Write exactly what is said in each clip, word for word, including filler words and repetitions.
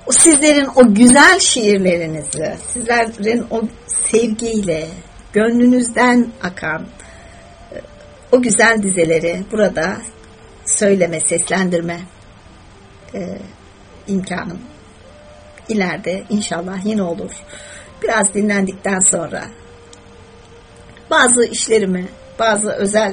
O sizlerin o güzel şiirlerinizi, sizlerin o sevgiyle, gönlünüzden akan o güzel dizeleri burada söyleme, seslendirme e, imkanım ileride inşallah yine olur. Biraz dinlendikten sonra bazı işlerimi, bazı özel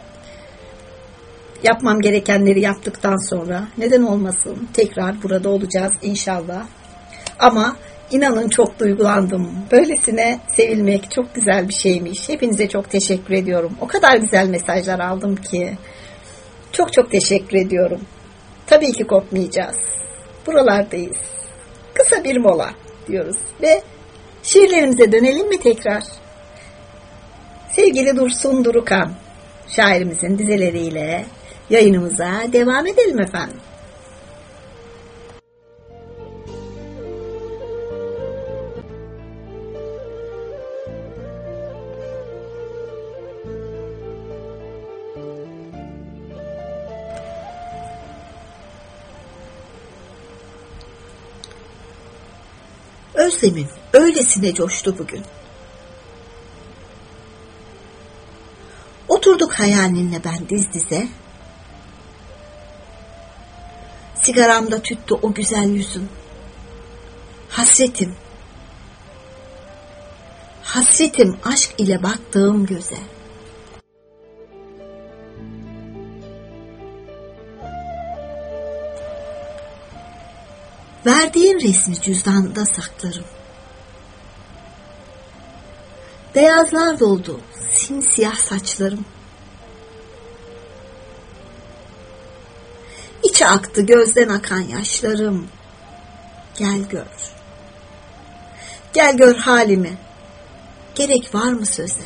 yapmam gerekenleri yaptıktan sonra neden olmasın tekrar burada olacağız inşallah. Ama inanın çok duygulandım. Böylesine sevilmek çok güzel bir şeymiş. Hepinize çok teşekkür ediyorum. O kadar güzel mesajlar aldım ki. Çok çok teşekkür ediyorum. Tabii ki kopmayacağız. Buralardayız. Kısa bir mola diyoruz. Ve şiirlerimize dönelim mi tekrar? Sevgili Dursun Durukan, şairimizin dizeleriyle yayınımıza devam edelim efendim. Özlemin öylesine coştu bugün. Oturduk hayalinle ben diz dize. Sigaramda tüttü o güzel yüzün. Hasretim, hasretim aşk ile baktığım göze. Verdiğin resmi cüzdanda saklarım. Beyazlar doldu simsiyah saçlarım. İçe aktı gözden akan yaşlarım. Gel gör. Gel gör halimi. Gerek var mı söze?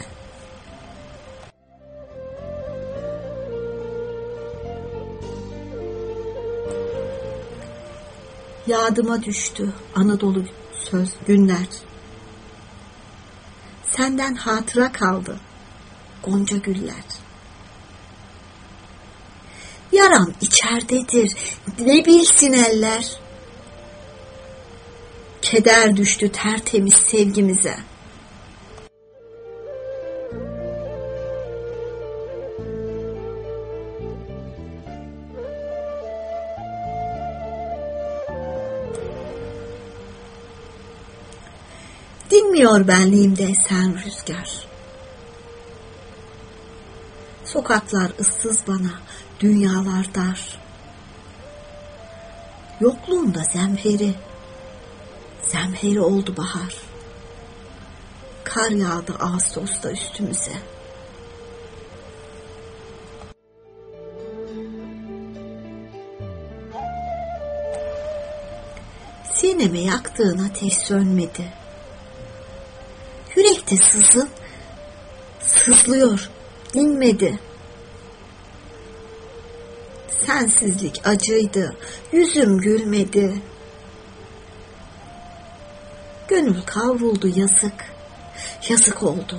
Yadıma düştü Anadolu söz günler. Senden hatıra kaldı gonca güller. Yaram içerdedir ne bilsin eller. Keder düştü tertemiz sevgimize. Dinmiyor benliğimde esen rüzgar. Sokaklar ıssız bana, dünyalar dar. Yokluğunda zemheri, zemheri oldu bahar. Kar yağdı Ağustos'ta üstümüze. Sineme yaktığın ateş sönmedi. Yürekte sızın, sızlıyor, dinmedi. Sensizlik acıydı, yüzüm gülmedi. Gönül kavruldu yazık, yazık oldu.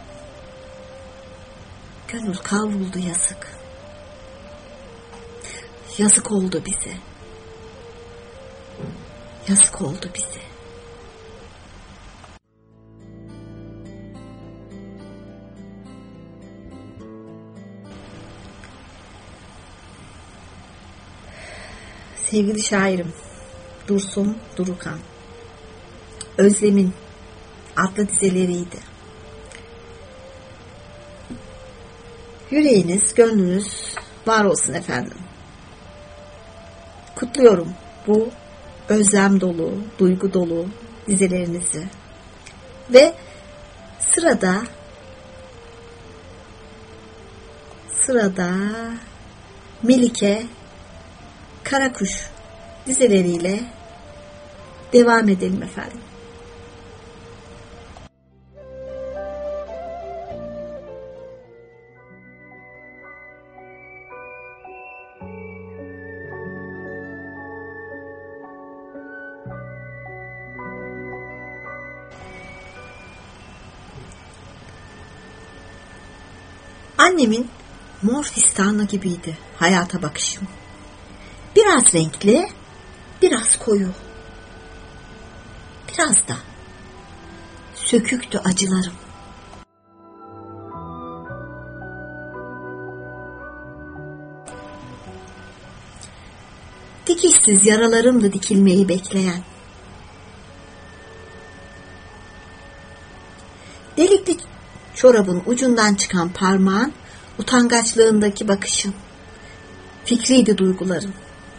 Gönül kavruldu yazık. Yazık oldu bize. Yazık oldu bize. Sevgili şairim Dursun Durukan, Özlemin adlı dizeleriydi. Yüreğiniz, gönlünüz var olsun efendim. Kutluyorum bu özlem dolu, duygu dolu dizelerinizi. Ve sırada sırada Melike Karakuş dizeleriyle devam edelim efendim. Annemin mor fistanı gibiydi hayata bakışım. Biraz renkli, biraz koyu. Biraz da söküktü acılarım. Dikişsiz yaralarımdı dikilmeyi bekleyen. Delikli çorabın ucundan çıkan parmağın, utangaçlığındaki bakışın, fikriydi duygularım.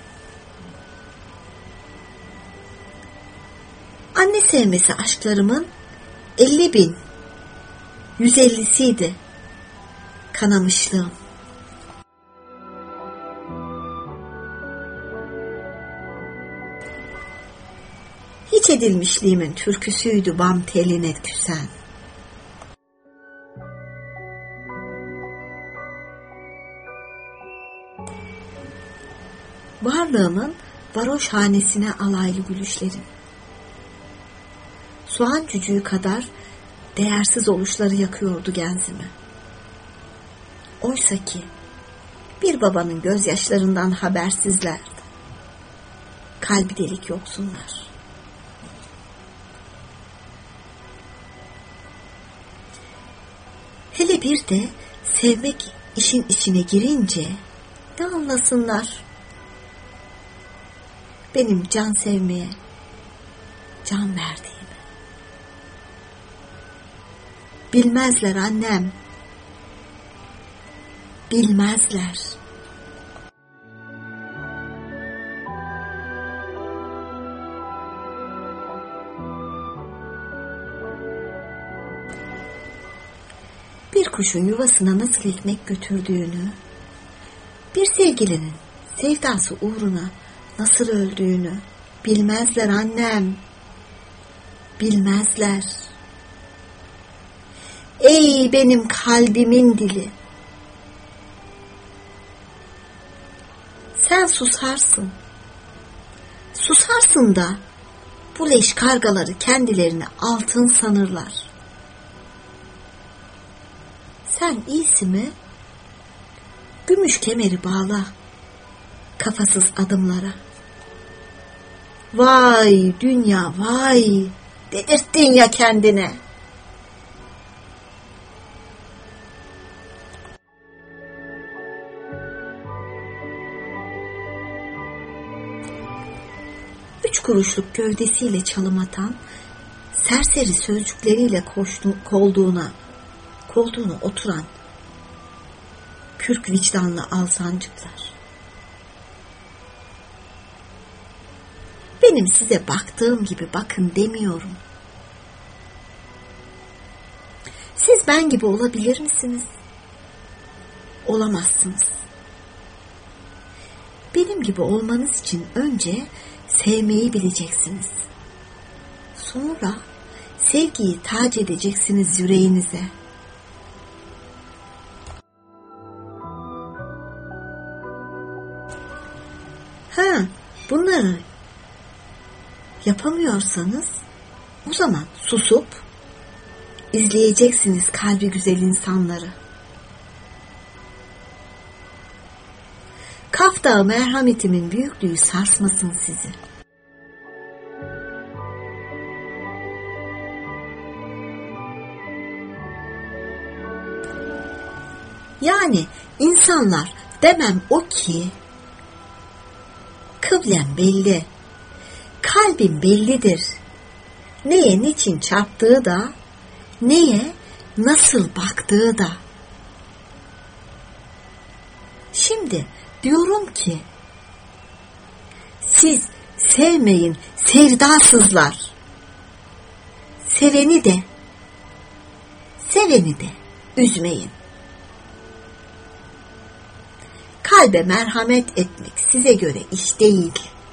Anne sevmesi aşklarımın elli bin, yüz ellisiydi kanamışlığım. Hiç edilmişliğimin türküsüydü bam teline küsen. Varlığımın varoş hanesine alaylı gülüşlerim. Soğan cücüğü kadar değersiz oluşları yakıyordu genzimi. Oysa ki bir babanın gözyaşlarından habersizlerdi. Kalbi delik yoksunlar. Hele bir de sevmek işin içine girince ne anlasınlar? Benim can sevmeye, can verdiğimi. Bilmezler annem, bilmezler. Bir kuşun yuvasına nasıl ekmek götürdüğünü, bir sevgilinin sevdası uğruna nasıl öldüğünü bilmezler annem, bilmezler. Ey benim kalbimin dili, sen susarsın, susarsın da bu leş kargaları kendilerini altın sanırlar. Sen iyisi mi? Gümüş kemeri bağla kafasız adımlara. Vay dünya vay, dedirttin ya kendine. Üç kuruşluk gövdesiyle çalım atan, serseri sözcükleriyle koştu, kolduğuna, koltuğuna oturan kürk vicdanlı alsancıklar. Benim size baktığım gibi bakın demiyorum. Siz ben gibi olabilir misiniz? Olamazsınız. Benim gibi olmanız için önce sevmeyi bileceksiniz. Sonra sevgiyi tac edeceksiniz yüreğinize. Ha, bunları yapamıyorsanız o zaman susup izleyeceksiniz kalbi güzel insanları. Kaf Dağı merhametimin büyüklüğü sarsmasın sizi. Yani insanlar demem o ki, kıblem belli, kalbim bellidir. Neye niçin çarptığı da, neye nasıl baktığı da. Şimdi diyorum ki, siz sevmeyin sevdasızlar. Seveni de, seveni de üzmeyin. Kalbe merhamet etmek size göre iş değil.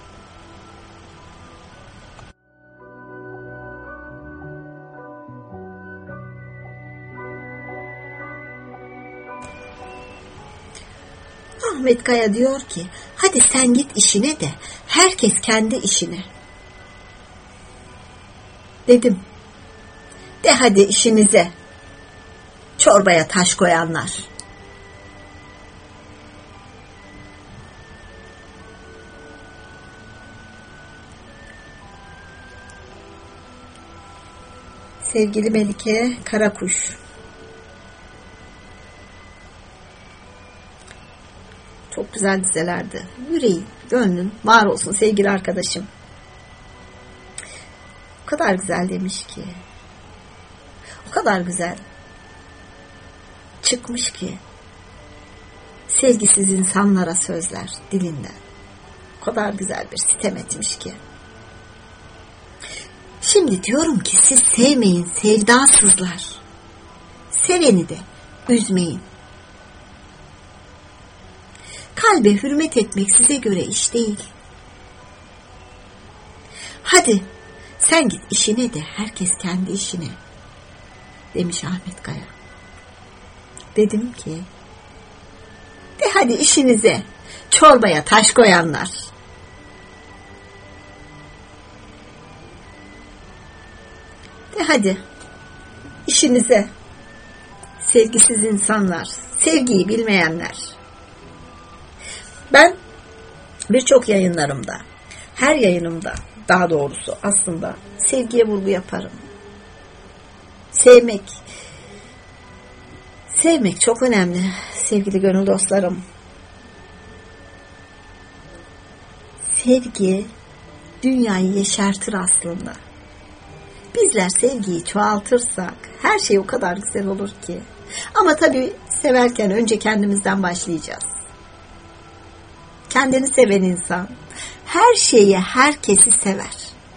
Ahmet Kaya diyor ki, hadi sen git işine de herkes kendi işine. Dedim, de hadi işinize, çorbaya taş koyanlar. Sevgili Melike Karakuş. Çok güzel dizelerdi. Yüreğin, gönlün var olsun sevgili arkadaşım. O kadar güzel demiş ki. O kadar güzel çıkmış ki. Sevgisiz insanlara sözler dilinden. O kadar güzel bir sitem etmiş ki. Şimdi diyorum ki siz sevmeyin sevdasızlar. Seveni de üzmeyin. Kalbe hürmet etmek size göre iş değil. Hadi sen git işine de herkes kendi işine. Demiş Ahmet Kaya. Dedim ki de hadi işinize çorbaya taş koyanlar. De hadi işinize sevgisiz insanlar, sevgiyi bilmeyenler. Ben birçok yayınlarımda, her yayınımda daha doğrusu aslında sevgiye vurgu yaparım. Sevmek, sevmek çok önemli sevgili gönül dostlarım. Sevgi dünyayı yeşertir aslında. Bizler sevgiyi çoğaltırsak her şey o kadar güzel olur ki. Ama tabii severken önce kendimizden başlayacağız. Kendini seven insan her şeyi, herkesi sever.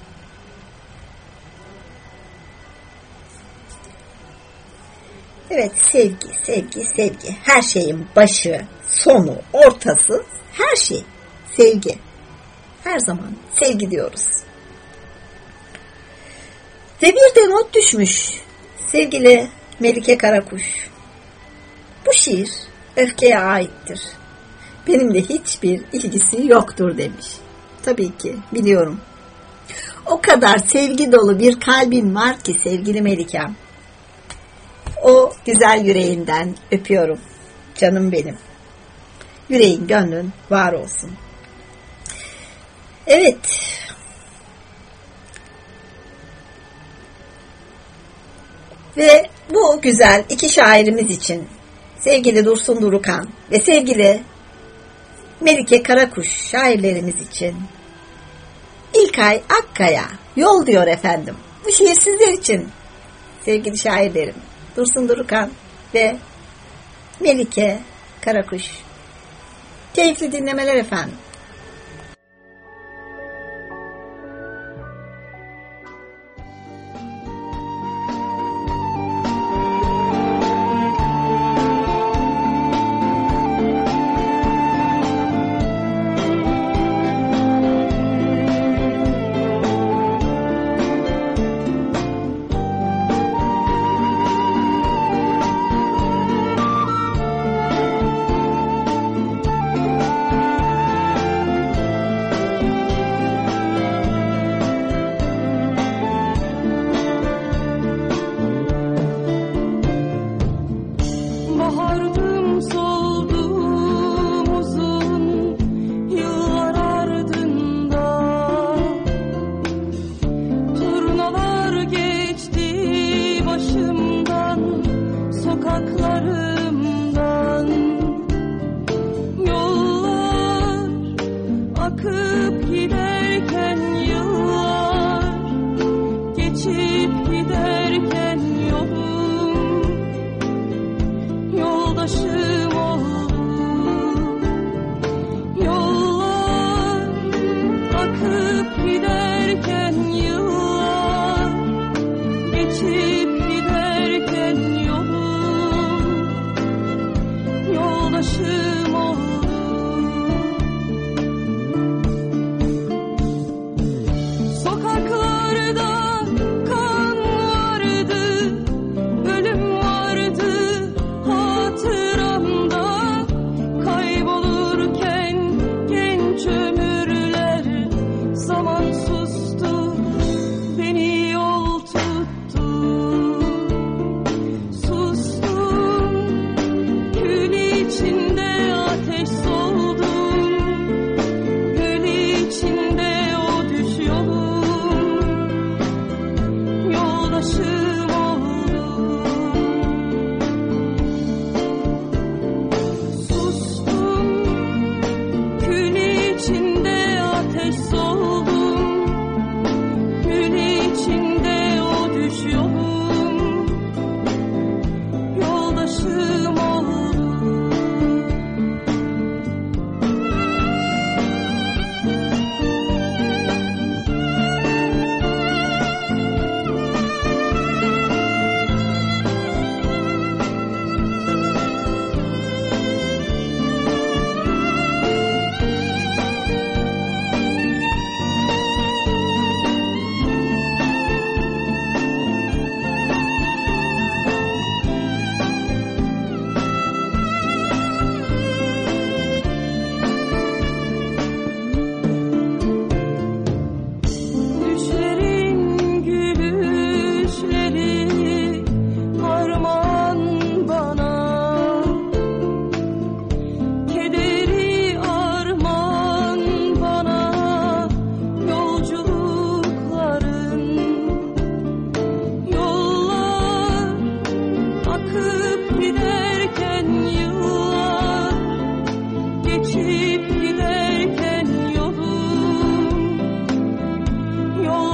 Evet, sevgi, sevgi, sevgi. Her şeyin başı, sonu, ortası, her şey sevgi. Her zaman sevgi diyoruz. Ve bir de not düşmüş sevgili Melike Karakuş. Bu şiir öfkeye aittir. Benimle hiçbir ilgisi yoktur demiş. Tabii ki biliyorum. O kadar sevgi dolu bir kalbin var ki sevgili Melikem. O güzel yüreğinden öpüyorum. Canım benim. Yüreğin, gönlün var olsun. Evet. Ve bu güzel iki şairimiz için sevgili Dursun Durukan ve sevgili Melike Karakuş şairlerimiz için İlkay Akkaya yol diyor efendim. Bu şiir sizler için sevgili şairlerim Dursun Durukan ve Melike Karakuş. Keyifli dinlemeler efendim.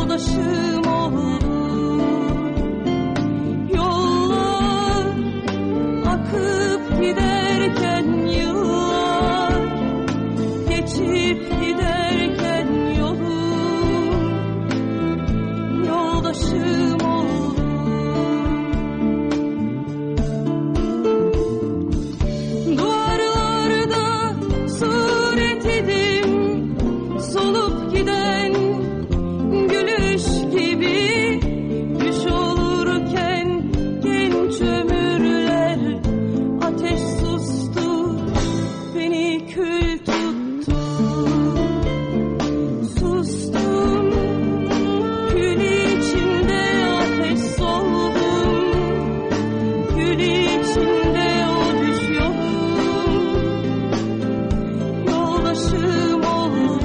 yoldaşım oldu. Yollar akıp giderken, yıllar geçip giderken yolum, yoldaşım oldu. Duvarlarda suret edim, solup giden gülüş gibi, düş olurken genç ömürler, ateş sustu, beni kül tuttu. Sustum, kül içinde ateş soldum, kül içinde o düşüyordum, yoldaşım oldu.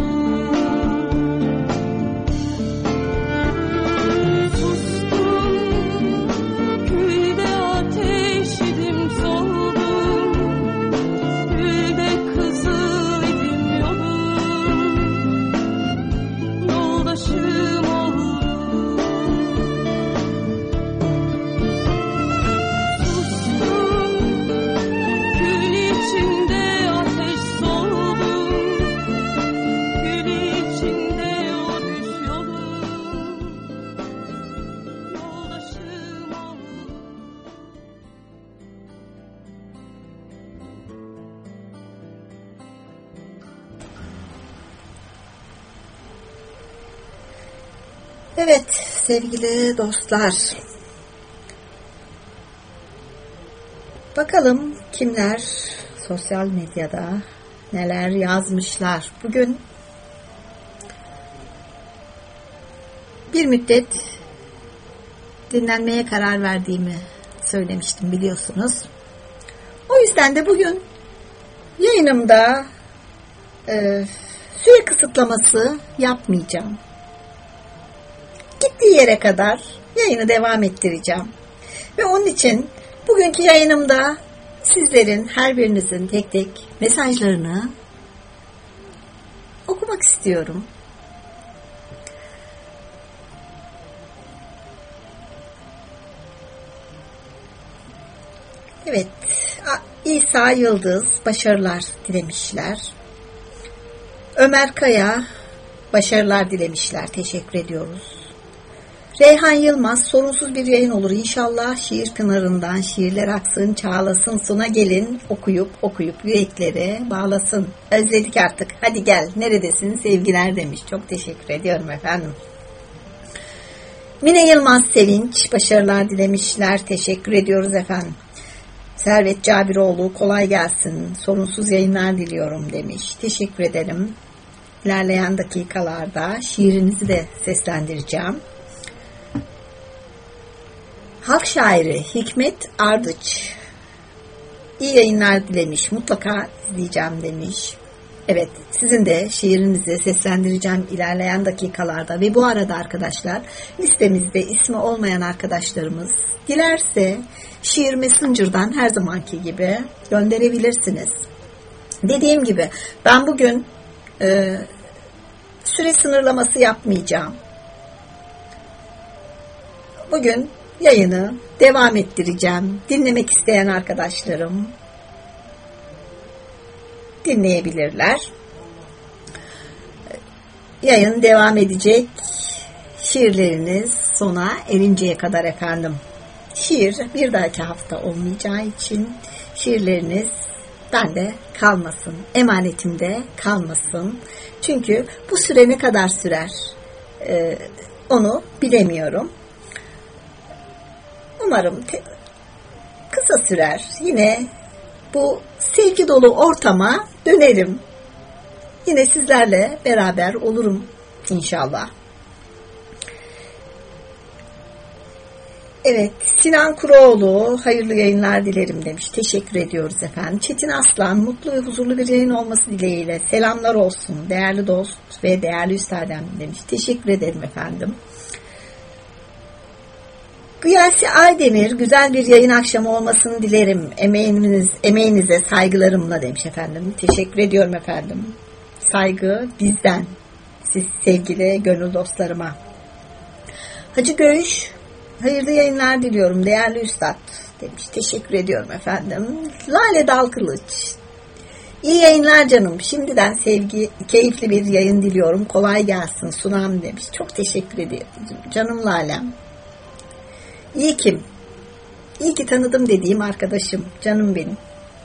Sustum, külde ateş idim, soldum, külde kızıl idim, yolum, yoldaşım oldu. Sustum, kül içinde ateş soldum, kül içinde o düşüyordum, yoldaşım oldu. Evet sevgili dostlar. Bakalım kimler sosyal medyada neler yazmışlar. Bugün bir müddet dinlenmeye karar verdiğimi söylemiştim biliyorsunuz. O yüzden de bugün yayınımda e, süre kısıtlaması yapmayacağım. Gittiği yere kadar yayını devam ettireceğim. Ve onun için bugünkü yayınımda sizlerin her birinizin tek tek mesajlarını okumak istiyorum. Evet, İsa Yıldız başarılar dilemişler. Ömer Kaya başarılar dilemişler. Teşekkür ediyoruz. Reyhan Yılmaz, sorunsuz bir yayın olur inşallah. Şiir pınarından şiirler aksın, çağlasın, suna gelin, okuyup okuyup yüreklere bağlasın. Özledik artık, hadi gel, neredesin sevgiler demiş. Çok teşekkür ediyorum efendim. Mine Yılmaz Sevinç, başarılar dilemişler. Teşekkür ediyoruz efendim. Servet Cabiroğlu, kolay gelsin, sorunsuz yayınlar diliyorum demiş. Teşekkür ederim. İlerleyen dakikalarda şiirinizi de seslendireceğim. Halk şairi Hikmet Ardıç, iyi yayınlar dilemiş. Mutlaka izleyeceğim demiş. Evet, sizin de şiirinizi seslendireceğim ilerleyen dakikalarda. Ve bu arada arkadaşlar, listemizde ismi olmayan arkadaşlarımız dilerse şiir Messenger'dan her zamanki gibi gönderebilirsiniz. Dediğim gibi ben bugün e, süre sınırlaması yapmayacağım. Bugün yayını devam ettireceğim. Dinlemek isteyen arkadaşlarım dinleyebilirler. Yayın devam edecek. Şiirleriniz sona erinceye kadar efendim. Şiir bir dahaki hafta olmayacağı için şiirleriniz bende kalmasın. Emanetimde kalmasın. Çünkü bu süre ne kadar sürer ee, onu bilemiyorum. Umarım te- kısa sürer. Yine bu sevgi dolu ortama dönerim. Yine sizlerle beraber olurum inşallah. Evet, Sinan Kuroğlu hayırlı yayınlar dilerim demiş. Teşekkür ediyoruz efendim. Çetin Aslan, mutlu ve huzurlu bir yayın olması dileğiyle selamlar olsun değerli dost ve değerli üstadem demiş. Teşekkür ederim efendim. Gıyasi Aydemir, güzel bir yayın akşamı olmasını dilerim. Emeğiniz, emeğinize saygılarımla demiş efendim. Teşekkür ediyorum efendim. Saygı bizden, siz sevgili gönül dostlarıma. Hacı Göğüş, hayırlı yayınlar diliyorum değerli üstad demiş. Teşekkür ediyorum efendim. Lale Dalkılıç, İyi yayınlar canım. Şimdiden sevgi, keyifli bir yayın diliyorum. Kolay gelsin Sunam demiş. Çok teşekkür ederim canım Lalem. İyi kim? İyi ki tanıdım dediğim arkadaşım. Canım benim.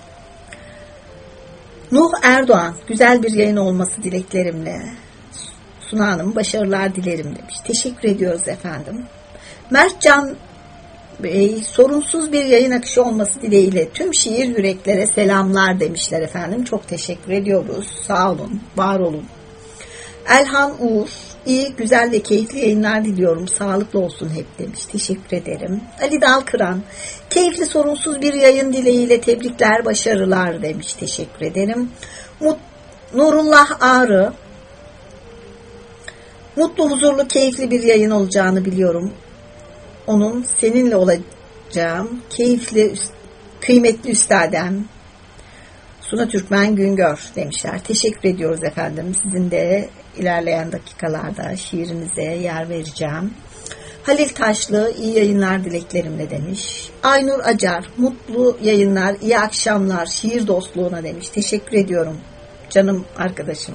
Nuh Erdoğan. Güzel bir yayın olması dileklerimle. Suna Hanım başarılar dilerim demiş. Teşekkür ediyoruz efendim. Mertcan Bey, sorunsuz bir yayın akışı olması dileğiyle tüm şiir yüreklere selamlar demişler efendim. Çok teşekkür ediyoruz. Sağ olun, var olun. Elhan Uğur, iyi, güzel ve keyifli yayınlar diliyorum. Sağlıklı olsun hep demiş. Teşekkür ederim. Ali Dalkıran, keyifli sorunsuz bir yayın dileğiyle tebrikler, başarılar demiş. Teşekkür ederim. Mut, Nurullah Ağrı, mutlu, huzurlu, keyifli bir yayın olacağını biliyorum. Onun seninle olacağım keyifli, kıymetli üstadem Suna Türkmen Güngör demişler. Teşekkür ediyoruz efendim. Sizin de ilerleyen dakikalarda şiirinize yer vereceğim. Halil Taşlı, iyi yayınlar dileklerimle demiş. Aynur Acar, mutlu yayınlar, iyi akşamlar, şiir dostluğuna demiş. Teşekkür ediyorum canım arkadaşım.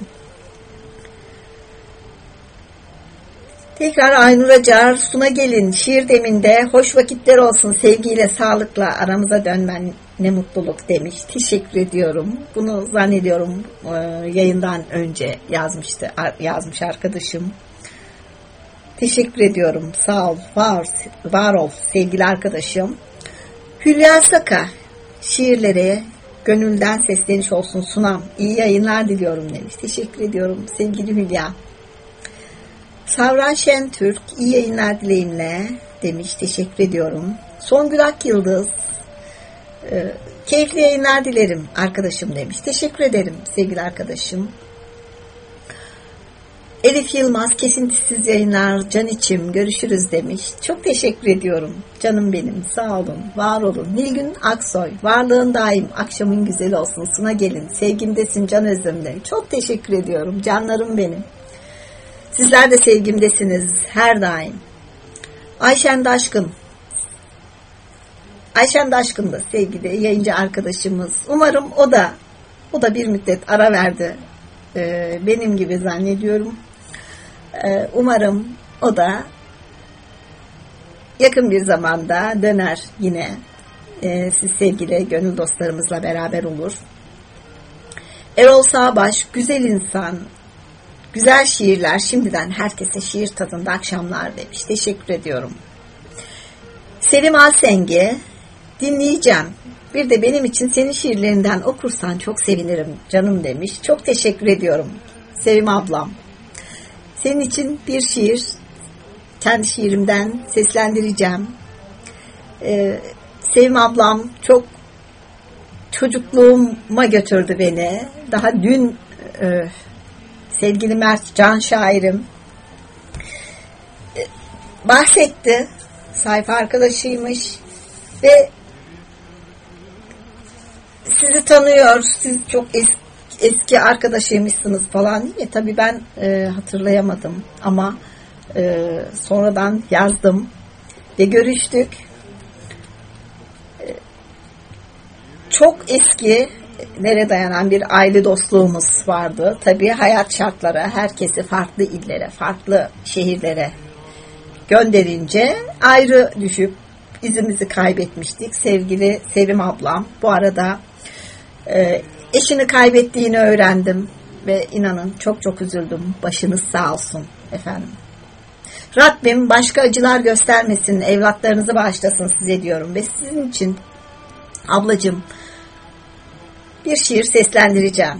Tekrar Aynur Acar, Suna gelin, şiir deminde hoş vakitler olsun, sevgiyle, sağlıkla aramıza dönmen ne mutluluk demiş. Teşekkür ediyorum. Bunu zannediyorum yayından önce yazmıştı, yazmış arkadaşım. Teşekkür ediyorum. Sağ ol, var, var ol sevgili arkadaşım. Hülya Saka, şiirlere gönülden sesleniş olsun Sunam. İyi yayınlar diliyorum demiş. Teşekkür ediyorum sevgili Hülya. Savran Şentürk, iyi yayınlar dileğimle demiş. Teşekkür ediyorum. Songül Akyıldız, e, keyifli yayınlar dilerim arkadaşım demiş. Teşekkür ederim sevgili arkadaşım. Elif Yılmaz, kesintisiz yayınlar can içim, görüşürüz demiş. Çok teşekkür ediyorum canım benim, sağ olun, var olun. Nilgün Aksoy, varlığın daim, akşamın güzel olsun, Suna gelin, sevgimdesin can özlemle. Çok teşekkür ediyorum canlarım benim. Sizler de sevgimdesiniz her daim. Ayşen Daşkın. Ayşen Daşkın da sevgili yayıncı arkadaşımız. Umarım o da o da bir müddet ara verdi. Ee, benim gibi zannediyorum. Ee, umarım o da yakın bir zamanda döner yine. Ee, siz sevgili gönül dostlarımızla beraber olur. Erol Sağbaş, güzel insan, güzel şiirler, şimdiden herkese şiir tadında akşamlar demiş. Teşekkür ediyorum. Selim Alsengi, dinleyeceğim. Bir de benim için senin şiirlerinden okursan çok sevinirim canım demiş. Çok teşekkür ediyorum Sevim ablam. Senin için bir şiir, kendi şiirimden seslendireceğim. Ee, Sevim ablam çok çocukluğuma götürdü beni. Daha dün e, sevgili Mert Can şairim e, bahsetti. Sayfa arkadaşıymış ve sizi tanıyor, siz çok eski, eski arkadaşıymışsınız falan değil mi? Tabii ben e, hatırlayamadım ama e, sonradan yazdım ve görüştük. E, çok eskilere dayanan bir aile dostluğumuz vardı. Tabii hayat şartları herkesi farklı illere, farklı şehirlere gönderince ayrı düşüp izimizi kaybetmiştik. Sevgili Sevim ablam bu arada e, eşini kaybettiğini öğrendim ve inanın çok çok üzüldüm. Başınız sağ olsun efendim. Rabbim başka acılar göstermesin, evlatlarınızı bağışlasın size diyorum ve sizin için ablacığım bir şiir seslendireceğim.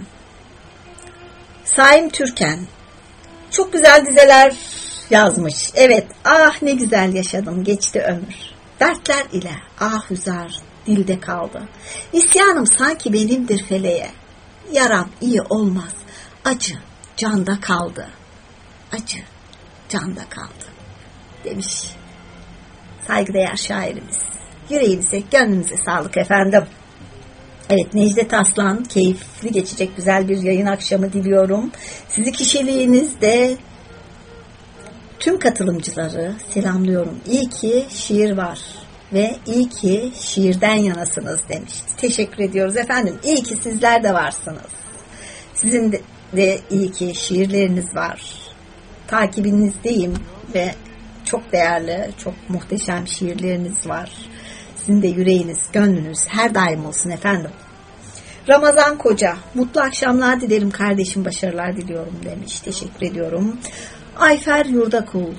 Saim Türken çok güzel dizeler yazmış. Evet, ah ne güzel yaşadım, geçti ömür. Dertler ile ah hüzar dilde kaldı. İsyanım sanki benimdir feleğe. Yaram iyi olmaz, acı canda kaldı. Acı canda kaldı demiş saygıdeğer şairimiz. Yüreğinize, gönlünüze sağlık efendim. Evet, Necdet Aslan, keyifli geçecek güzel bir yayın akşamı diliyorum. Sizi kişiliğinizde Tüm katılımcıları selamlıyorum. İyi ki şiir var ve iyi ki şiirden yanasınız demiş. Teşekkür ediyoruz efendim. İyi ki sizler de varsınız. Sizin de, de iyi ki şiirleriniz var. Takibinizdeyim ve çok değerli, çok muhteşem şiirleriniz var. Sizin de yüreğiniz, gönlünüz her daim olsun efendim. Ramazan Koca, mutlu akşamlar dilerim kardeşim, başarılar diliyorum demiş. Teşekkür ediyorum. Ayfer Yurdakul,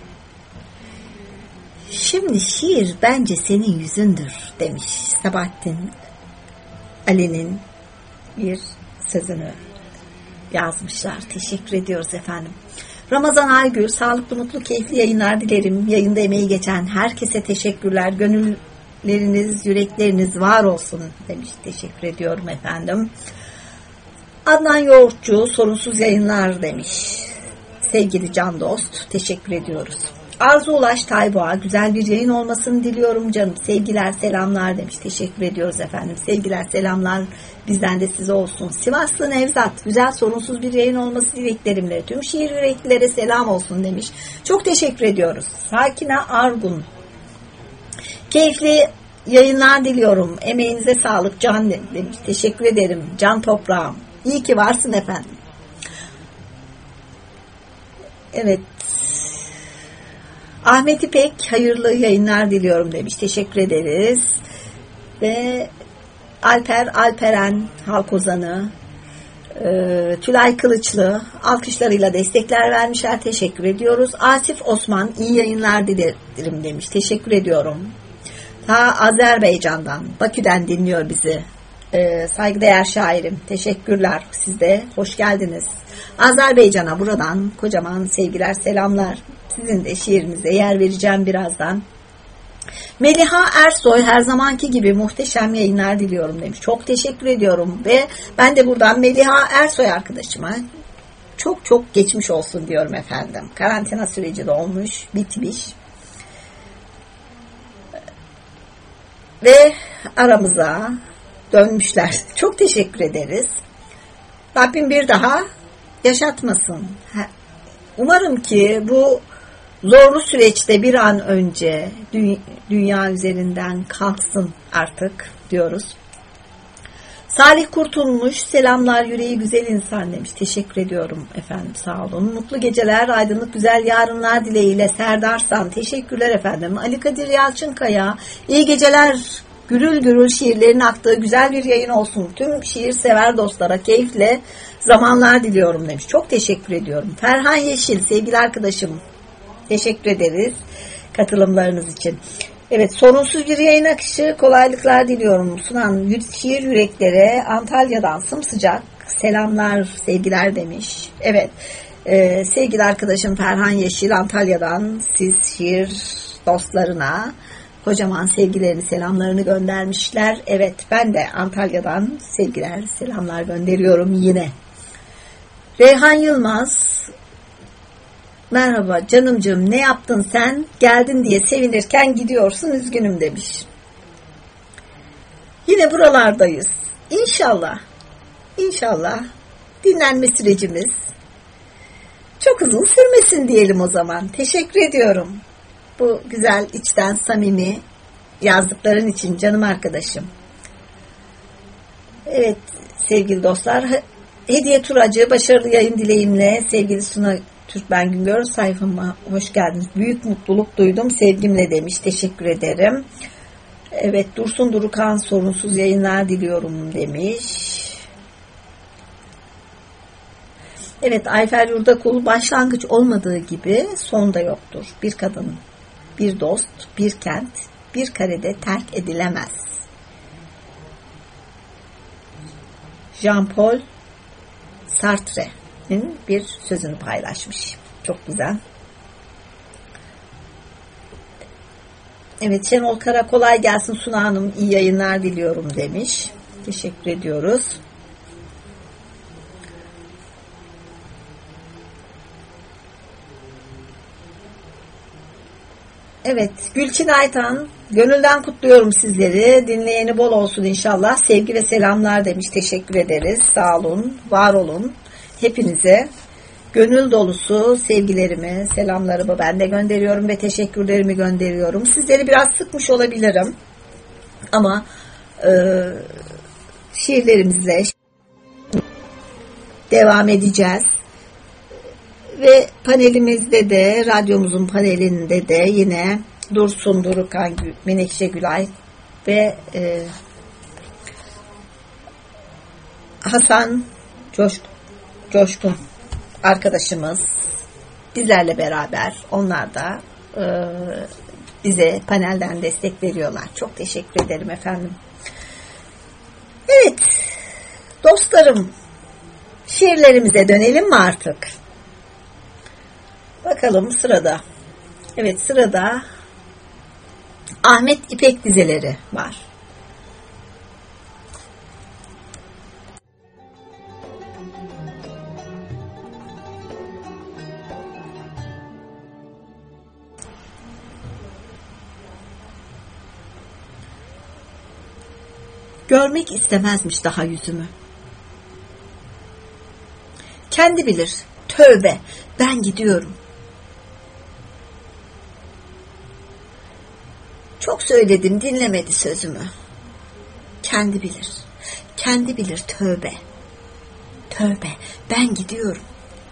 şimdi şiir bence senin yüzündür demiş. Sabahattin Ali'nin bir sözünü yazmışlar. Teşekkür ediyoruz efendim. Ramazan Aygül, sağlıklı, mutlu, keyifli yayınlar dilerim. Yayında emeği geçen herkese teşekkürler. Gönülleriniz, yürekleriniz var olsun demiş. Teşekkür ediyorum efendim. Adnan Yoğurtçu, sorunsuz yayınlar demiş. Sevgili can dost, teşekkür ediyoruz. Arzu Ulaş Tayboğa, güzel bir yayın olmasını diliyorum canım. Sevgiler, selamlar demiş. Teşekkür ediyoruz efendim. Sevgiler, selamlar bizden de size olsun. Sivaslı Nevzat, güzel, sorunsuz bir yayın olması dileklerimle tüm şiir yüreklilere selam olsun demiş. Çok teşekkür ediyoruz. Sakine Argun, keyifli yayınlar diliyorum. Emeğinize sağlık can demiş. Teşekkür ederim can toprağım. İyi ki varsın efendim. Evet. Ahmet İpek, hayırlı yayınlar diliyorum demiş. Teşekkür ederiz. Ve Alper Alperen Halk Ozanı, e, Tülay Kılıçlı alkışlarıyla destekler vermişler. Teşekkür ediyoruz. Asif Osman, iyi yayınlar dilerim demiş. Teşekkür ediyorum. Ta Azerbaycan'dan, Bakü'den dinliyor bizi. E, saygıdeğer şairim. Teşekkürler. Siz de hoş geldiniz. Azerbaycan'a buradan kocaman sevgiler, selamlar. Sizin de şiirinize yer vereceğim birazdan. Meliha Ersoy, her zamanki gibi muhteşem yayınlar diliyorum demiş. Çok teşekkür ediyorum ve ben de buradan Meliha Ersoy arkadaşıma çok çok geçmiş olsun diyorum efendim. Karantina süreci de olmuş, bitmiş. Ve aramıza dönmüşler. Çok teşekkür ederiz. Rabbim bir daha yaşatmasın. Umarım ki bu zorlu süreçte bir an önce dünya üzerinden kalksın artık diyoruz. Salih Kurtulmuş, selamlar yüreği güzel insan demiş. Teşekkür ediyorum efendim, sağ olun. Mutlu geceler, aydınlık güzel yarınlar dileğiyle Serdar San. Teşekkürler efendim. Ali Kadir Yalçınkaya, iyi geceler, gürül gürül şiirlerin aktığı güzel bir yayın olsun. Tüm şiir sever dostlara keyifle zamanlar diliyorum demiş. Çok teşekkür ediyorum. Ferhan Yeşil, sevgili arkadaşım, teşekkür ederiz katılımlarınız için. Evet, sorunsuz bir yayın akışı, kolaylıklar diliyorum. Sunan şiir yüreklere Antalya'dan sımsıcak selamlar, sevgiler demiş. Evet, e, sevgili arkadaşım Ferhan Yeşil Antalya'dan siz şiir dostlarına kocaman sevgilerini, selamlarını göndermişler. Evet, ben de Antalya'dan sevgiler, selamlar gönderiyorum yine. Reyhan Yılmaz, merhaba canımcığım, ne yaptın sen? Geldin diye sevinirken gidiyorsun, üzgünüm demiş. Yine buralardayız. İnşallah, inşallah dinlenme sürecimiz çok uzun sürmesin diyelim o zaman. Teşekkür ediyorum. Bu güzel, içten, samimi yazdıkların için canım arkadaşım. Evet sevgili dostlar, Hediye Turacı, başarılı yayın dileğimle sevgili Suna Türkmen Güngör sayfama hoş geldiniz. Büyük mutluluk duydum sevgimle demiş. Teşekkür ederim. Evet, Dursun Durukan, sorunsuz yayınlar diliyorum demiş. Evet, Ayfer Yurdakul, başlangıç olmadığı gibi son da yoktur. Bir kadın, bir dost, bir kent, bir karede terk edilemez. Jean-Paul Sartre'nin bir sözünü paylaşmış. Çok güzel. Evet, Şenol Kara, kolay gelsin Suna Hanım, iyi yayınlar diliyorum demiş. Teşekkür ediyoruz. Evet, Gülçin Aytan, gönülden kutluyorum sizleri. Dinleyeni bol olsun inşallah. Sevgi ve selamlar demiş. Teşekkür ederiz. Sağ olun, var olun. Hepinize Gönül dolusu sevgilerimi, selamlarımı ben de gönderiyorum ve teşekkürlerimi gönderiyorum. Sizleri biraz sıkmış olabilirim ama e, şiirlerimizle devam edeceğiz. Ve panelimizde de, radyomuzun panelinde de yine Dursun Durukan, Menekşe Gülay ve e, Hasan Coş, Coşkun arkadaşımız bizlerle beraber. Onlar da e, bize panelden destek veriyorlar. Çok teşekkür ederim efendim. Evet dostlarım, şiirlerimize dönelim mi artık? Bakalım sırada. Evet, sırada Ahmet İpek dizeleri var. Görmek istemezmiş daha yüzümü. Kendi bilir, tövbe, ben gidiyorum. Çok söyledim, dinlemedi sözümü. Kendi bilir, kendi bilir, tövbe, tövbe, ben gidiyorum.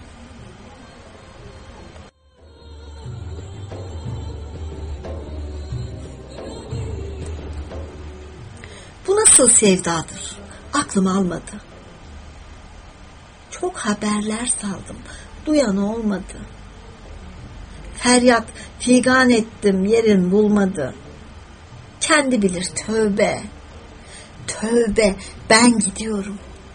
Bu nasıl sevdadır? Aklım almadı. Çok haberler saldım, duyan olmadı. Feryat figan ettim, yerin bulmadı. Kendi bilir, tövbe, tövbe, ben gidiyorum.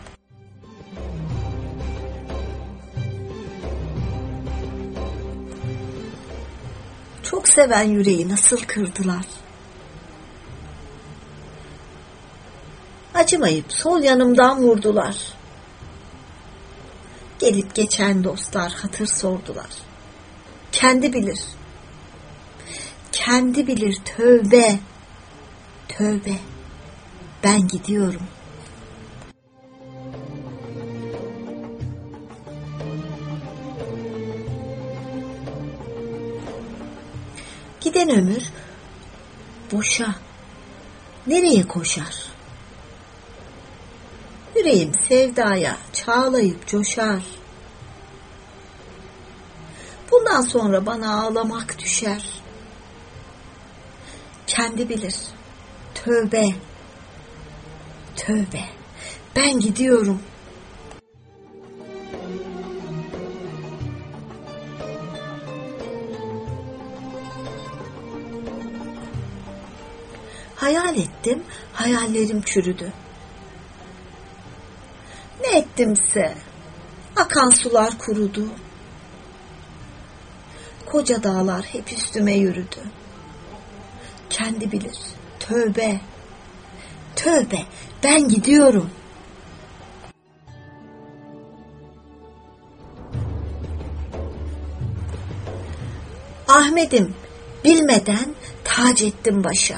Çok seven yüreği nasıl kırdılar? Acımayıp sol yanımdan vurdular. Gelip geçen dostlar hatır sordular. Kendi bilir, kendi bilir, tövbe, tövbe, ben gidiyorum. Giden ömür boşa, nereye koşar? Yüreğim sevdaya çağlayıp coşar. Bundan sonra bana ağlamak düşer. Kendi bilir, tövbe, tövbe, ben gidiyorum. Hayal ettim, hayallerim çürüdü. Ne ettimse, akan sular kurudu. Koca dağlar hep üstüme yürüdü. Kendi bilir, tövbe, tövbe, ben gidiyorum. Ahmet'im, bilmeden tac ettim başa.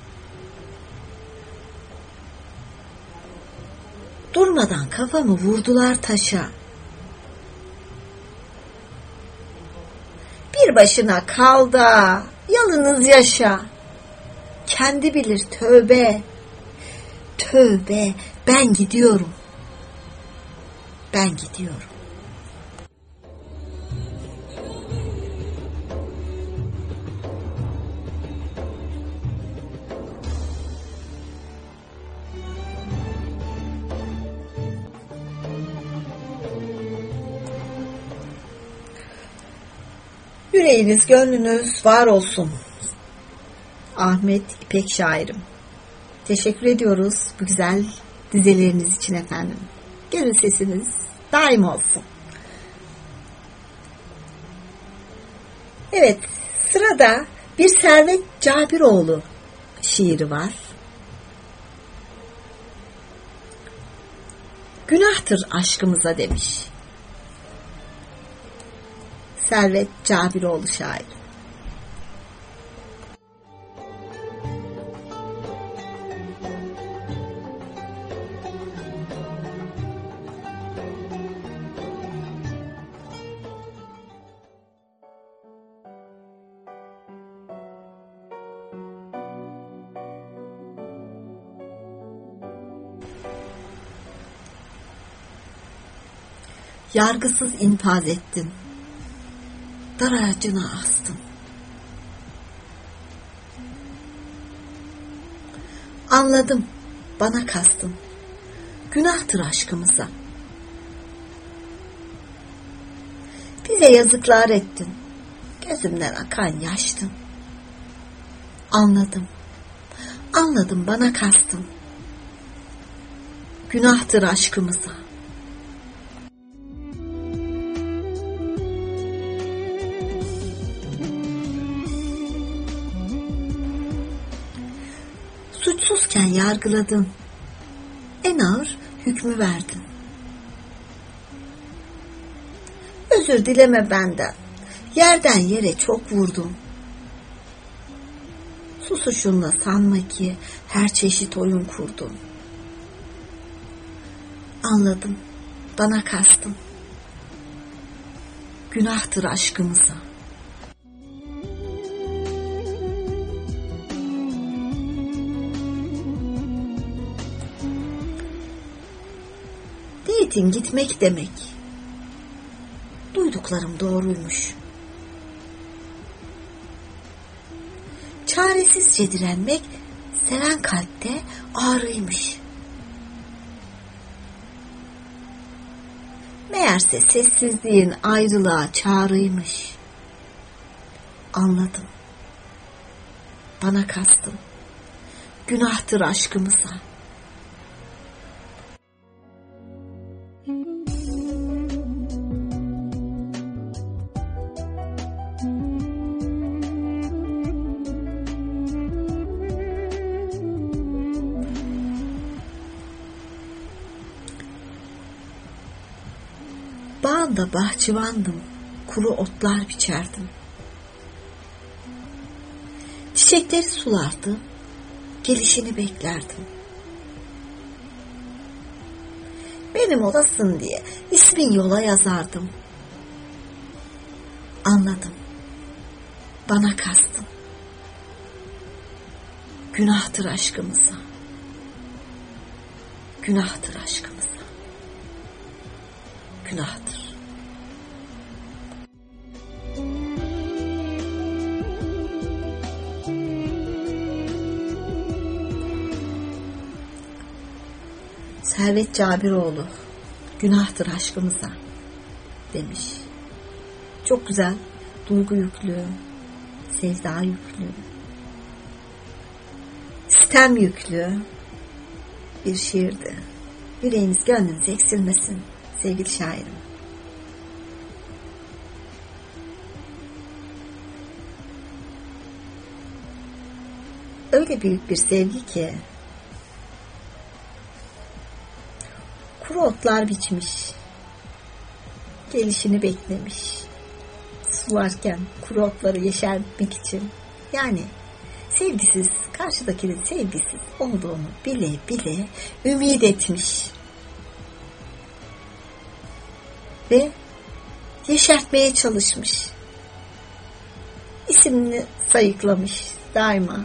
Durmadan kafamı vurdular taşa. Bir başına kal da yalnız yaşa. Kendi bilir, tövbe, tövbe, ben gidiyorum. Ben gidiyorum. Yüreğiniz, gönlünüz var olsun. Ahmet İpek şairim. Teşekkür ediyoruz bu güzel dizeleriniz için efendim. Gönül sesiniz daim olsun. Evet, sırada bir Servet Cabiroğlu şiiri var. Günahtır aşkımıza demiş. Servet Cabiroğlu şair. yargısız infaz ettin. Dar ağacına astın. Anladım, bana kastın. Günahtır aşkımıza. Bize yazıklar ettin. Gözümden akan yaştın. Anladım. Anladım, bana kastın. Günahtır aşkımıza. Suçsuzken yargıladın. En ağır hükmü verdin. Özür dileme benden. Yerden yere çok vurdun. Susuşunla sanma ki her çeşit oyun kurdun. Anladım, bana kastın. Günahtır aşkımıza. Niyetin gitmek demek. Duyduklarım doğruymuş. Çaresizce direnmek seven kalpte ağrıymış. Meğerse sessizliğin ayrılığa çağrıymış. Anladım. Bana kastın. Günahtır aşkımıza. Bağında bahçıvandım, kuru otlar biçerdim. Çiçekleri sulardım, gelişini beklerdim. Benim olasın diye ismin yola yazardım. Anladım, bana kastın. Günahtır aşkımıza. Günahtır aşkımıza. Günahtır. Servet Cabiroğlu, günahtır aşkımıza demiş. Çok güzel, duygu yüklü, sevda yüklü, sitem yüklü bir şiirdi. Yüreğiniz gönlünüz eksilmesin sevgili şairim. Öyle büyük bir sevgi ki kuru otlar biçmiş, gelişini beklemiş, sularken kuru otları yeşertmek için. Yani sevgisiz, karşıdakinin sevgisiz olduğunu bile bile ümit etmiş ve yeşertmeye çalışmış. İsmini sayıklamış daima.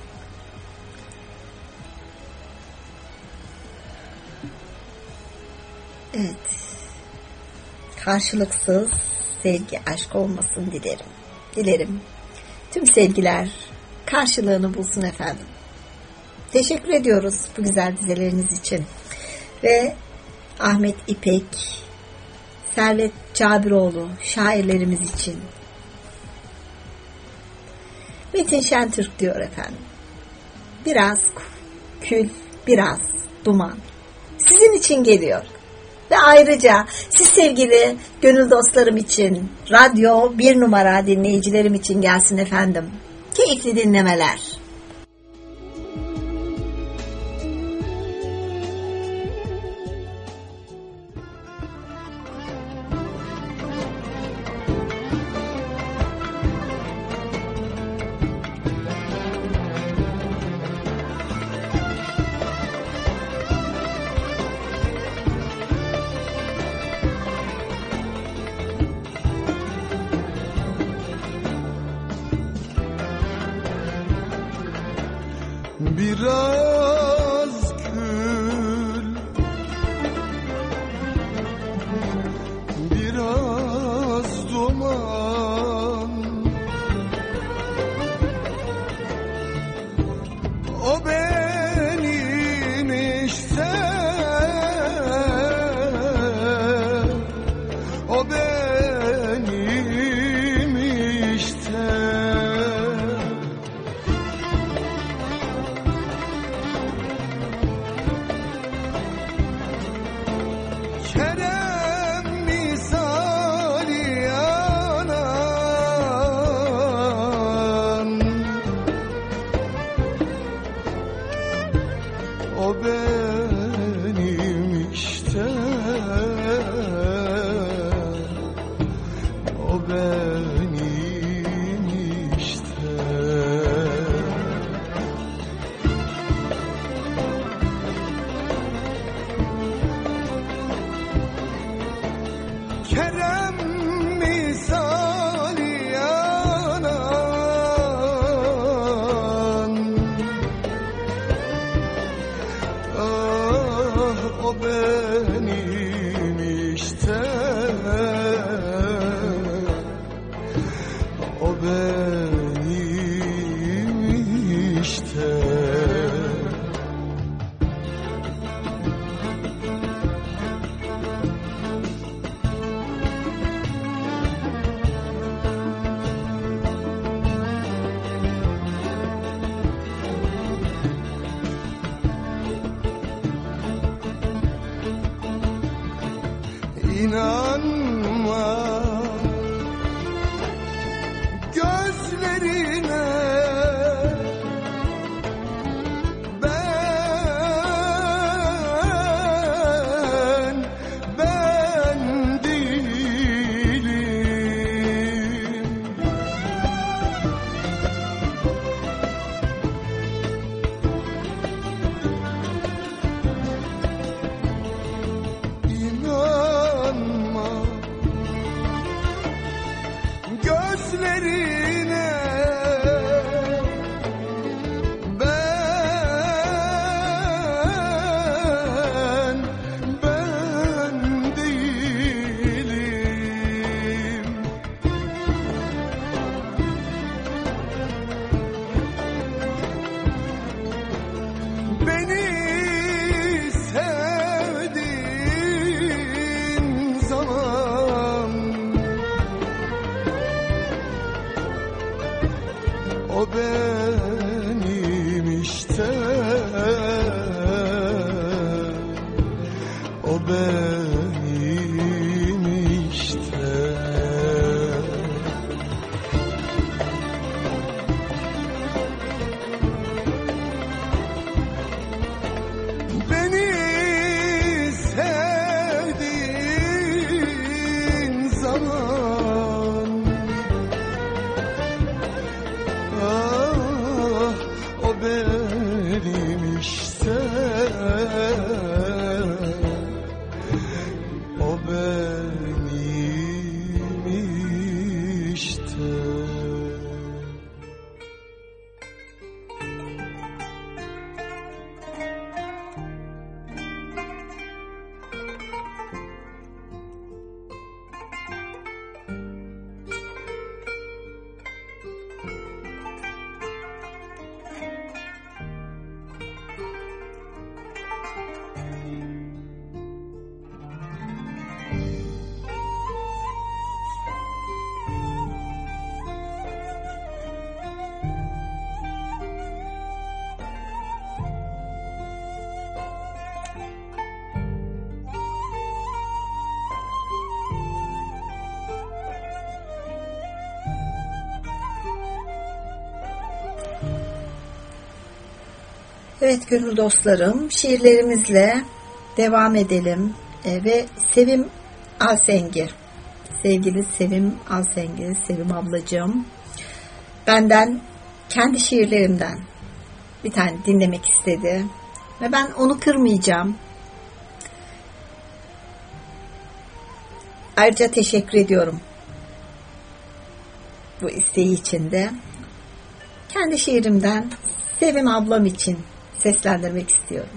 Evet. Karşılıksız sevgi, aşk olmasın dilerim. Dilerim. Tüm sevgiler karşılığını bulsun efendim. Teşekkür ediyoruz bu güzel dizeleriniz için. Ve Ahmet İpek, Servet Cabiroğlu şairlerimiz için. Metin Şentürk diyor efendim. Biraz kül, biraz duman. Sizin için geliyor. Ve ayrıca siz sevgili gönül dostlarım için, radyo bir numara dinleyicilerim için gelsin efendim. Keyifli dinlemeler. Biraz kül, o benim işte, o benim işte. Beni sevdiğin zaman ah, o benim işte, o benim işte. Evet gönül dostlarım, şiirlerimizle devam edelim. E, ve Sevim Alsengi, sevgili Sevim Alsengi, Sevim ablacığım, benden kendi şiirlerimden bir tane dinlemek istedi ve ben onu kırmayacağım. Ayrıca teşekkür ediyorum bu isteği için de. Kendi şiirimden Sevim ablam için seslendirmek istiyorum.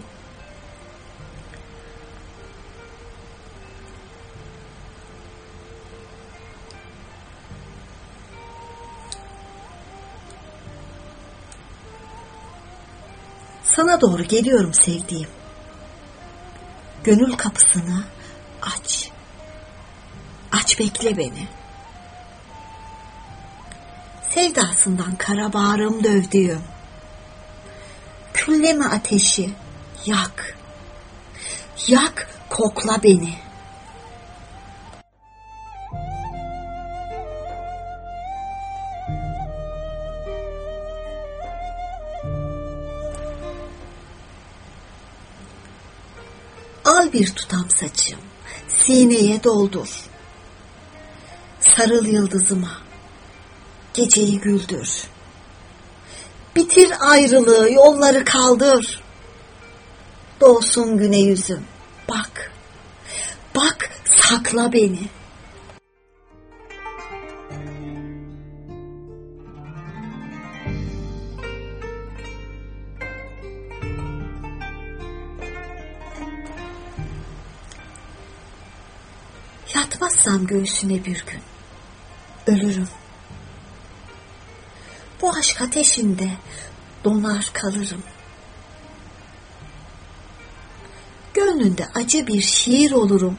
Sana doğru geliyorum sevdiğim. Gönül kapısını aç. Aç, bekle beni. Sevdasından kara bağrım dövdüğüm, külleme ateşi, yak. Yak, kokla beni. Al bir tutam saçım, sineye doldur. Sarıl yıldızıma, geceyi güldür. Bitir ayrılığı, yolları kaldır. Doğsun güne yüzüm, bak. Bak, sakla beni. Yatmazsam göğsüne bir gün, ölürüm. Bu aşk ateşinde donar kalırım. Gönlünde acı bir şiir olurum.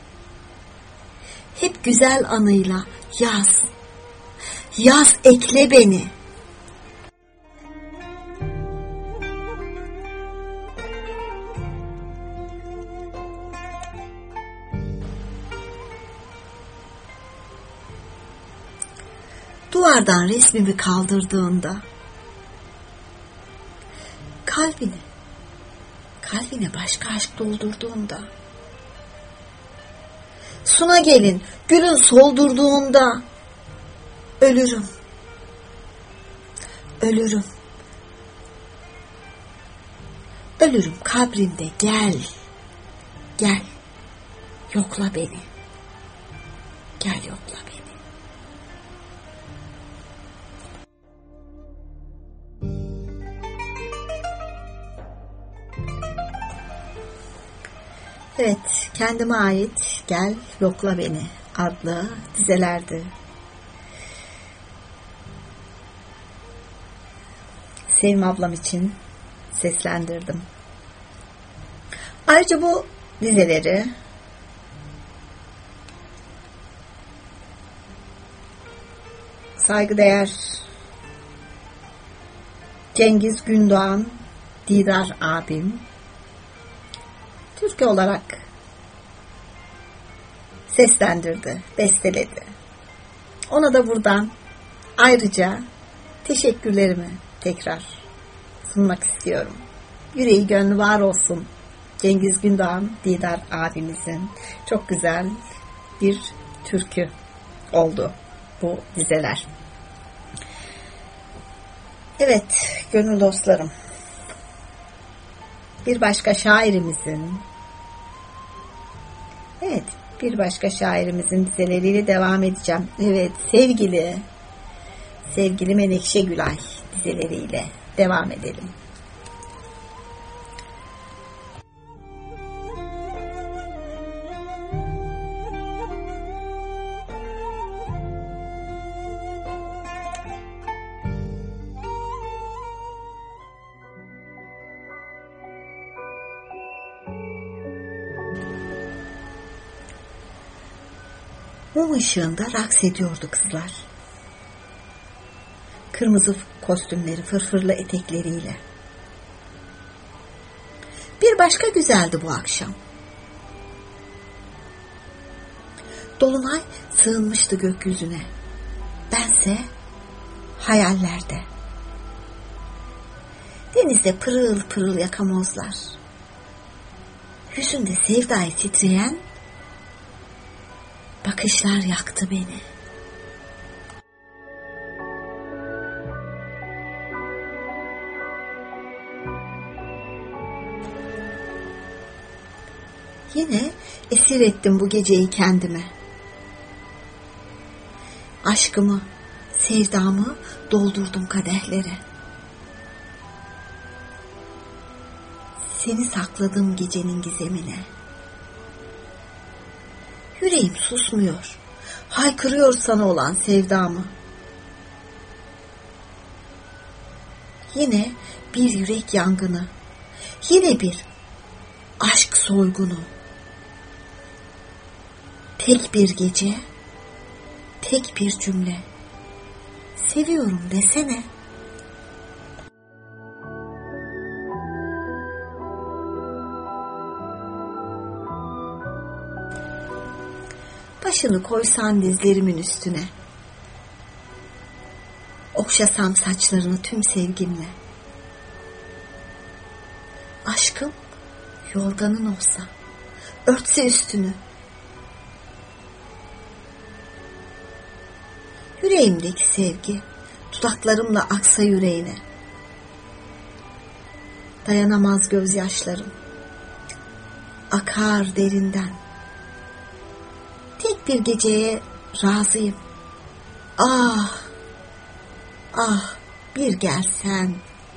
Hep güzel anıyla yaz. Yaz, ekle beni. Duvardan resmimi kaldırdığında kalbini, kalbine başka aşk doldurduğunda, suna gelin gülün soldurduğunda ölürüm, ölürüm, ölürüm kabrinde gel, gel, yokla beni, gel yokla beni. Evet, kendime ait Gel Yokla Beni adlı dizelerdi. Sevim ablam için seslendirdim. Ayrıca bu dizeleri saygıdeğer Cengiz Gündoğan, Didar abim türkü olarak seslendirdi, besteledi. Ona da buradan ayrıca teşekkürlerimi tekrar sunmak istiyorum. Yüreği gönlü var olsun Cengiz Gündoğan, Didar abimizin. Çok güzel bir türkü oldu bu dizeler. Evet gönül dostlarım, bir başka şairimizin evet bir başka şairimizin dizeleriyle devam edeceğim. Evet sevgili sevgili Menekşe Gülay dizeleriyle devam edelim. Mum ışığında raks ediyordu kızlar. Kırmızı kostümleri, fırfırlı etekleriyle. Bir başka güzeldi bu akşam. Dolunay sığınmıştı gökyüzüne. Bense hayallerde. Denizde pırıl pırıl yakamozlar. Yüzünde sevdayı titreyen bakışlar yaktı beni. Yine esir ettim bu geceyi kendime. Aşkımı, sevdamı doldurdum kadehlere. Seni sakladım gecenin gizemine. Yüreğim susmuyor, haykırıyor sana olan sevdamı. Yine bir yürek yangını, yine bir aşk soygunu. Tek bir gece, tek bir cümle. Seviyorum desene. Başını koysan dizlerimin üstüne. Okşasam saçlarını tüm sevgimle. Aşkım yorganın olsa, örtse üstünü. Yüreğimdeki sevgi dudaklarımla aksa yüreğine. Dayanamaz gözyaşlarım, akar derinden. Tek bir geceye razıyım. Ah, ah bir gelsen.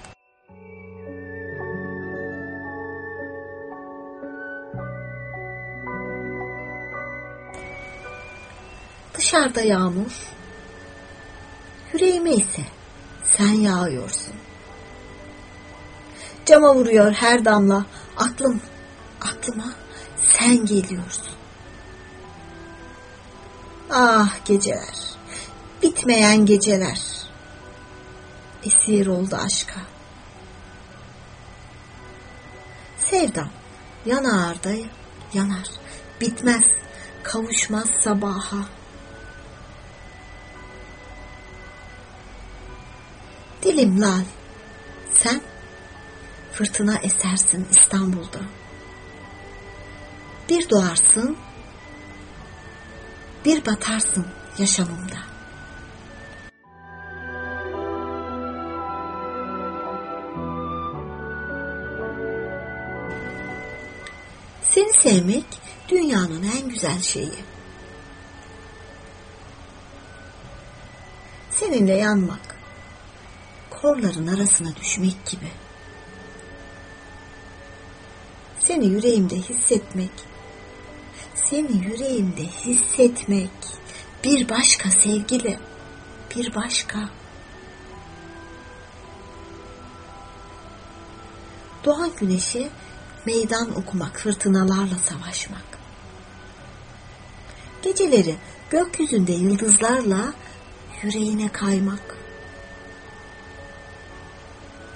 Dışarıda yağmur, yüreğime ise sen yağıyorsun. Cama vuruyor her damla, aklım, aklıma sen geliyorsun. Ah geceler, bitmeyen geceler, esir oldu aşka. Sevdam yanar da yanar, bitmez, kavuşmaz sabaha. Dilim lal, sen fırtına esersin İstanbul'da. Bir doğarsın, bir batarsın yaşamımda. Seni sevmek dünyanın en güzel şeyi. Seninle yanmak, korların arasına düşmek gibi. Seni yüreğimde hissetmek, seni yüreğimde hissetmek bir başka sevgili, bir başka. Doğan güneşe meydan okumak, fırtınalarla savaşmak. Geceleri gökyüzünde yıldızlarla yüreğine kaymak.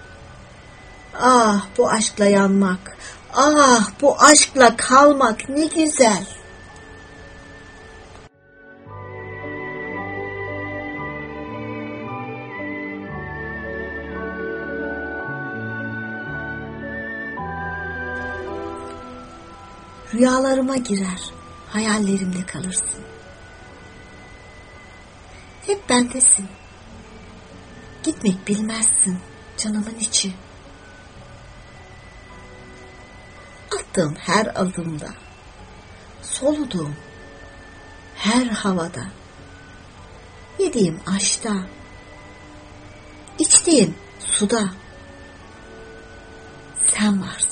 Ah bu aşkla yanmak, ah bu aşkla kalmak ne güzel. Rüyalarıma girer, hayallerimde kalırsın. Hep bendesin. Gitmek bilmezsin canımın içi. Attığım her adımda, soluduğum her havada, yediğim aşta, içtiğim suda sen varsın.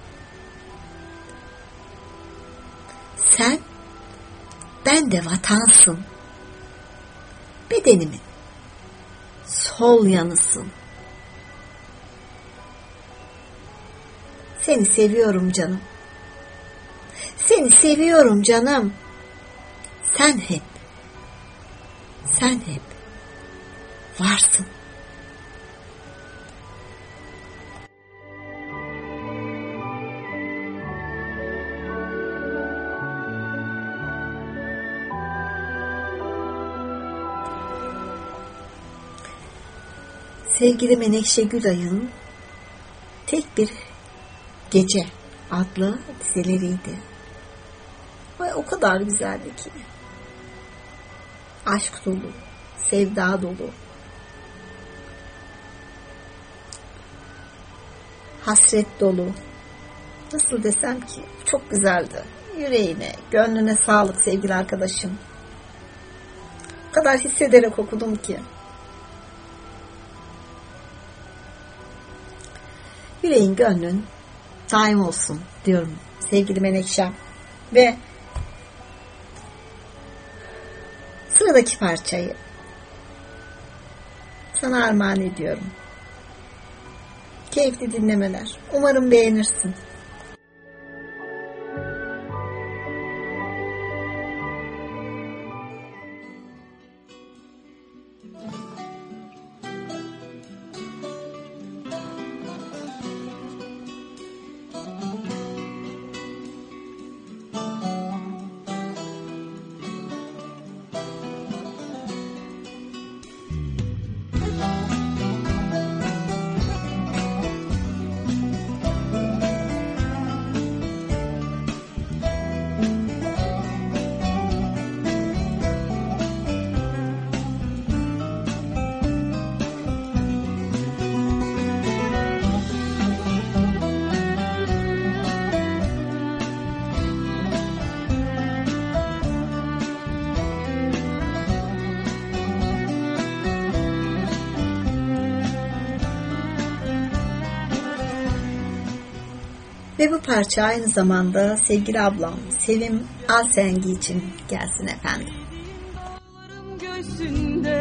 Sen, ben de vatansın. Bedenimin sol yanısın. Seni seviyorum canım. Seni seviyorum canım. Sen hep, sen hep varsın. Sevgili Menekşe Gülay'ın Tek Bir Gece adlı dizeleriydi. Ve o kadar güzeldi ki. Aşk dolu, sevda dolu. Hasret dolu. Nasıl desem ki çok güzeldi. Yüreğine, gönlüne sağlık sevgili arkadaşım. O kadar hissederek okudum ki. Yüreğin gönlün daim olsun diyorum sevgili Menekşem. Ve sıradaki parçayı sana armağan ediyorum. Keyifli dinlemeler. Umarım beğenirsin. Ve bu parça aynı zamanda sevgili ablam Sevim Alsengi için gelsin efendim. Dağlarım göğsünde,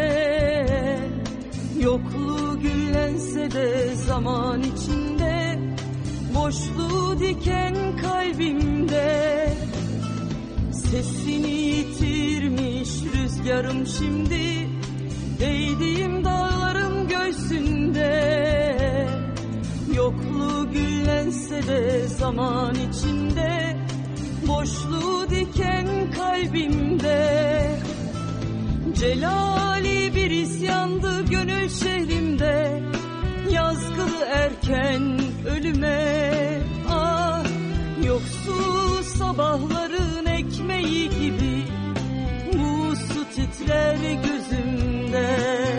yokluğu güllense de zaman içinde, boşluğu diken kalbimde, sesini yitirmiş rüzgarım şimdi, değdiğim dağlarım göğsünde. Yokluğu güllense de zaman içinde, boşluğu diken kalbimde. Celali bir isyandı gönül şehrimde, yazgılı erken ölüme. Ah, yoksul sabahların ekmeği gibi, bu su titrer gözümde.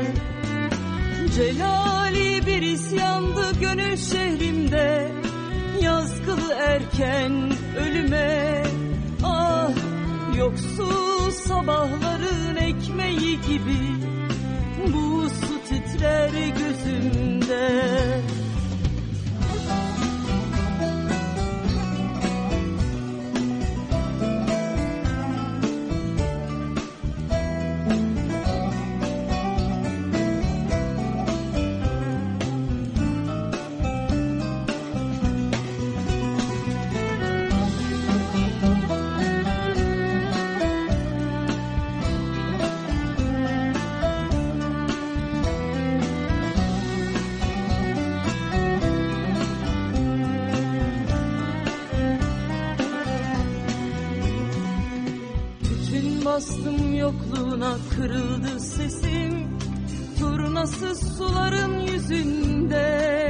Celali bir isyandı gönül şehrimde, yazgılı erken ölüme. Ah, yoksul sabahların ekmeği gibi, bu su titrer gözümde. bastım yokluğuna, kırıldı sesim turnasız suların yüzünde.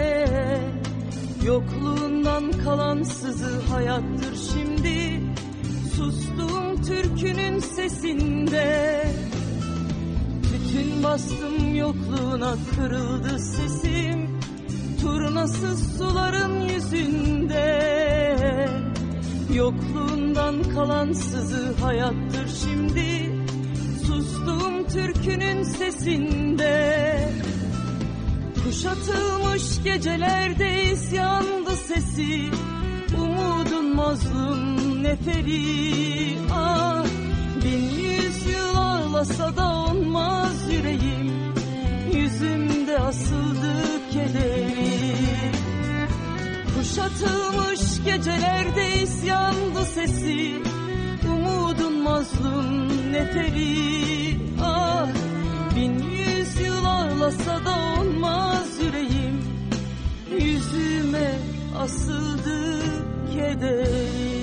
Yokluğundan kalan sızı hayattır şimdi, sustum türkünün sesinde. Tütün bastım yokluğuna, kırıldı sesim turnasız suların yüzünde. Yokluğundan kalan sızı hayattır şimdi, sustum türkünün sesinde. Kuşatılmış gecelerde isyandı sesi, umudun mazlum neferi. Ah, bin yüzyıl ağlasa da olmaz yüreğim, yüzümde asıldı kederi. Kuşatılmış gecelerde isyandı sesi, umudun mazlum neferi. Ah, bin yüzyıl ağlasa da olmaz yüreğim, yüzüme asıldı kederi.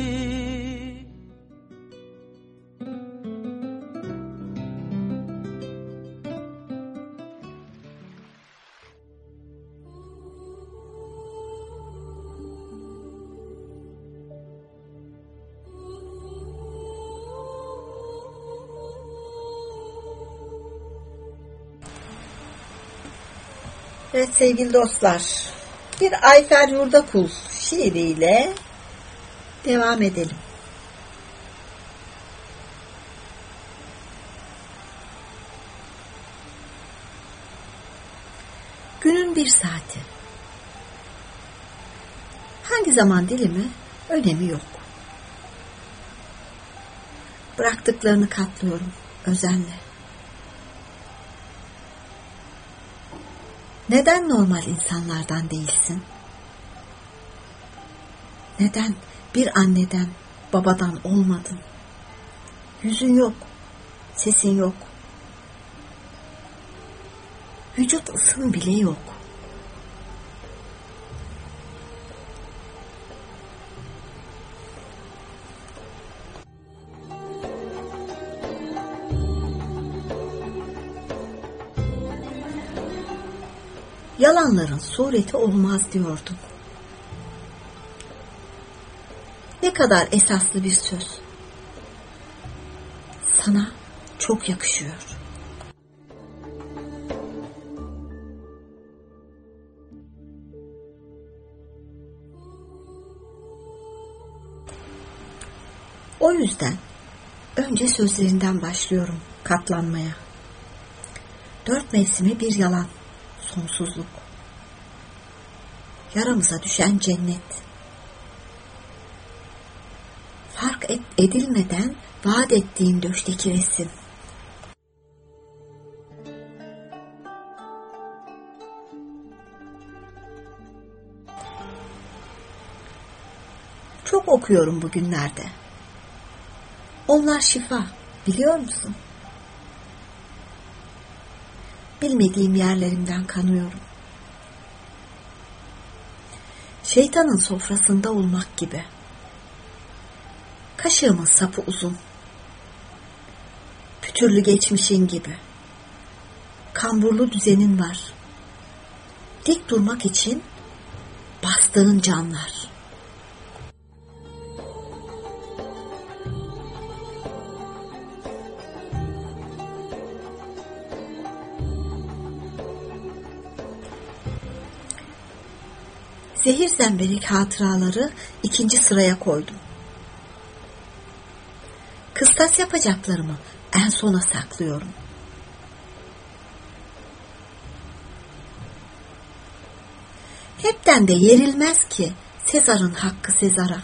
Evet sevgili dostlar, bir Ayfer Yurdakul şiiriyle devam edelim. Günün bir saati. Hangi zaman dilimi önemi yok. Bıraktıklarını katlıyorum özenle. Neden normal insanlardan değilsin? Neden bir anneden, babadan olmadın? Yüzün yok, sesin yok. Vücut ısın bile yok. Yalanların sureti olmaz diyordun. Ne kadar esaslı bir söz. Sana çok yakışıyor. O yüzden önce sözlerinden başlıyorum katlanmaya. Dört mevsimi bir yalan. Sonsuzluk. Yaramıza düşen cennet. Fark et, edilmeden vaat ettiğin döşteki resim. Çok okuyorum bugünlerde. Onlar şifa, biliyor musun? Bilmediğim yerlerimden kanıyorum. Şeytanın sofrasında olmak gibi. Kaşığımın sapı uzun. Pütürlü geçmişin gibi. Kamburlu düzenin var. Dik durmak için bastığın canlar. Zehir zemberek hatıraları ikinci sıraya koydum. Kıstas yapacaklarımı en sona saklıyorum. Hepten de yerilmez ki Sezar'ın hakkı Sezar'a.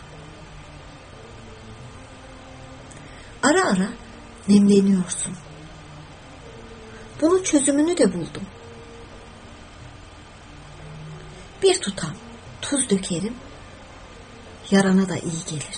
Ara ara nemleniyorsun. Bunun çözümünü de buldum. Bir tutam tuz dökerim, yarana da iyi gelir.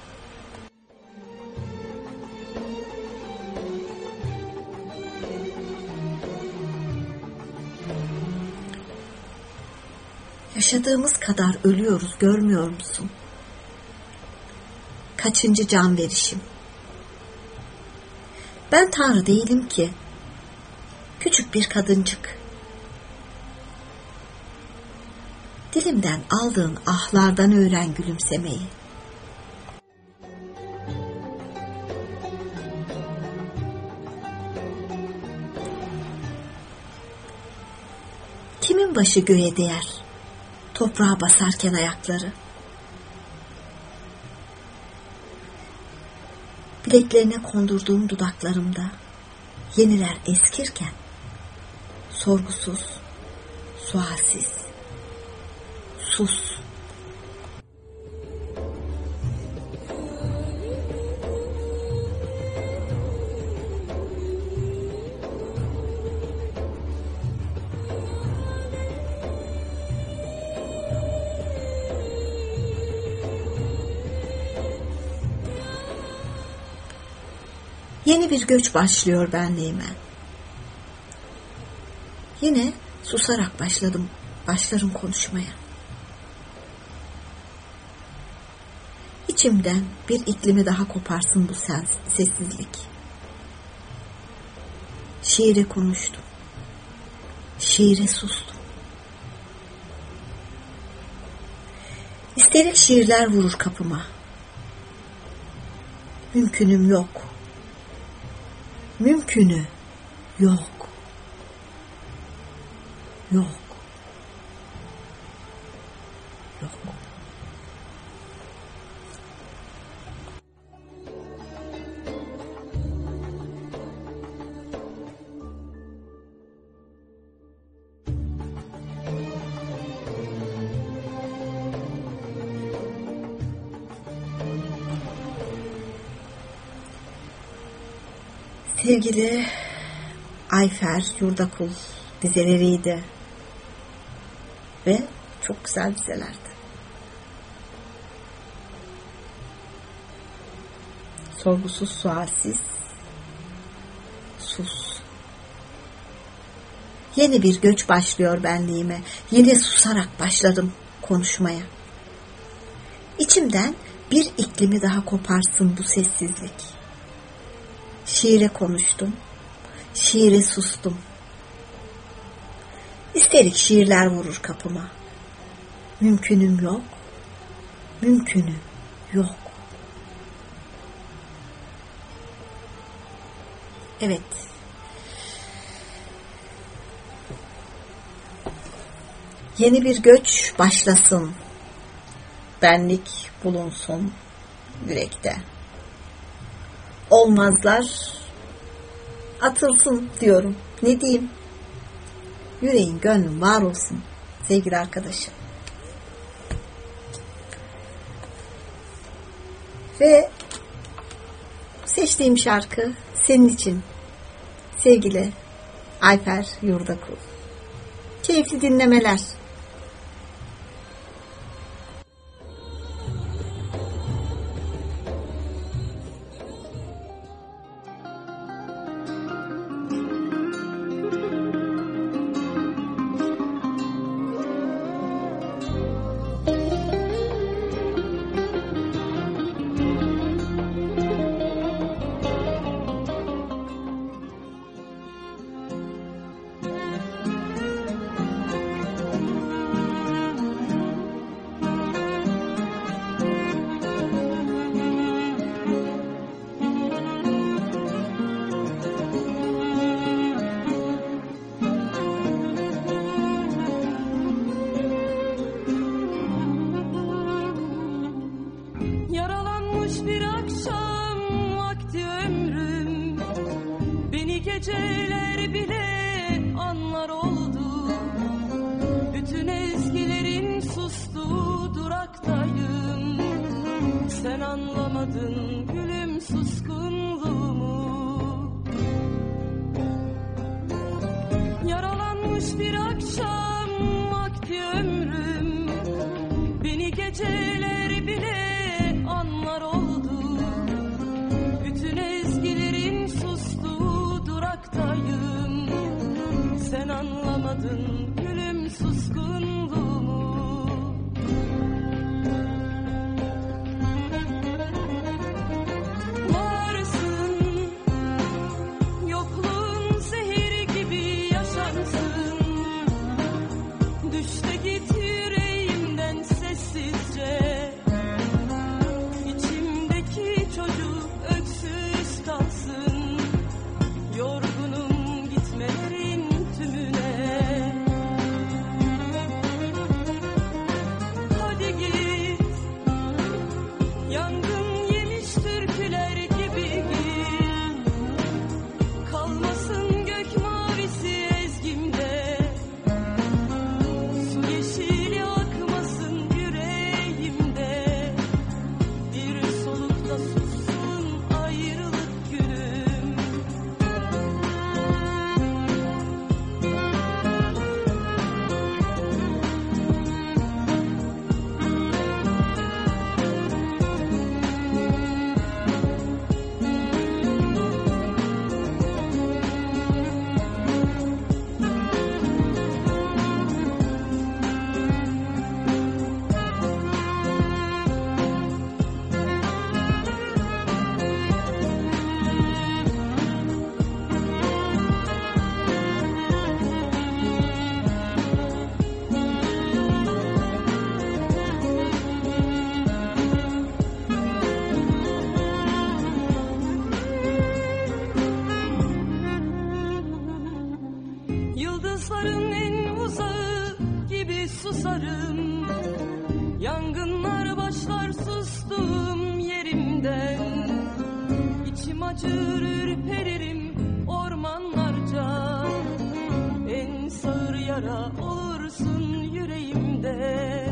Yaşadığımız kadar ölüyoruz, görmüyor musun? Kaçıncı can verişim? Ben Tanrı değilim ki. Küçük bir kadıncık. Dilimden aldığın ahlardan öğren gülümsemeyi. Kimin başı göğe değer, toprağa basarken ayakları? Bileklerine kondurduğum dudaklarımda yeniler eskirken, sorgusuz, sualsiz, sus. Yeni bir göç başlıyor benliğime. Yine susarak başladım, başlarım konuşmaya. İçimden bir iklimi daha koparsın bu sen, sessizlik. Şiire konuştum, şiire sustum. İsterik şiirler vurur kapıma. Mümkünüm yok. Mümkünü yok. Yok. Yok. Sevgili Ayfer Yurdakul dizeleriydi ve çok güzel dizelerdi. Sorgusuz, sualsiz, sus. Yeni bir göç başlıyor benliğime. Yine susarak başladım konuşmaya. İçimden bir iklimi daha koparsın bu sessizlik. Şiire konuştum, şiire sustum. İsterik şiirler vurur kapıma. Mümkünüm yok, mümkünü yok. Evet. Yeni bir göç başlasın. Benlik bulunsun yürekte. Olmazlar atılsın diyorum. Ne diyeyim? Yüreğin, gönlün var olsun sevgili arkadaşım. Ve seçtiğim şarkı senin için sevgili Ayfer Yurdakul. Keyifli dinlemeler. Geceler bile anlar oldu. Bütün ezgilerin sustuğu duraktayım. Sen anlamadın gülüm suskunluğumu. Yaralanmış bir akşam vakti ömrüm. Beni geceler bile anlar oldu. Bütün ezgilerin sustuğu duraktayım. Sen anlamadın gülüm suskunluğumu. Varsın Düşte git yüreğimden sessizce. İçimdeki çocuk öksüz kalsın. Yorgunum gitmelerin tümüne. Hadi git, yangın yemiş türküler gibi git. Kalmasın gök mavisi ezgimde. Su yeşili akmasın yüreğimde. Bir solukta sussun ayrılık gülüm. Yıldızların en uzağı gibi susarım. Yangınlar başlar sustuğum yerimden. İçim acır ürperirim ormanlarca. En sağır yara olursun yüreğimde.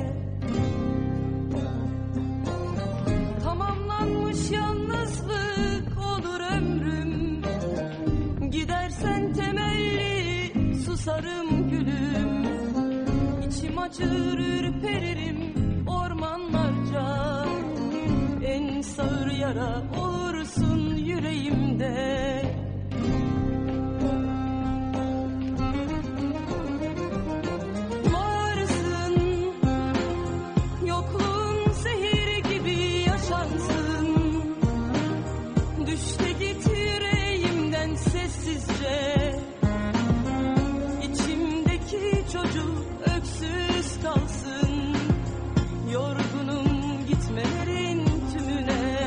Tamamlanmış yalnızlık olur ömrüm. Gidersen temelli susarım gülüm. İçim acır ürperirim ormanlarca. En sağır yara olursun yüreğimde. Varsın, yokluğun zehir gibi yaşansın. Düşte git yüreğimden sessizce. İçimdeki çocuk öksüz kalsın. Yorgunum gitmelerin tümüne.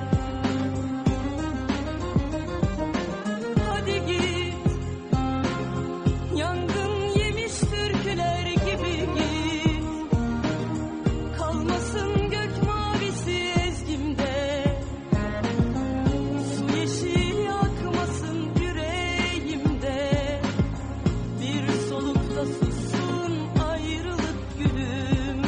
Hadi git, yangın yemiş türküler gibi git. Kalmasın gök mavisi ezgimde. Su yeşili akmasın yüreğimde. Bir solukta sussun ayrılık gülüm.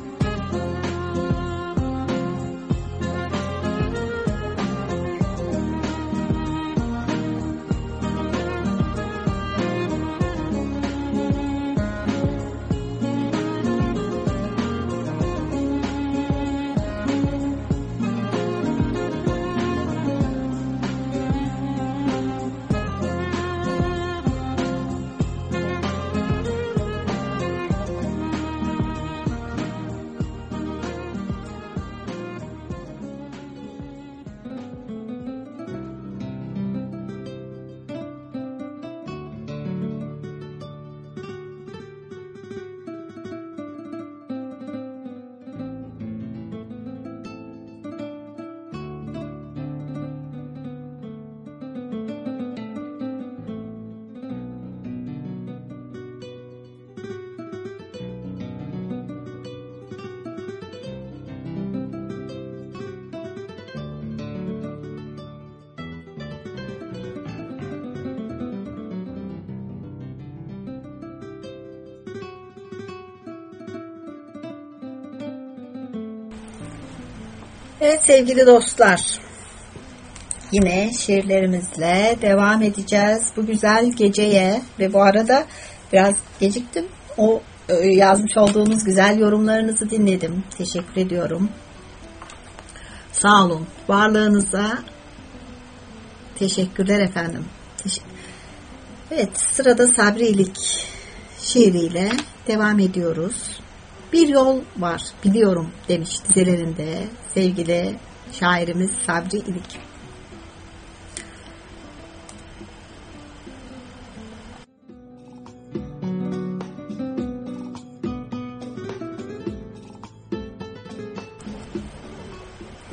Evet sevgili dostlar, yine şiirlerimizle devam edeceğiz bu güzel geceye. Ve bu arada biraz geciktim. O yazmış olduğunuz güzel yorumlarınızı dinledim. Teşekkür ediyorum. Sağ olun. Varlığınıza teşekkürler efendim. Teşekkür. Evet, sırada Sabri İlik şiiriyle devam ediyoruz. Bir yol var biliyorum demiş dizelerinde sevgili şairimiz Sabri İlik.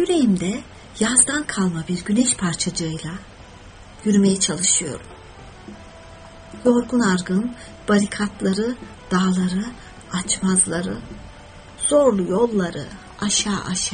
Yüreğimde yazdan kalma bir güneş parçacığıyla yürümeye çalışıyorum. Yorgun argın barikatları, dağları, açmazları, zorlu yolları aşağı aşağı.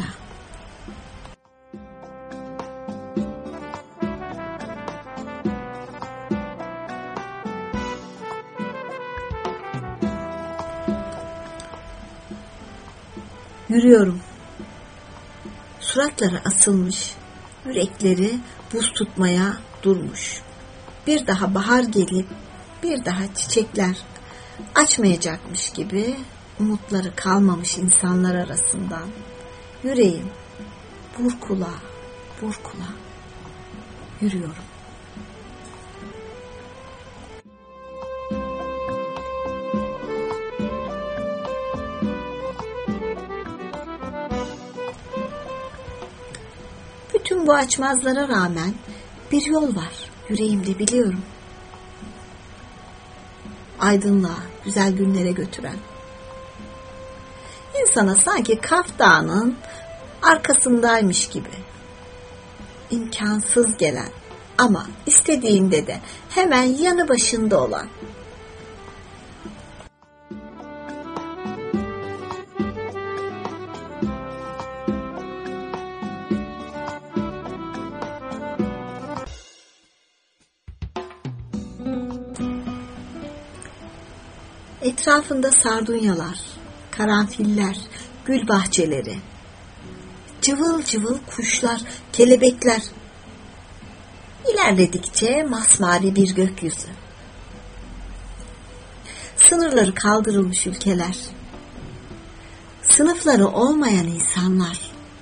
Yürüyorum. Suratları asılmış, yürekleri buz tutmaya durmuş. Bir daha bahar gelip bir daha çiçekler açmayacakmış gibi umutları kalmamış insanlar arasından yüreğim burkula burkula yürüyorum. Bütün bu açmazlara rağmen bir yol var yüreğimde, biliyorum. Aydınlığa, güzel günlere götüren. İnsana sanki Kaf Dağı'nın arkasındaymış gibi. İmkansız gelen ama istediğinde de hemen yanı başında olan. Etrafında sardunyalar, karanfiller, gül bahçeleri, cıvıl cıvıl kuşlar, kelebekler. İlerledikçe masmavi bir gökyüzü. Sınırları kaldırılmış ülkeler. Sınıfları olmayan insanlar.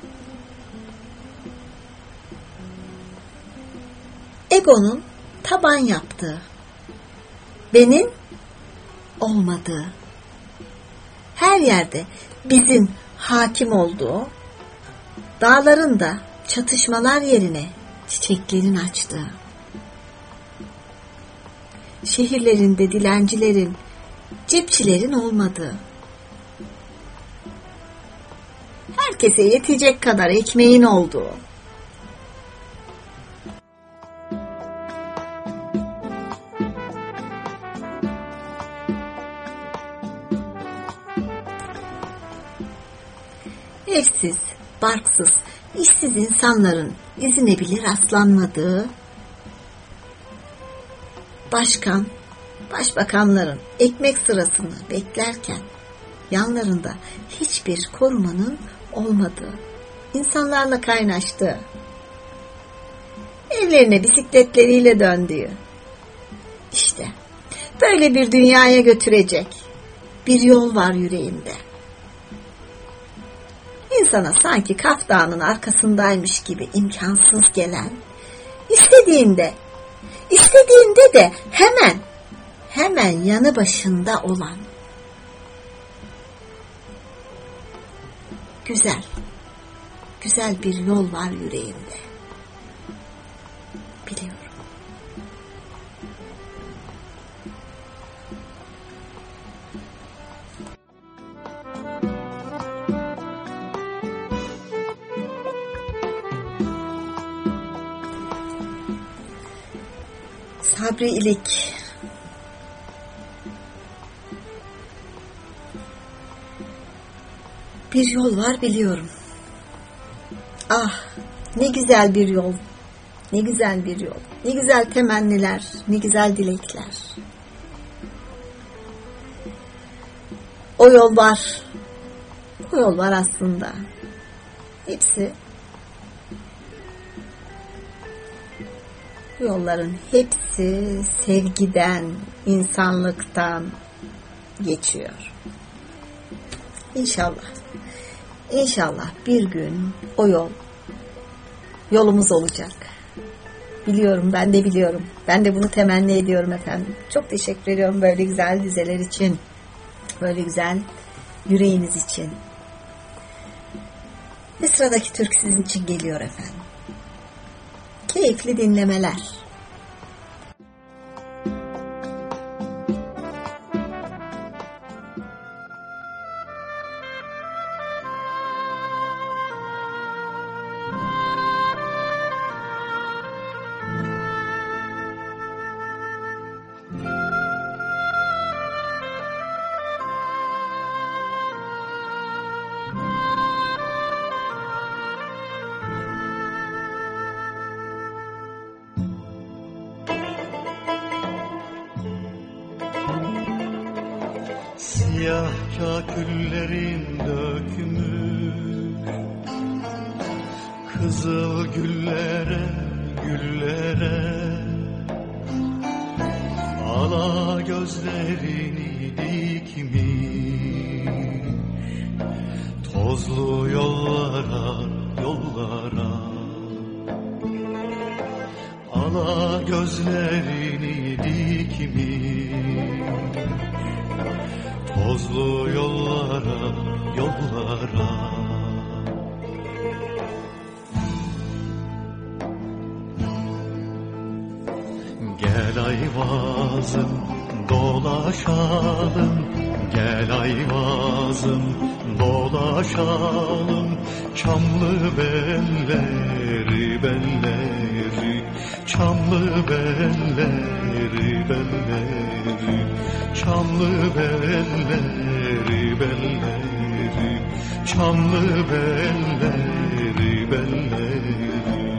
Egonun taban yaptığı, benim olmadığı, her yerde bizim hakim olduğu, dağların da çatışmalar yerine çiçeklerin açtığı, şehirlerinde dilencilerin, cepçilerin olmadığı, herkese yetecek kadar ekmeğin olduğu, evsiz, barksız, işsiz insanların izine bile rastlanmadığı, başkan, başbakanların ekmek sırasını beklerken yanlarında hiçbir korumanın olmadığı, insanlarla kaynaştığı, evlerine bisikletleriyle döndüğü, işte böyle bir dünyaya götürecek bir yol var yüreğimde. İnsana sanki Kaf Dağı'nın arkasındaymış gibi imkansız gelen, istediğinde, istediğinde de hemen, hemen yanı başında olan, güzel, güzel bir yol var yüreğimde. Biliyorum. Sabri İlik. Bir yol var biliyorum. Ah, ne güzel bir yol. Ne güzel bir yol. Ne güzel temenniler, ne güzel dilekler. O yol var. O yol var aslında. Hepsi, bu yolların hepsi sevgiden, insanlıktan geçiyor. İnşallah, inşallah bir gün o yol yolumuz olacak. Biliyorum, ben de biliyorum. Ben de bunu temenni ediyorum efendim. Çok teşekkür ediyorum böyle güzel dizeler için. Böyle güzel yüreğiniz için. Ve sıradaki türkü sizin için geliyor efendim. Keyifli dinlemeler. Siyah kaküllerin dökümü kızıl güllere, güllere. Ala gözlerini dikmiş tozlu yollara, yollara. Ala gözlerini dikmiş tozlu yollara, yollara. Gel Ayvazım dolaşalım, gel Ayvazım dolaşalım. Çamlı belleri, belleri, çamlı belleri, belleri, çamlı belleri, belleri, çamlı belleri, belleri.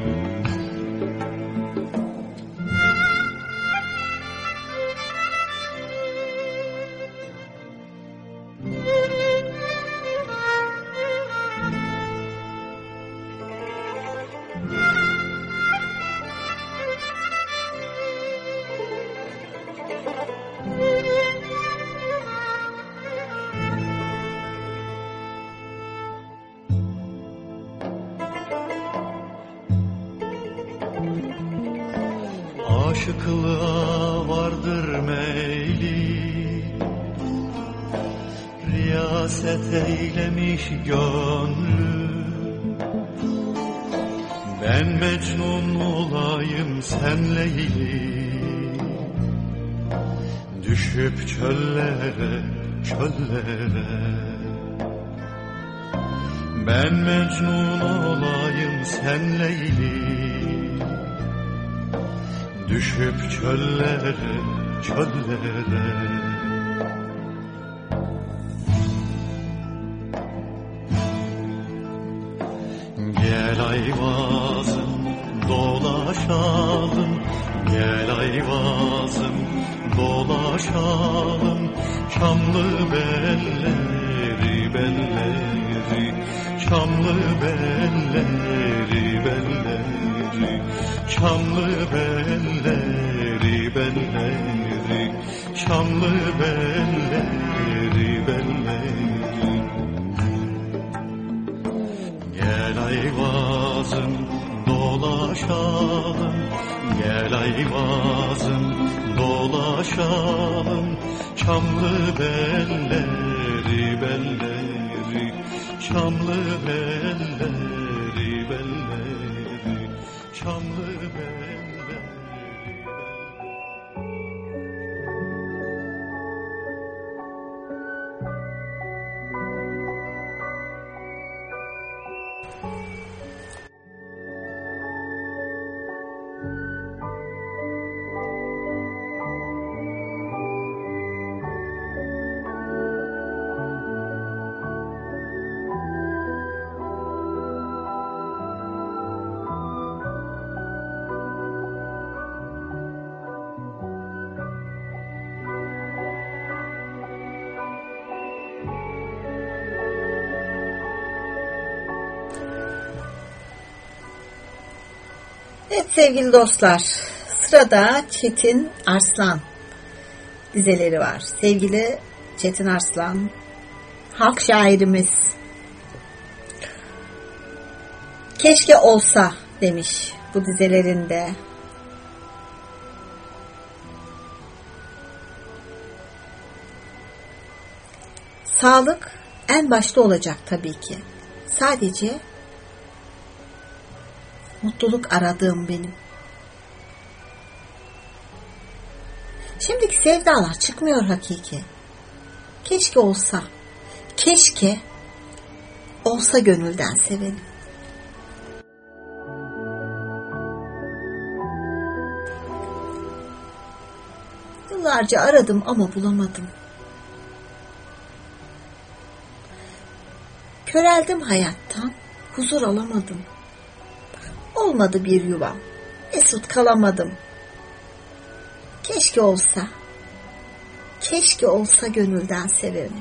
Aşıklığa vardır meyli, riyaset eylemiş gönlü. Ben Mecnun olayım sen Leyli, düşüp çöllere, çöllere. Ben Mecnun olayım sen Leyli, düşüp çöllere, çöllere. Gel Ayvazım dolaşalım, gel Ayvazım dolaşalım. Çamlı belleri, belleri, çamlı belleri, belleri, çamlı belleri, belleri, çamlı belleri, belleri. Gel Ayvazım dolaşalım, gel Ayvazım dolaşalım. Çamlı belleri, belleri, çamlı belleri, belleri, çamlı belleri, belleri. Evet sevgili dostlar, sırada Çetin Arslan dizeleri var. Sevgili Çetin Arslan, halk şairimiz. Keşke olsa demiş bu dizelerinde. Sağlık en başta olacak tabii ki. Sadece mutluluk aradığım benim. Şimdiki sevdalar çıkmıyor hakiki. Keşke olsa, keşke olsa gönülden sevenim. Yıllarca aradım ama bulamadım. Köreldim hayattan, huzur alamadım. Olmadı bir yuvam, mesut kalamadım. Keşke olsa, keşke olsa gönülden seveni.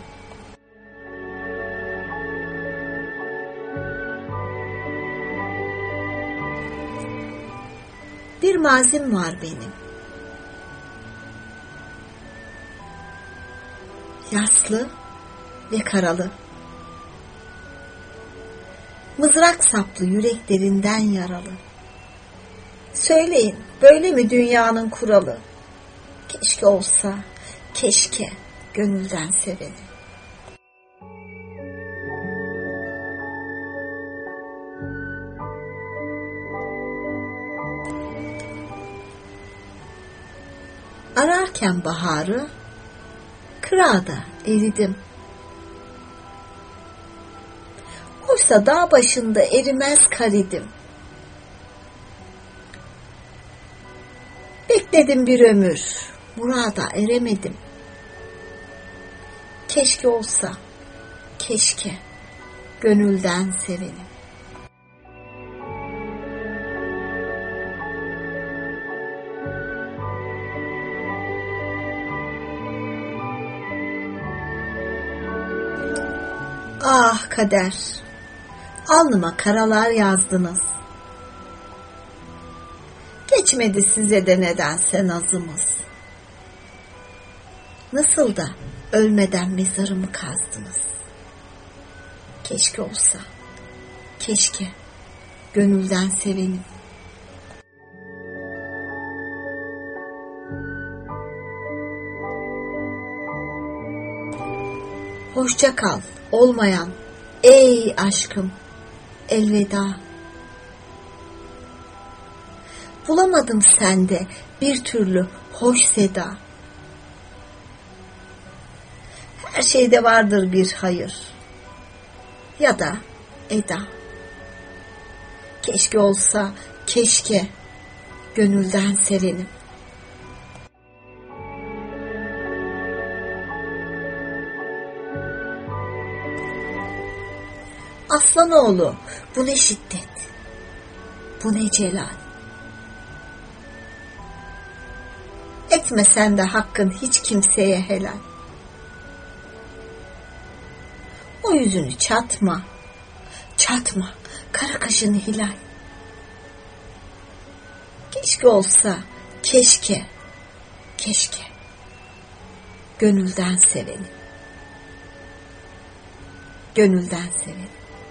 Bir mazim var benim. Yaslı ve karalı. Mızrak saplı yüreklerinden yaralı. Söyleyin, böyle mi dünyanın kuralı? Keşke olsa, keşke gönülden seveni. Ararken baharı, kırada eridim. Oysa dağ başında erimez kar idim. Bekledim bir ömür, murada eremedim. Keşke olsa, keşke gönülden sevenim. Ah kader, alnıma karalar yazdınız. Geçmedi size de nedense nazımız. Nasıl da ölmeden mezarımı kazdınız. Keşke olsa, keşke gönülden sevenim. Hoşça kal olmayan ey aşkım, elveda. Bulamadım sende bir türlü hoş seda. Her şeyde vardır bir hayır ya da eda. Keşke olsa, keşke gönülden sevenim. Aslanoğlu, bu ne şiddet, bu ne celal. Etmesen de hakkın hiç kimseye helal. O yüzünü çatma, çatma, kara kaşını hilal. Keşke olsa, keşke, keşke gönülden seveni, gönülden seveni.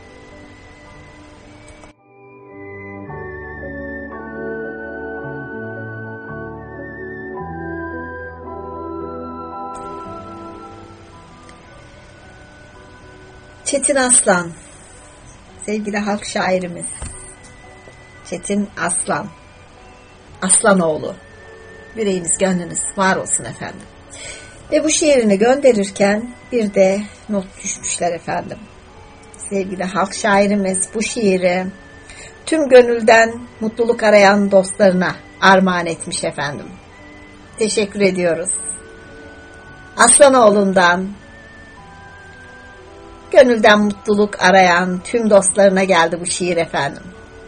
Çetin Aslan, sevgili halk şairimiz Çetin Aslan, Aslanoğlu, yüreğiniz gönlünüz var olsun efendim. Ve bu şiirini gönderirken bir de not düşmüşler efendim. Sevgili halk şairimiz bu şiiri tüm gönülden mutluluk arayan dostlarına armağan etmiş efendim. Teşekkür ediyoruz. Aslanoğlu'ndan gönülden mutluluk arayan tüm dostlarına geldi bu şiir efendim.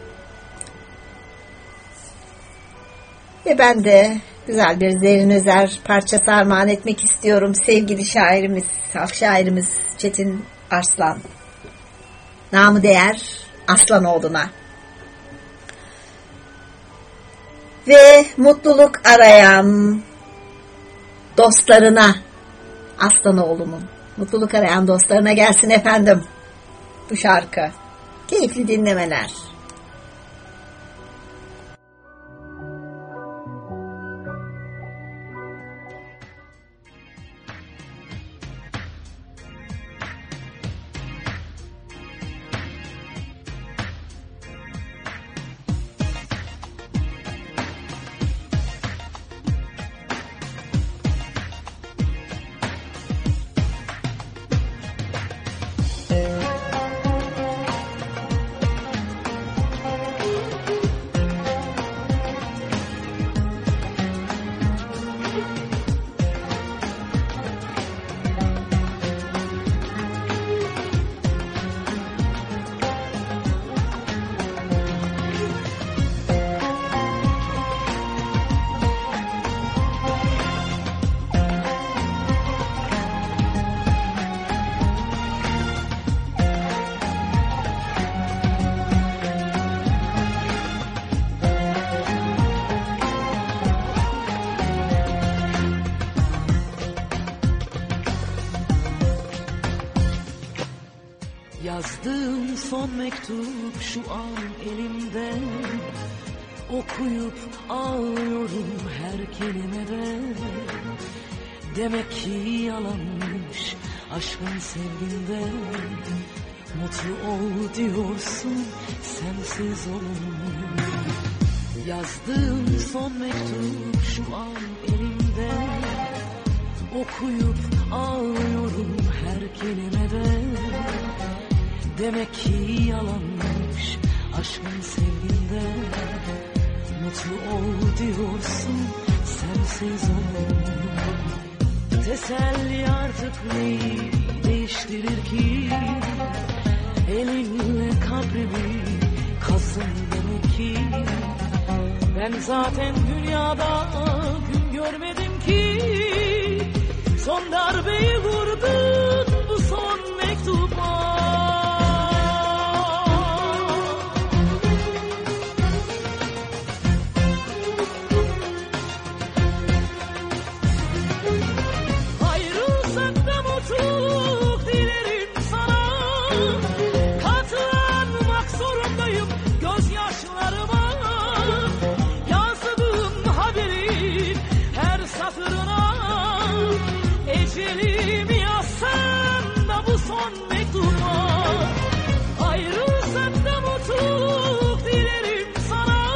Ve ben de güzel bir Zerrin Özer parçası armağan etmek istiyorum sevgili şairimiz, halk şairimiz Çetin Arslan. Namı değer Aslanoğlu'na. Ve mutluluk arayan dostlarına, Aslanoğlu'nun mutluluk arayan dostlarına gelsin efendim bu şarkı. Keyifli dinlemeler. Yazdığım son mektup şu an elimde, okuyup ağlıyorum her kelimede. Demek ki yalanmış aşkın sevginde, mutlu ol diyorsun sensiz olmuyor. Yazdığım son mektup şu an elimde, okuyup ağlıyorum her kelimede. Demek ki yalanmış aşkın sevginde, mutlu ol diyorsun sensiz olmuyor. Teselli artık neyi değiştirir ki, elinle kabrimi kazın demek ki. Ben zaten dünyada gün görmedim ki, son darbeyi vurdun bu son mektuba. Ecelim yazsam da bu son mektuba, ayrılsak da mutluluk dilerim sana.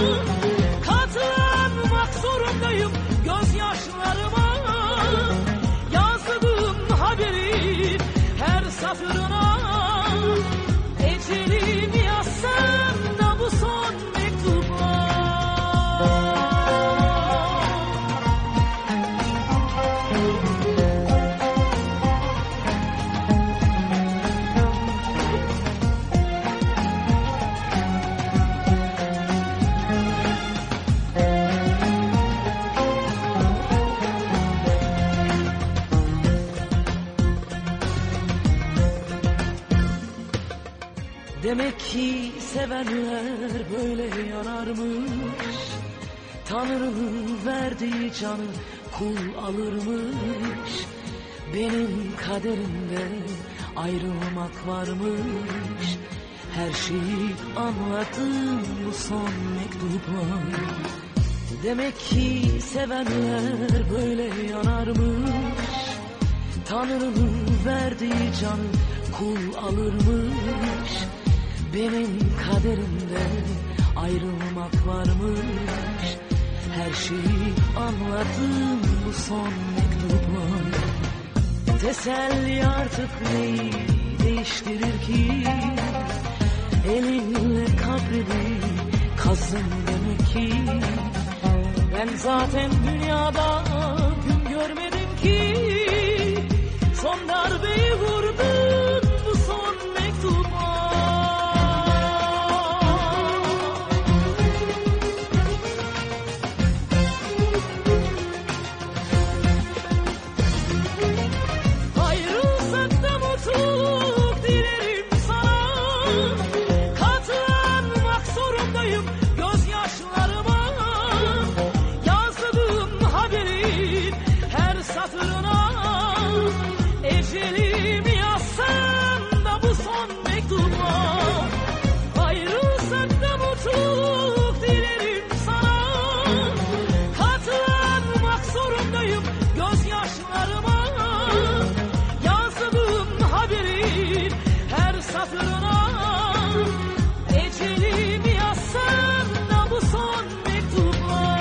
Katlanmak zorundayım gözyaşlarıma, yazdığım haberi her satırına. Ecelim yazsam da bu son mektuba. Demek ki sevenler böyle yanarmış, Tanrı'nın verdiği canı kul alırmış. Benim kaderimde ayrılmak varmış, her şeyi anladım bu son mektupla. Demek ki sevenler böyle yanarmış, Tanrı'nın verdiği canı kul alırmış. Benim kaderimde ayrılmak varmış, her şeyi anladım bu son mektupla. Teselli artık neyi değiştirir ki, elinle kabrimi kazın demek ki. Ben zaten dünyada gün görmedim ki, son darbeyi vurdun bu son mektuba. Ayrılsak da mutluluk dilerim sana. Katlanmak zorundayım gözyaşlarıma, yazdığım haberin her satırına. Ecelim yazsam da bu son mektuba, ayrılsak da mutluluk dilerim sana. Katlanmak zorundayım gözyaşlarıma, yazdığım haberin her satırına. Ecelim yazsam da bu son mektuba.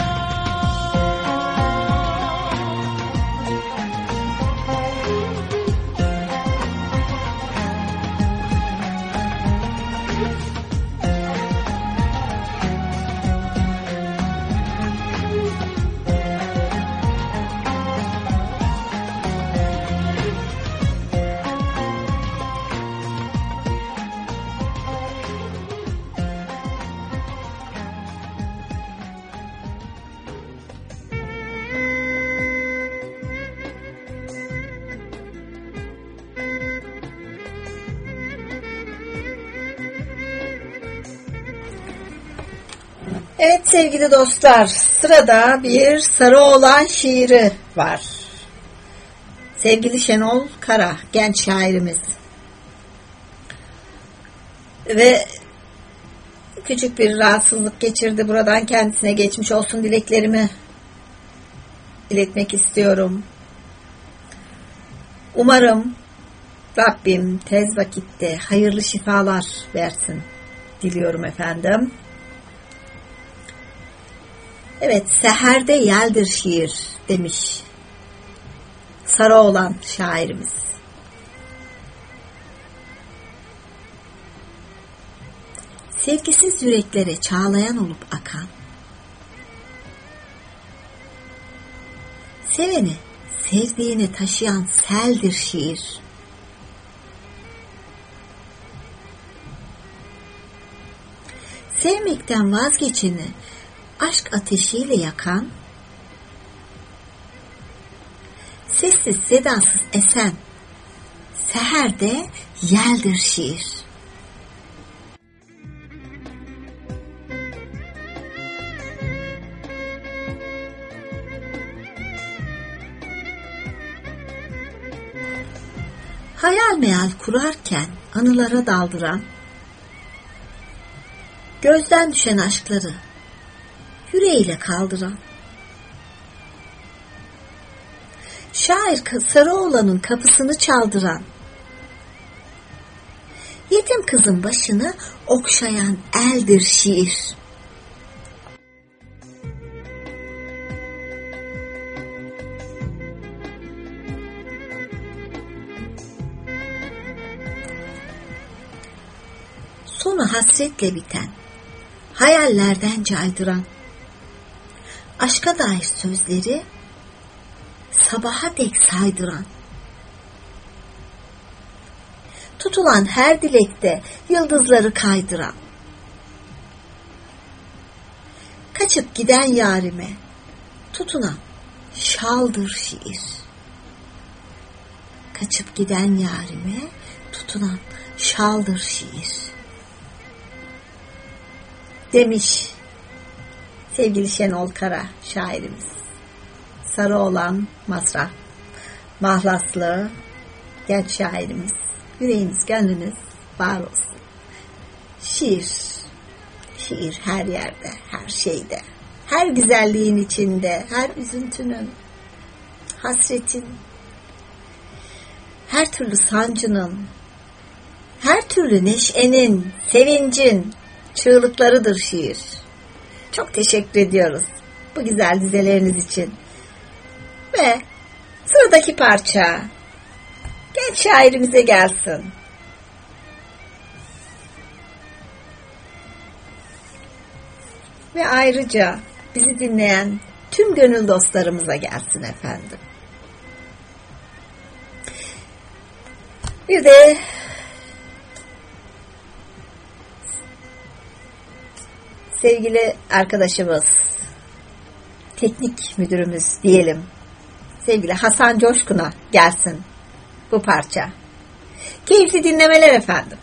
Evet sevgili dostlar, sırada bir Sarıoğlan şiiri var. Sevgili Şenol Kara, genç şairimiz. Ve küçük bir rahatsızlık geçirdi. Buradan kendisine geçmiş olsun dileklerimi iletmek istiyorum. Umarım Rabbim tez vakitte hayırlı şifalar versin diliyorum efendim. Evet, seherde yeldir şiir demiş Sarıoğlan şairimiz. Sevgisiz yüreklere çağlayan olup akan, seveni sevdiğini taşıyan seldir şiir. Sevmekten vazgeçeni aşk ateşiyle yakan, sessiz sedasız esen seherde yeldir şiir. Hayal meyal kurarken anılara daldıran, gözden düşen aşkları yüreğiyle kaldıran, şair Sarıoğlan'ın kapısını çaldıran, yetim kızın başını okşayan eldir şiir. Sonu hasretle biten, hayallerden caydıran, aşka dair sözleri sabaha dek saydıran, tutulan her dilekte yıldızları kaydıran, kaçıp giden yarime tutunan şaldır şiir. Kaçıp giden yarime tutunan şaldır şiir. Demiş sevgili Şenol Kara şairimiz. Sarıoğlan Masraf mahlaslı genç şairimiz. Yüreğiniz, gönlünüz var olsun. Şiir, şiir her yerde, her şeyde, her güzelliğin içinde, her üzüntünün, hasretin, her türlü sancının, her türlü neşenin, sevincin çığlıklarıdır şiir. Çok teşekkür ediyoruz bu güzel dizeleriniz için. Ve sıradaki parça genç şairimize gelsin. Ve ayrıca bizi dinleyen tüm gönül dostlarımıza gelsin efendim. Bir de sevgili arkadaşımız, teknik müdürümüz diyelim, sevgili Hasan Coşkun'a gelsin bu parça. Keyifli dinlemeler efendim.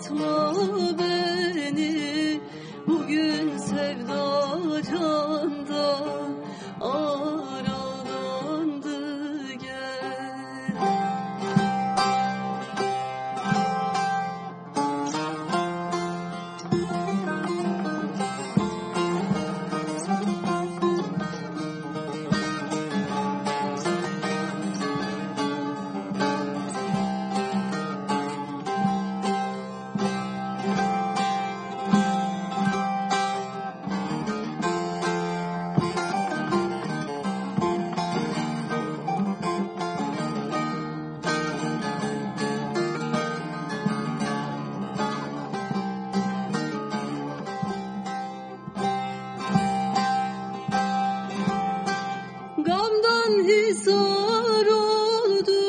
Ağlatma beni, bugün sevda candan aralandı gel. Gamdan hisar oldu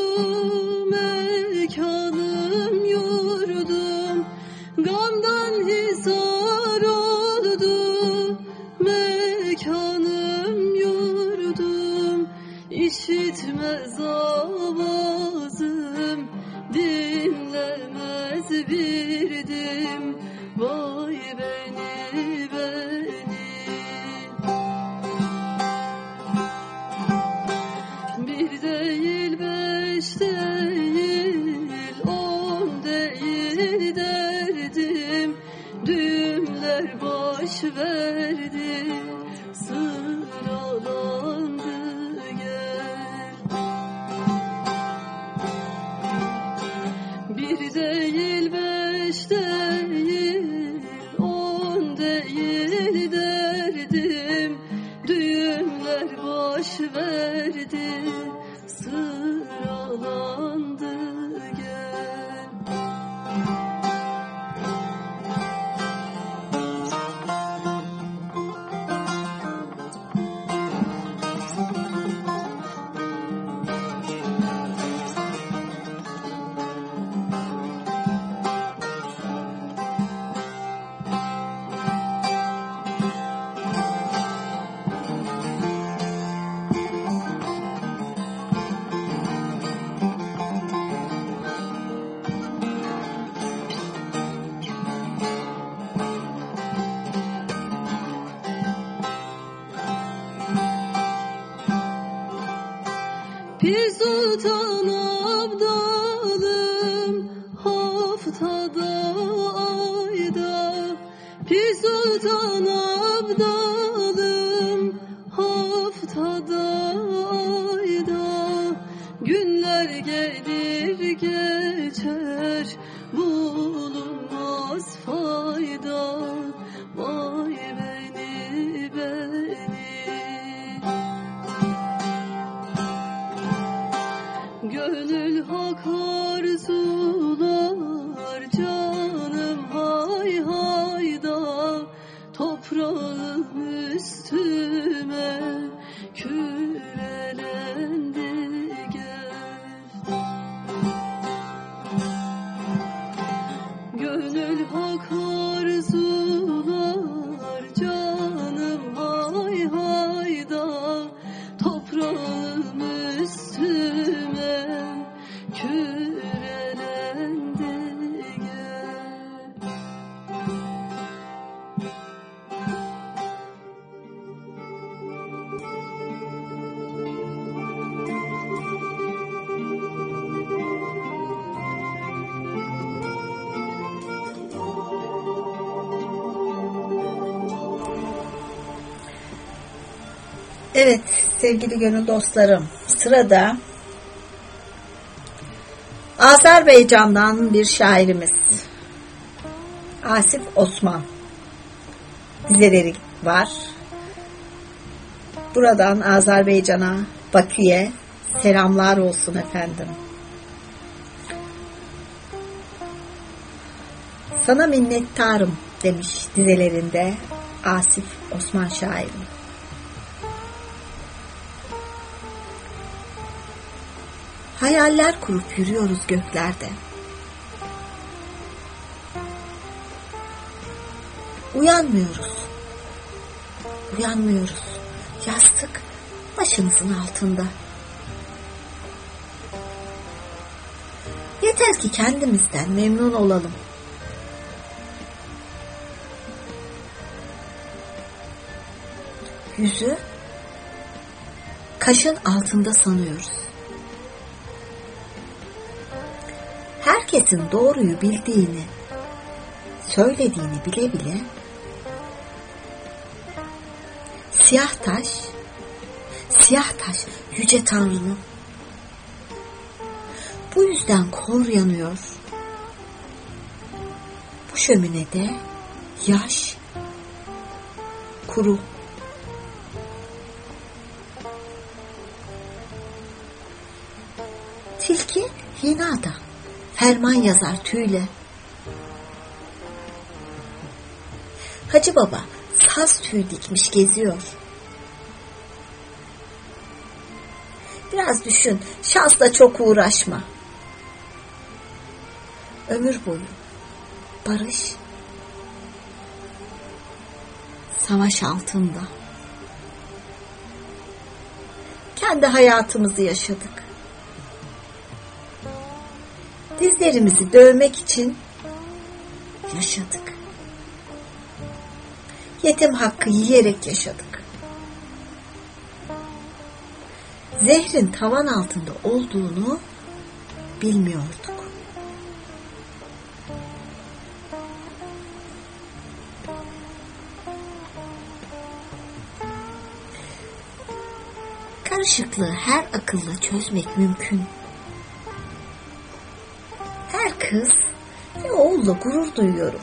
mekanım yurdum, gamdan hisar oldu mekanım yurdum. İşitmez avazım, dinlemez birdim, vay beni beni. Bir değil, beş değil, on değil derdim, düğümler baş verdi, sıralandı gel. Bir değil, beş değil, on değil derdim, düğümler baş verdi, sıralandı gel. Pir Sultan Abdalım haftada ayda, Pir Sultan Abdalım haftada ayda, günler gelir geçer bulunmaz fayda, vay beni beni. Gönül hak arzular canım hay hayda, toprağım üstüme kürelendi gel. Gönül hak arzular canım hay hayda, toprağım üstüme kürelendi gel. Evet sevgili gönül dostlarım, sırada Azerbaycan'dan bir şairimiz Asif Osman dizeleri var. Buradan Azerbaycan'a, Bakü'ye selamlar olsun efendim. Sana minnettarım demiş dizelerinde Asif Osman şairim. Hayaller kurup yürüyoruz göklerde. Uyanmıyoruz. Uyanmıyoruz. Yastık başımızın altında. Yeter ki kendimizden memnun olalım. yüzü kaşın altında sanıyoruz. Herkesin doğruyu bildiğini, söylediğini bile bile siyah taş, siyah taş Yüce Tanrı'nın. Bu yüzden kor yanıyor. Bu şöminede yaş, kuru. Tilki hinada, ferman yazar tüyle. Hacı Baba saz tüy dikmiş geziyor. Biraz düşün, şansla çok uğraşma. Ömür boyu barış, savaş altında. Kendi hayatımızı yaşadık. Dizlerimizi dövmek için yaşadık. Yetim hakkı yiyerek yaşadık. Zehrin tavan altında olduğunu bilmiyorduk. Karışıklığı her akılla çözmek mümkün. Her kız ve oğulla gurur duyuyorum.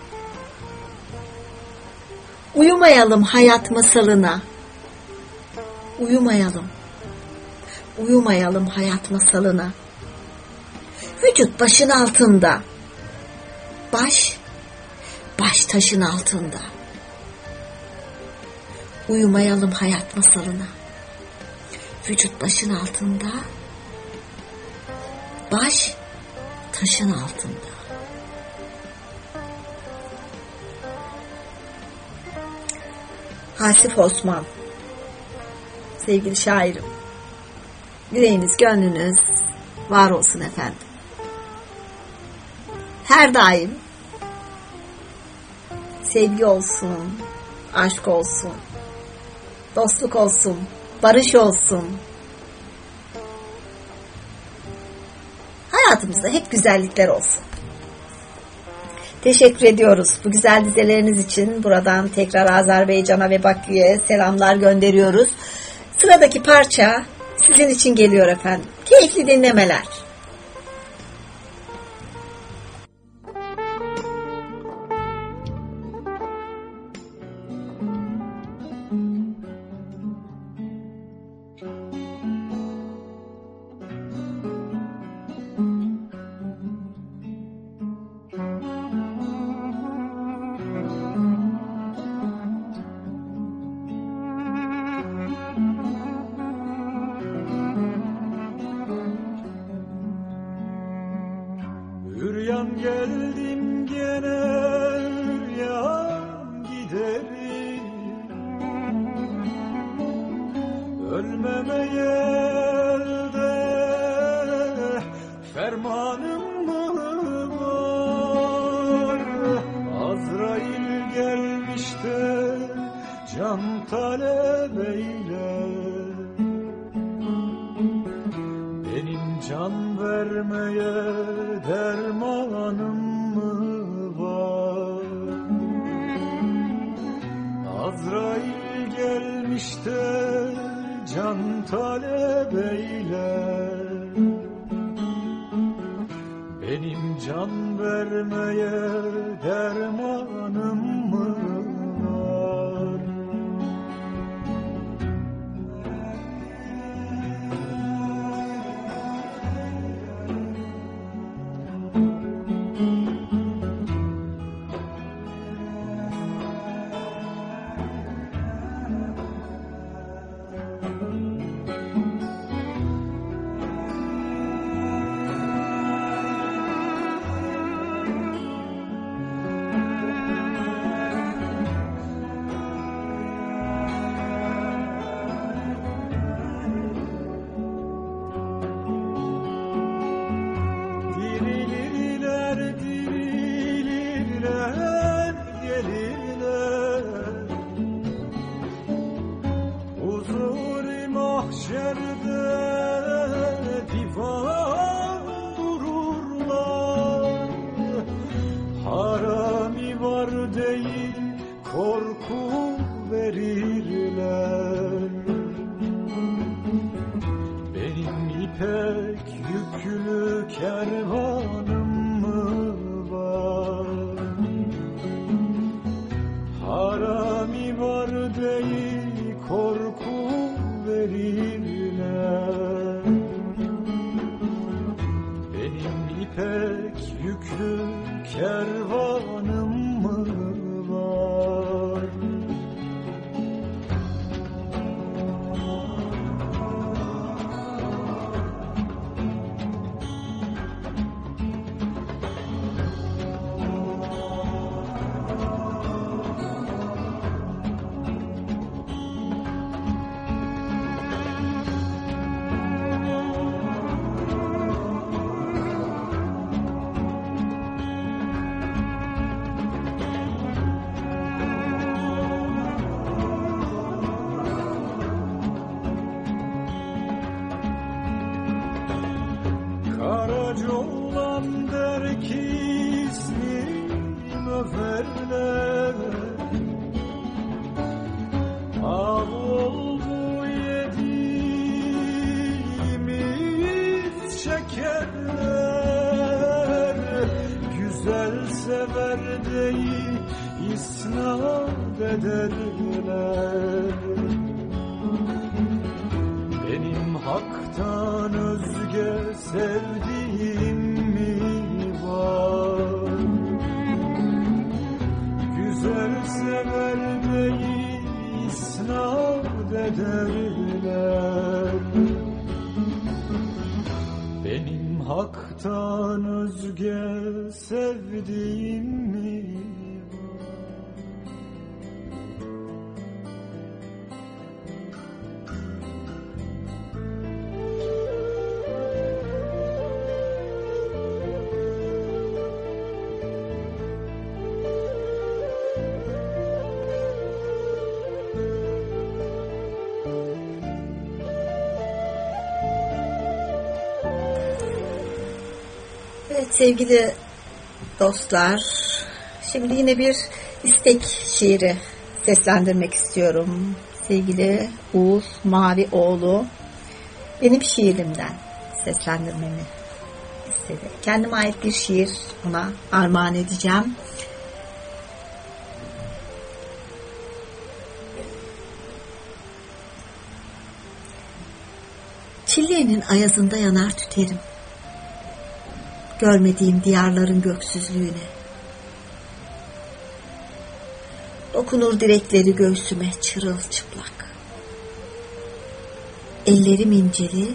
Uyumayalım hayat masalına. Uyumayalım. Uyumayalım hayat masalına. Vücut başın altında. Baş, baş taşın altında. Uyumayalım hayat masalına. Vücut başın altında. Baş, taşın altında. Hasip Osman, sevgili şairim, yüreğiniz, gönlünüz var olsun efendim. Her daim sevgi olsun, aşk olsun, dostluk olsun, barış olsun. Hayatımızda hep güzellikler olsun. Teşekkür ediyoruz bu güzel dizeleriniz için. Buradan tekrar Azerbaycan'a ve Bakü'ye selamlar gönderiyoruz. Sıradaki parça sizin için geliyor efendim. Keyifli dinlemeler. Üryan geldim gene, üryan giderim. Ölmemeye elde fermanım mı var? Azrail gelmiş de can talep eyler. Benim can vermeye dermanım mı var? Azrail gelmiş de can talep eyler. Benim can vermeye dermanım mı var? kervanım mı var? Harami var değil korku verirler. Benim ipek yüklü kervanım mı var? Karaca olan der ki ismim överler. Av oldu yediğimiz şekerler. Güzel sever değil isnat ederler. Benim haktan özge sevdiğim mi var? Güzel sever değil isnat ederler. Benim haktan özge sevdiğim mi var? Evet sevgili dostlar, şimdi yine bir istek şiiri seslendirmek istiyorum. Sevgili Uğuz Mavioğlu benim şiirimden seslendirmemi istedi. Kendime ait bir şiir ona armağan edeceğim. Çilleğinin ayazında yanar tüterim. Görmediğim diyarların göksüzlüğüne. Dokunur direkleri göğsüme çırılçıplak. Ellerim incelir,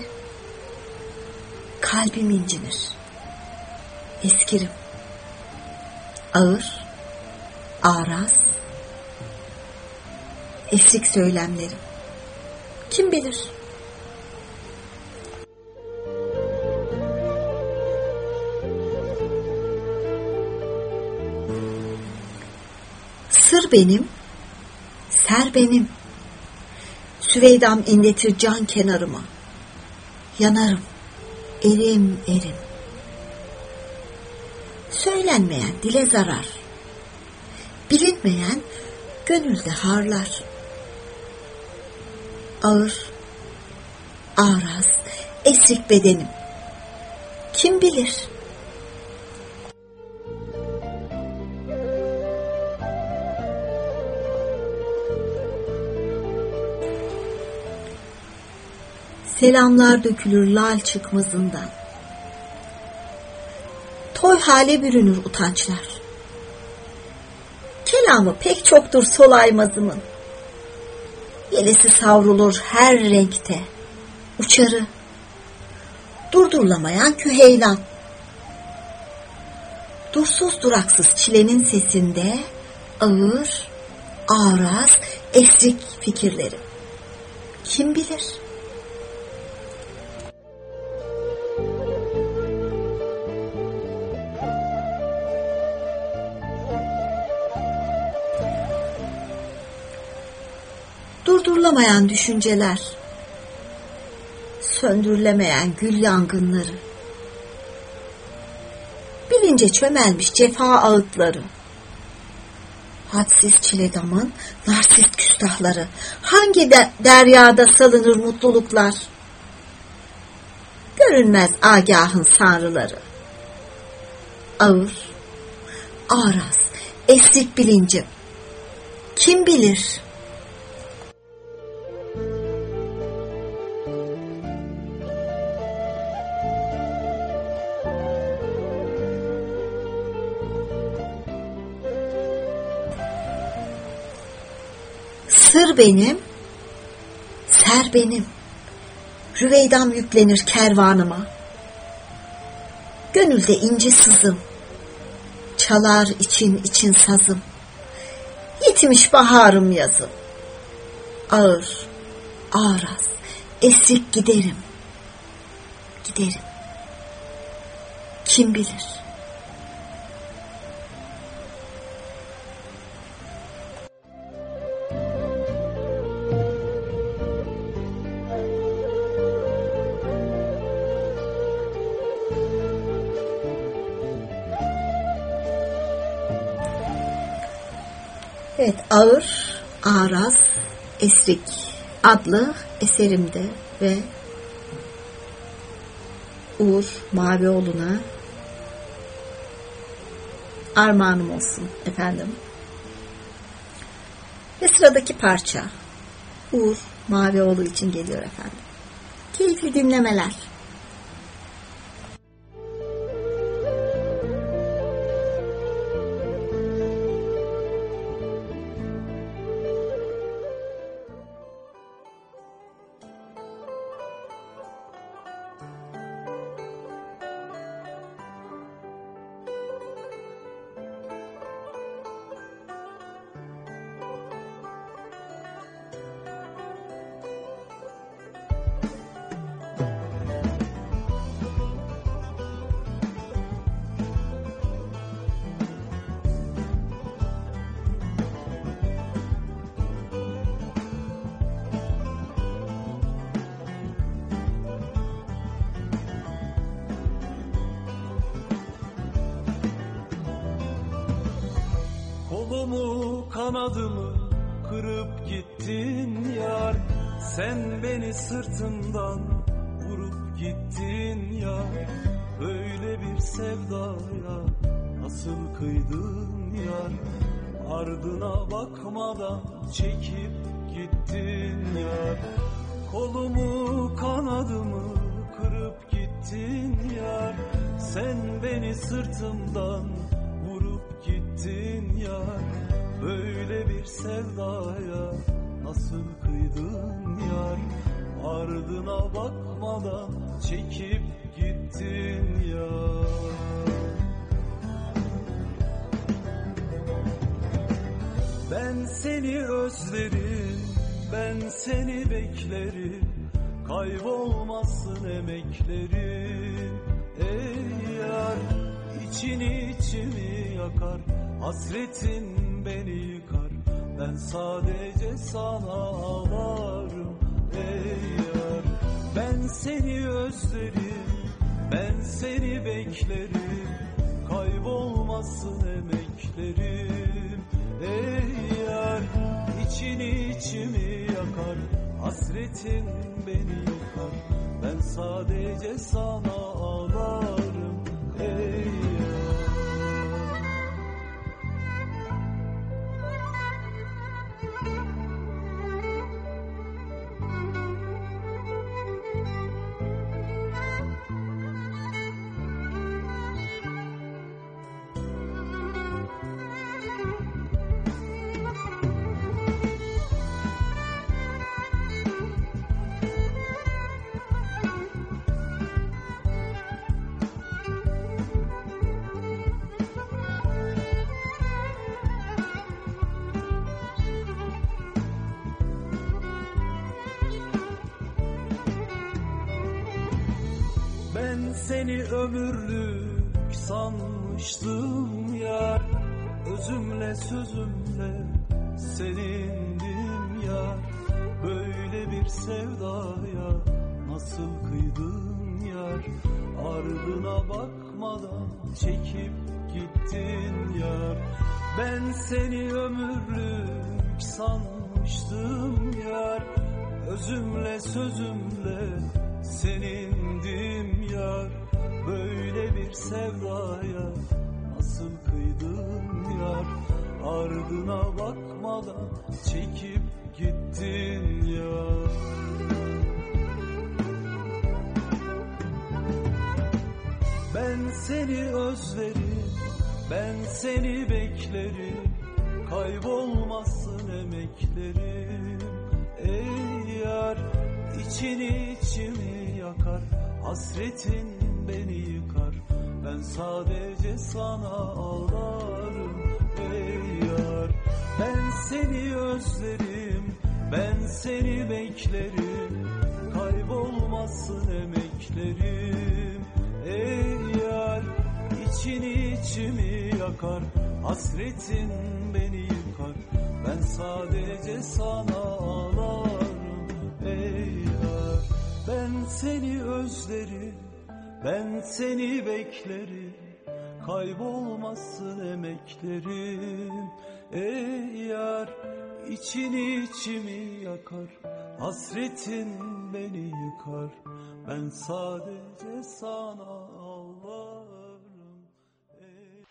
kalbim incinir. Eskirim. Ağır, araz, esrik söylemlerim. Kim bilir? Sır benim, ser benim. Süveydam inletir can kenarıma. Yanarım, erim erim. Söylenmeyen dile zarar. Bilinmeyen gönülde harlar. Ağır, araz, esrik bedenim. Kim bilir? Selamlar dökülür lal çıkmazından. Toy hale bürünür utançlar. Kelamı pek çoktur solaymazımın. Yelesi savrulur her renkte. Uçarı, durdurulamayan küheylan. Dursuz duraksız çilenin sesinde ağır, araz, esrik fikirlerim. Kim bilir? Durdurulamayan düşünceler, söndürülemeyen gül yangınları, bilince çömelmiş cefa ağıtları, hadsiz çiledamın narsist küstahları, hangi de deryada salınır mutluluklar? görünmez agahın sanrıları. Ağır, araz, esrik bilincim, kim bilir? Sır benim, ser benim, Rüveydam yüklenir kervanıma. Gönülde ince sızım, çalar için için sazım. Yitmiş baharım yazım, ağır, araz, esrik giderim, giderim. Kim bilir? Evet, Ağır, Araz, Esrik adlı eserimde ve Uğur Mavioğlu'na armağanım olsun efendim. Ve sıradaki parça Uğur Mavioğlu için geliyor efendim. Keyifli dinlemeler. Kolumu kanadımı kırıp gittin yar, sen beni sırtımdan vurup gittin yar. Böyle bir sevdaya nasıl kıydın yar, ardına bakmadan çekip gittin yar. Kolumu kanadımı kırıp gittin yar, sen beni sırtımdan vurup gittin yar. Böyle bir sevdaya nasıl kıydın yar, ardına bakmadan çekip gittin yar. Ben seni özlerim, ben seni beklerim, kaybolmasın emeklerim. Ey yar, içini içimi yakar, hasretin beni yıkar, ben sadece sana ağlarım. Ey yar, ben seni özlerim, ben seni beklerim, kaybolmasın emeklerim. Ey yar, içini içimi yakar, hasretin beni yıkar, ben sadece sana ağlarım. Ey yar. Ben seni ömürlük sanmıştım yar, özümle sözümle senindim yar. Böyle bir sevdaya nasıl kıydın yar, ardına bakmadan çekip gittin yar. Ben seni ömürlük sanmıştım yar, özümle sözümle senindim yar. Böyle bir sevdaya nasıl kıydın yar? Ardına bakmadan çekip gittin yar. Ben seni özlerim, ben seni beklerim, kaybolmasın emeklerim. Ey yar, içini içimi yakar, hasretin beni yıkar. Ben sadece sana ağlarım ey yar. Ben seni özlerim, ben seni beklerim, kaybolmasın emeklerim. Ey yar, içini içimi yakar, hasretin beni yıkar. Ben sadece sana ağlarım ey yar. Ben seni özlerim, ben seni beklerim, kaybolmasın emeklerim. Ey yar, içini içimi yakar, hasretin beni yıkar. Ben sadece sana ağlarım ey.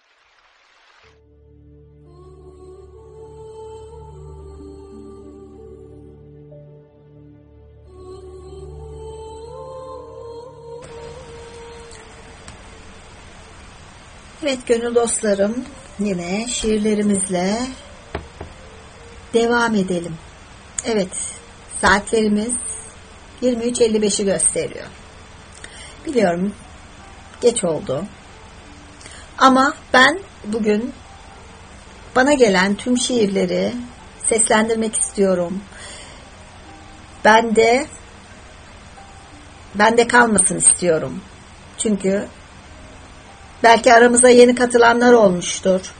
Evet gönül dostlarım, yine şiirlerimizle devam edelim. Evet, saatlerimiz yirmi üç elli beşi gösteriyor. Biliyorum geç oldu. Ama ben bugün bana gelen tüm şiirleri seslendirmek istiyorum. Ben de bende kalmasın istiyorum. Çünkü belki aramıza yeni katılanlar olmuştur.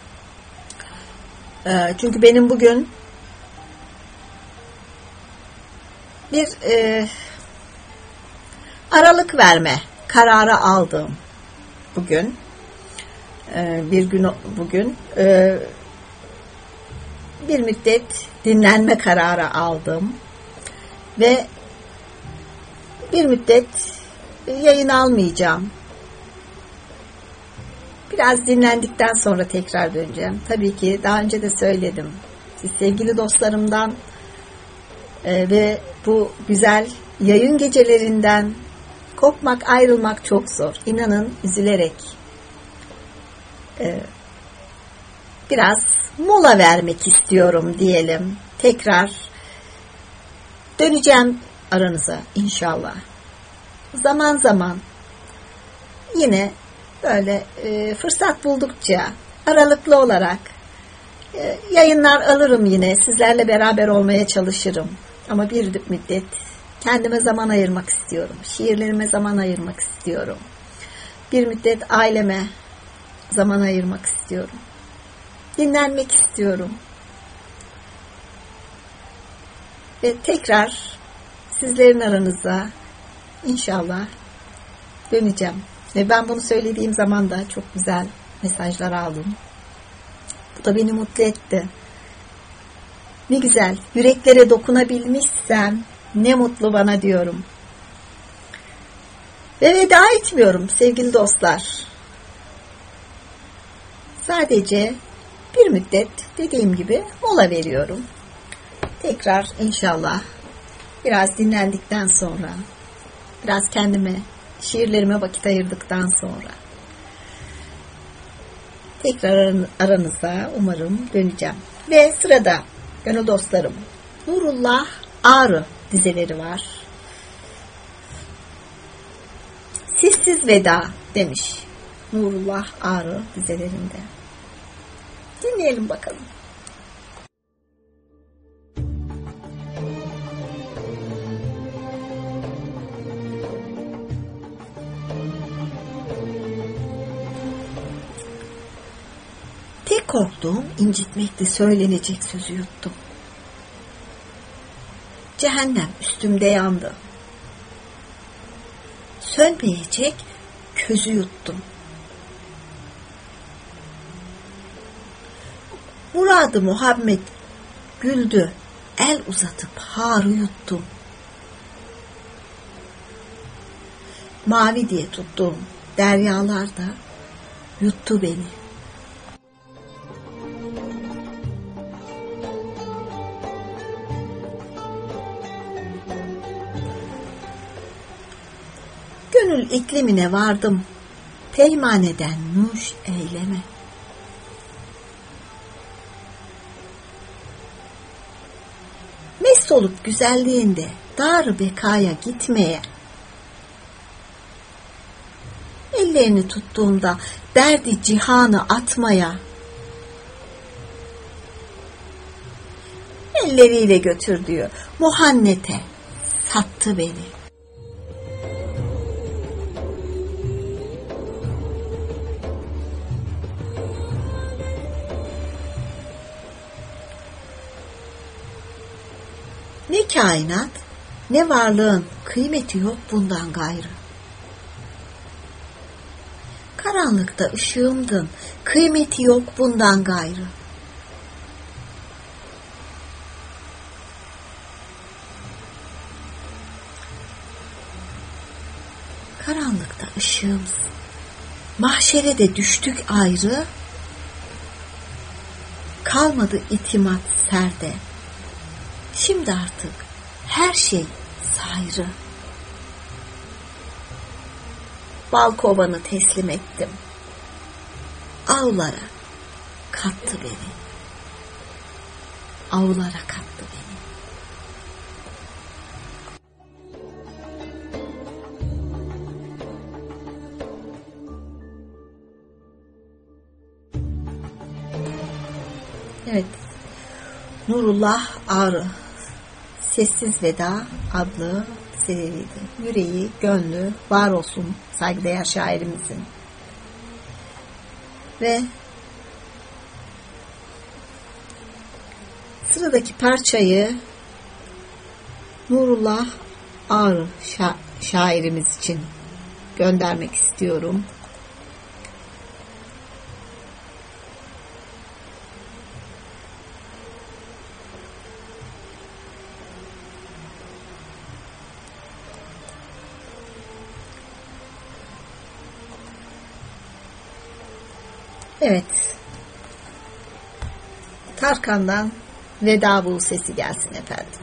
Çünkü benim bugün bir e, aralık verme kararı aldım bugün. E, bir gün bugün e, bir müddet dinlenme kararı aldım ve bir müddet yayın almayacağım. Biraz dinlendikten sonra tekrar döneceğim. Tabii ki daha önce de söyledim. Siz sevgili dostlarımdan e, ve bu güzel yayın gecelerinden kopmak, ayrılmak çok zor. İnanın üzülerek e, biraz mola vermek istiyorum diyelim. Tekrar döneceğim aranıza inşallah. Zaman zaman yine böyle e, fırsat buldukça aralıklı olarak e, yayınlar alırım yine. Sizlerle beraber olmaya çalışırım. Ama bir müddet kendime zaman ayırmak istiyorum. Şiirlerime zaman ayırmak istiyorum. Bir müddet aileme zaman ayırmak istiyorum. Dinlenmek istiyorum. Ve tekrar sizlerin aranıza inşallah döneceğim. Ve ben bunu söylediğim zaman da çok güzel mesajlar aldım. Bu da beni mutlu etti. Ne güzel, yüreklere dokunabilmişsem ne mutlu bana diyorum. Ve veda etmiyorum sevgili dostlar. Sadece bir müddet dediğim gibi mola veriyorum. Tekrar inşallah biraz dinlendikten sonra, biraz kendime, şiirlerime vakit ayırdıktan sonra tekrar aranıza umarım döneceğim. Ve sırada gönül dostlarım Nurullah Ağrı dizeleri var. Sessiz veda demiş Nurullah Ağrı dizelerinde. Dinleyelim bakalım. Tek korktuğum incitmekti, söylenecek sözü yuttum. Cehennem üstümde yandı. Sönmeyecek közü yuttum. Muradı Muhammed güldü, el uzatıp harı yuttum. mavi diye tuttuğum deryalar da yuttu beni. Gönül iklimine vardım, peymaneden nuş eyleme. Mest olup güzelliğinde dar bekaya gitmeye, ellerini tuttuğumda derdi cihanı atmaya, elleriyle götür diyor, muhannete sattı beni. Ne kainat, ne varlığın kıymeti yok bundan gayrı. Karanlıkta ışığımdın, kıymeti yok bundan gayrı. Karanlıkta ışığımsın, mahşere de düştük ayrı, kalmadı itimat serde. Şimdi artık her şey sayrı. Bal kovanı teslim ettim. Avlara kattı beni. Avlara kattı beni. Evet. Nurullah Ağrı Sessiz Veda adlı seriydi. Yüreği, gönlü var olsun saygıdeğer şairimizin. Ve sıradaki parçayı Nurullah Ağrı şa- şairimiz için göndermek istiyorum. Evet. Tarkan'dan Veda Bu sesi gelsin efendim.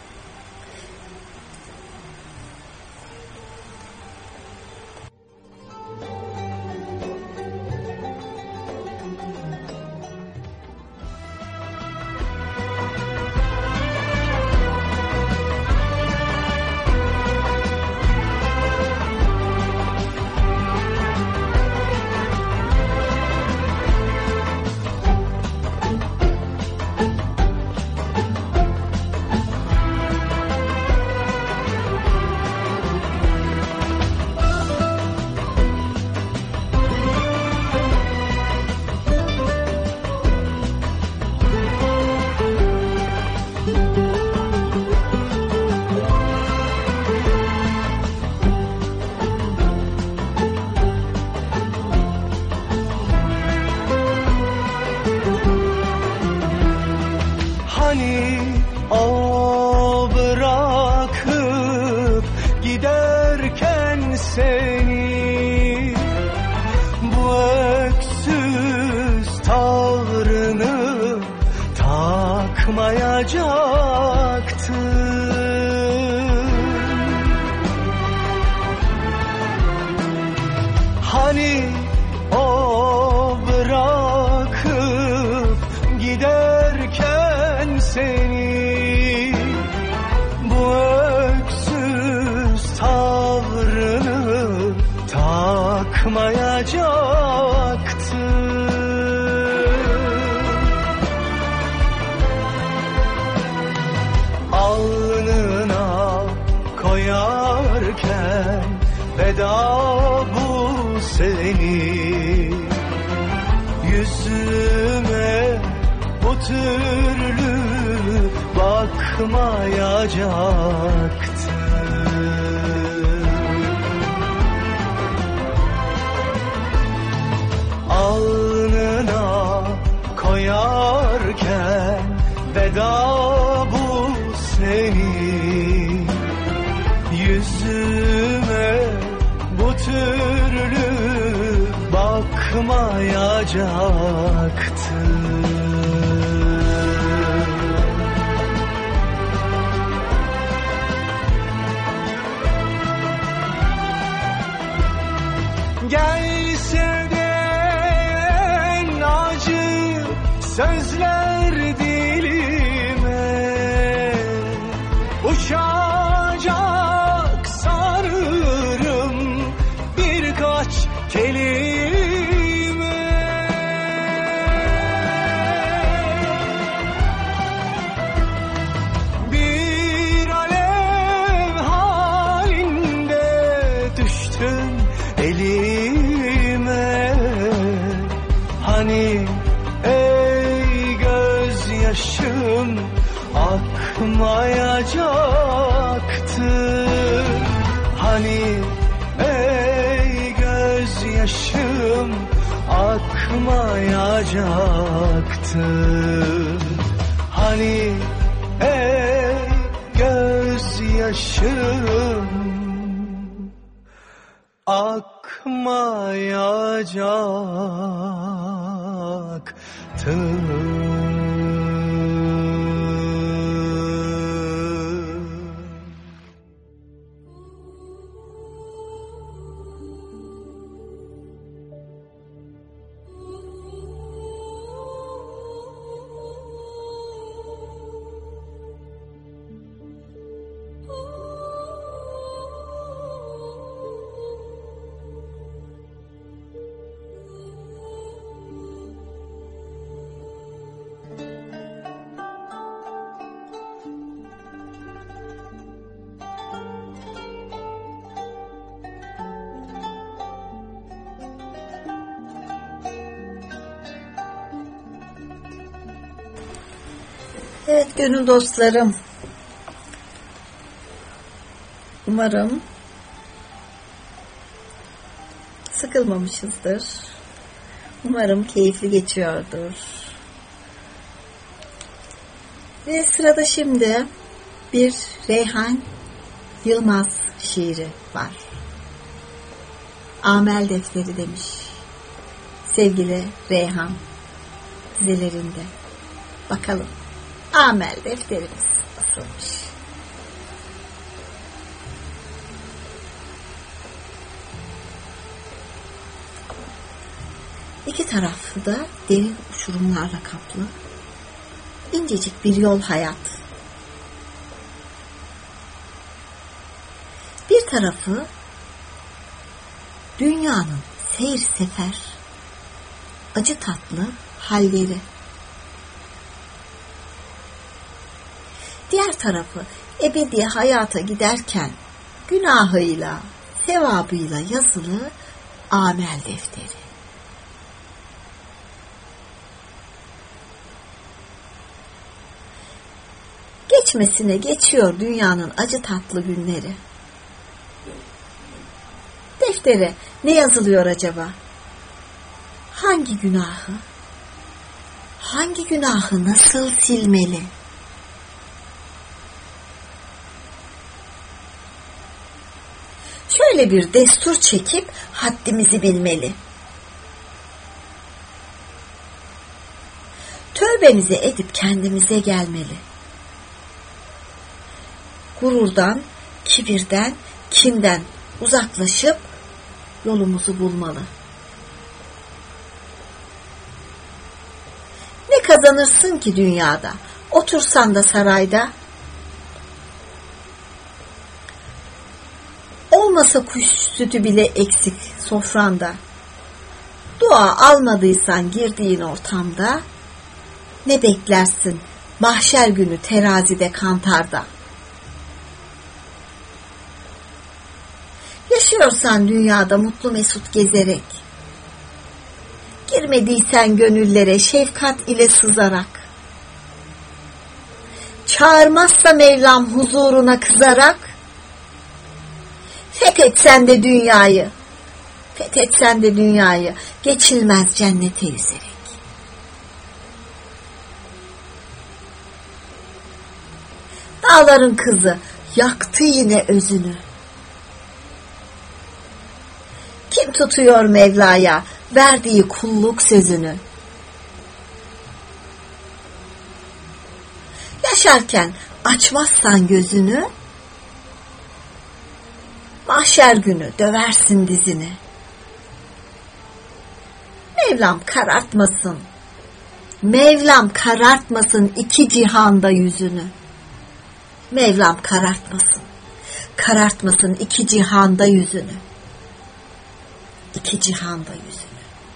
Hani o bırakıp giderken seni, bu öksüz tavrını takmayacaktı. Alnına koyarken veda bu seni, yüzüme bu türlü bakmayacaktı. Alnına koyarken veda bu seni, yüzüme türlü bakmayacaktı. Gelse de en acı sözler dilime uçacak sanırım birkaç kelime. Bir alev halinde düştün elime. Hani ey gözyaşım akmayacaktı. Hani ey gözyaşım akmayacaktı. Hani ey gözyaşım akmayacaktı. Evet gönül dostlarım, umarım sıkılmamışızdır. Umarım keyifli geçiyordur. Ve sırada şimdi bir Reyhan Yılmaz şiiri var. Amel defteri demiş. Sevgili Reyhan dizelerinde. Bakalım amel defterimiz nasılmış? İki tarafı da derin uçurumlarla kaplı, incecik bir yol hayat. Bir tarafı dünyanın seyir sefer, acı tatlı halleri. Diğer tarafı ebedi hayata giderken günahıyla, sevabıyla yazılı amel defteri. Geçmesine geçiyor dünyanın acı tatlı günleri. Deftere ne yazılıyor acaba? Hangi günahı? Hangi günahı nasıl silmeli? Şöyle bir destur çekip haddimizi bilmeli. Tövbemizi edip kendimize gelmeli. Gururdan, kibirden, kinden uzaklaşıp yolumuzu bulmalı. Ne kazanırsın ki dünyada? Otursan da sarayda. Olmasa kuş sütü bile eksik sofranda. Dua almadıysan girdiğin ortamda, ne beklersin mahşer günü terazide kantarda. Yaşıyorsan dünyada mutlu mesut gezerek, girmediysen gönüllere şefkat ile sızarak, çağırmazsa Mevlam huzuruna kızarak, fethetsen de dünyayı, fethetsen de dünyayı, geçilmez cennete yüzerek. Dağların kızı yaktı yine özünü. tutuyor Mevla'ya verdiği kulluk sözünü. Yaşarken açmazsan gözünü, mahşer günü döversin dizini. Mevlam karartmasın, Mevlam karartmasın iki cihanda yüzünü. Mevlam karartmasın, karartmasın iki cihanda yüzünü. İki cihanda yüzünü.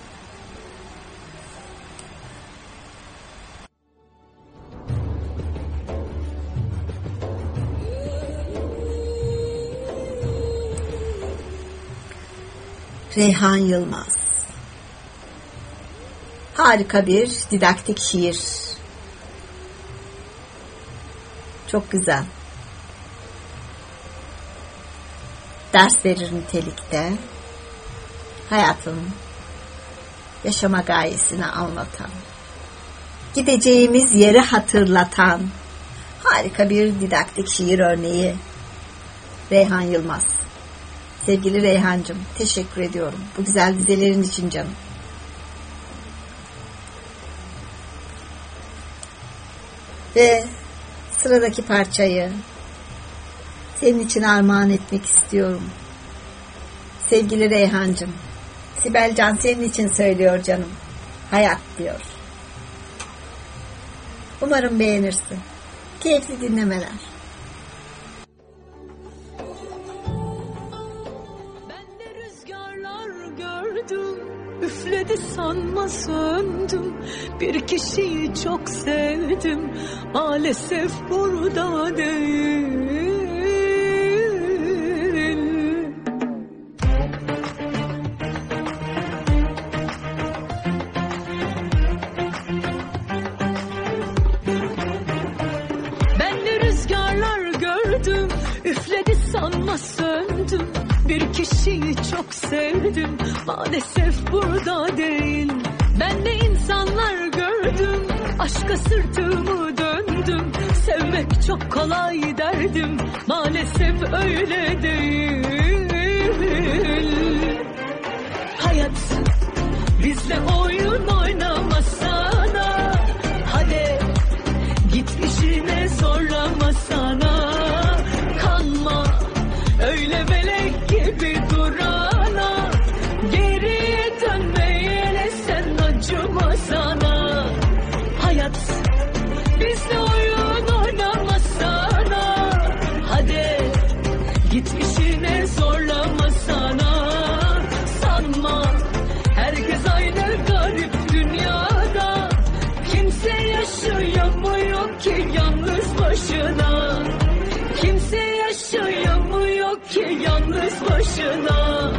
Reyhan Yılmaz. Harika bir didaktik şiir. Çok güzel. Ders verir nitelikte. Hayatın yaşama gayesini anlatan, gideceğimiz yeri hatırlatan harika bir didaktik şiir örneği Reyhan Yılmaz. Sevgili Reyhancığım, teşekkür ediyorum bu güzel dizelerin için canım. Ve sıradaki parçayı senin için armağan etmek istiyorum. Sevgili Reyhancığım, Sibel Can senin için söylüyor canım. Hayat diyor. Umarım beğenirsin. Keyifli dinlemeler. Ben de rüzgarlar gördüm, üfledi sanma söndüm. Bir kişiyi çok sevdim, maalesef burada değil. Üfledi sanma söndüm, bir kişiyi çok sevdim, maalesef burada değil. Ben de insanlar gördüm, aşka sırtımı döndüm. Sevmek çok kolay derdim, maalesef öyle değil. Hayat bizle oyun oynamasana, hadi git işine zorlamasana. Öyle melek gibi durana, geriye dönmeyene sen acıma sana. Hayat bizle oyun oynamasana, hadi git işine zorlamasana. Sanma herkes aynı garip dünyada, kimse yaşayamıyor ki yalnız başına. Kimse yaşayamıyor ki yalnız başına.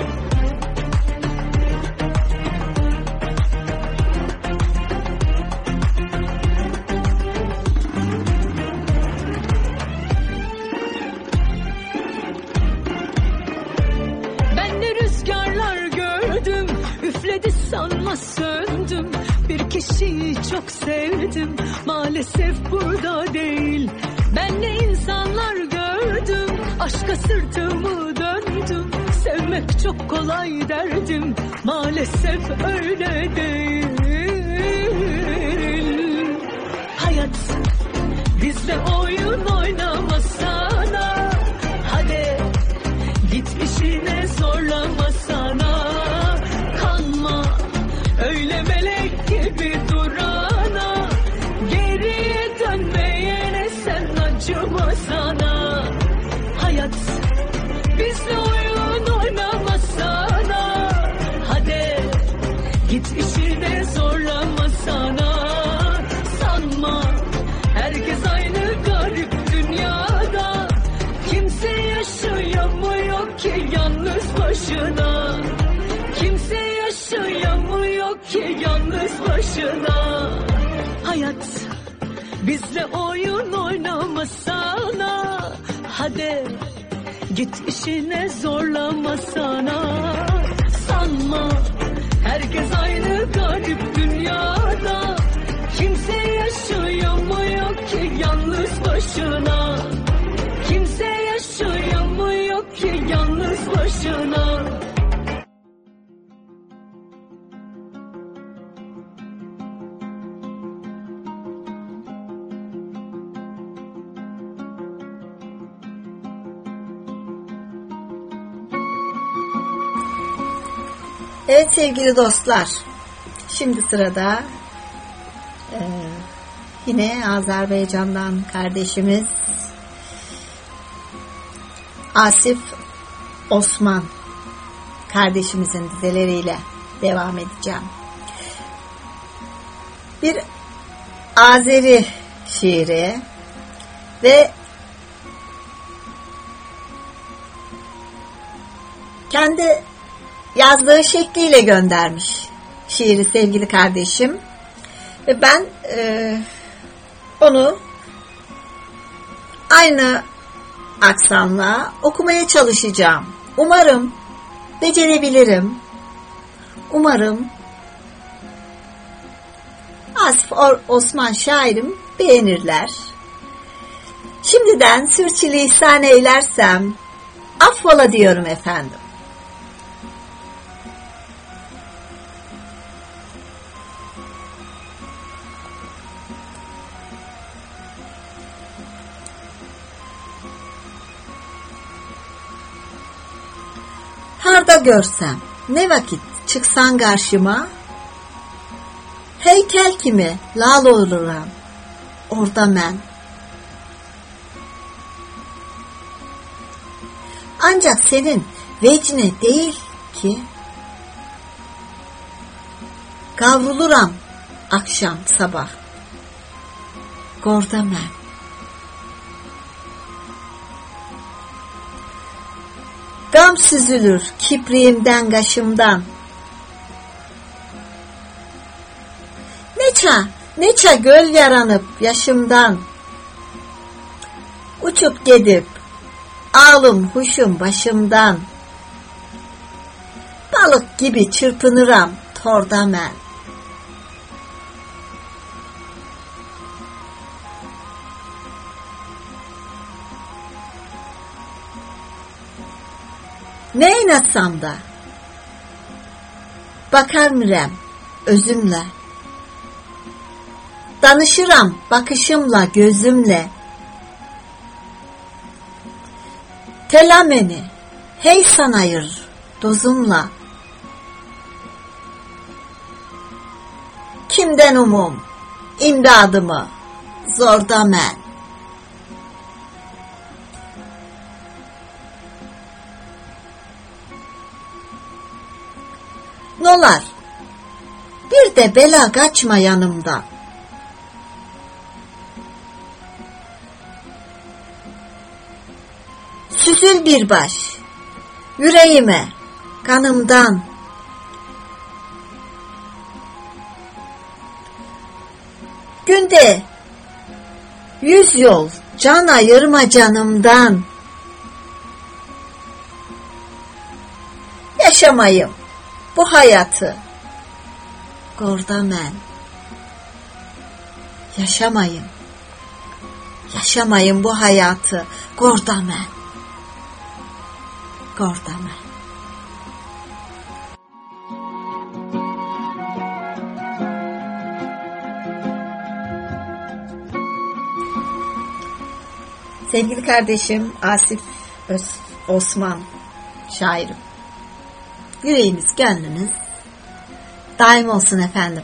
Ben de rüzgarlar gördüm, üfledi sanma söndüm. Bir kişiyi çok sevdim, maalesef burada değil. Ben de insanlar gördüm, aşka sırtımı döndüm. Sevmek çok kolay derdim, maalesef öyle değil. Hayat bizle oyun oynamasana, hadi git işine zorlamasana. Kanma öyle melek gibi durana, geriye dönmeyene sen acıma sana. Hayat bizle oyun oynamasana, hadi git işine zorlamasana. Sanma herkes aynı garip dünyada, kimse yaşayamıyor ki yalnız başına. Kimse yaşayamıyor ki yalnız başına. Hayat bizle oyun oynamasana, hadi git işine zorlamasana. Sanma herkes aynı garip dünyada, kimse yaşayamıyor ki yalnız başına. Kimse yaşayamıyor ki yalnız başına. Evet sevgili dostlar, şimdi sırada e, yine Azerbaycan'dan kardeşimiz Asif Osman kardeşimizin dizeleriyle devam edeceğim. Bir Azeri şiiri ve kendi yazdığı şekliyle göndermiş şiiri sevgili kardeşim. Ve ben e, onu aynı aksanla okumaya çalışacağım. Umarım becerebilirim. Umarım Asif Osman şairim beğenirler. Şimdiden sürçülisan eylersem affola diyorum efendim. Harda görsem, ne vakit çıksan karşıma, heykel kimi lal oluram, orada ben. Ancak senin vecne değil ki, kavruluram akşam sabah, orada ben. Gam süzülür kipriğimden kaşımdan. Neça, neça göl yaranıp yaşımdan. Uçup gidip ağlım huşum başımdan. Balık gibi çırpınıram torda ben. Ne inatsam da bakar mırem özümle, danışıram bakışımla gözümle, telameni hey sanayır dozumla, kimden umum imdadımı zorda men. Nolar, bir de bela kaçma yanımdan. Süzül bir baş, yüreğime, kanımdan. Günde yüz yol can ayırma canımdan. Yaşamayım bu hayatı gorda men. Yaşamayın, yaşamayın bu hayatı gorda men. Gorda men. Sevgili kardeşim Asif Osman şairim. Yüreğimiz, gönlümüz daim olsun efendim.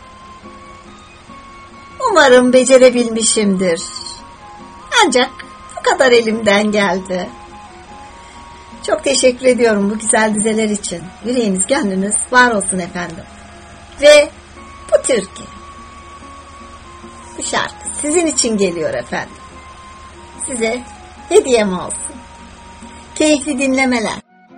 Umarım becerebilmişimdir. Ancak bu kadar elimden geldi. Çok teşekkür ediyorum bu güzel dizeler için. Yüreğimiz, gönlümüz var olsun efendim. Ve bu türkü, bu şarkı sizin için geliyor efendim. Size hediyem olsun. Keyifli dinlemeler.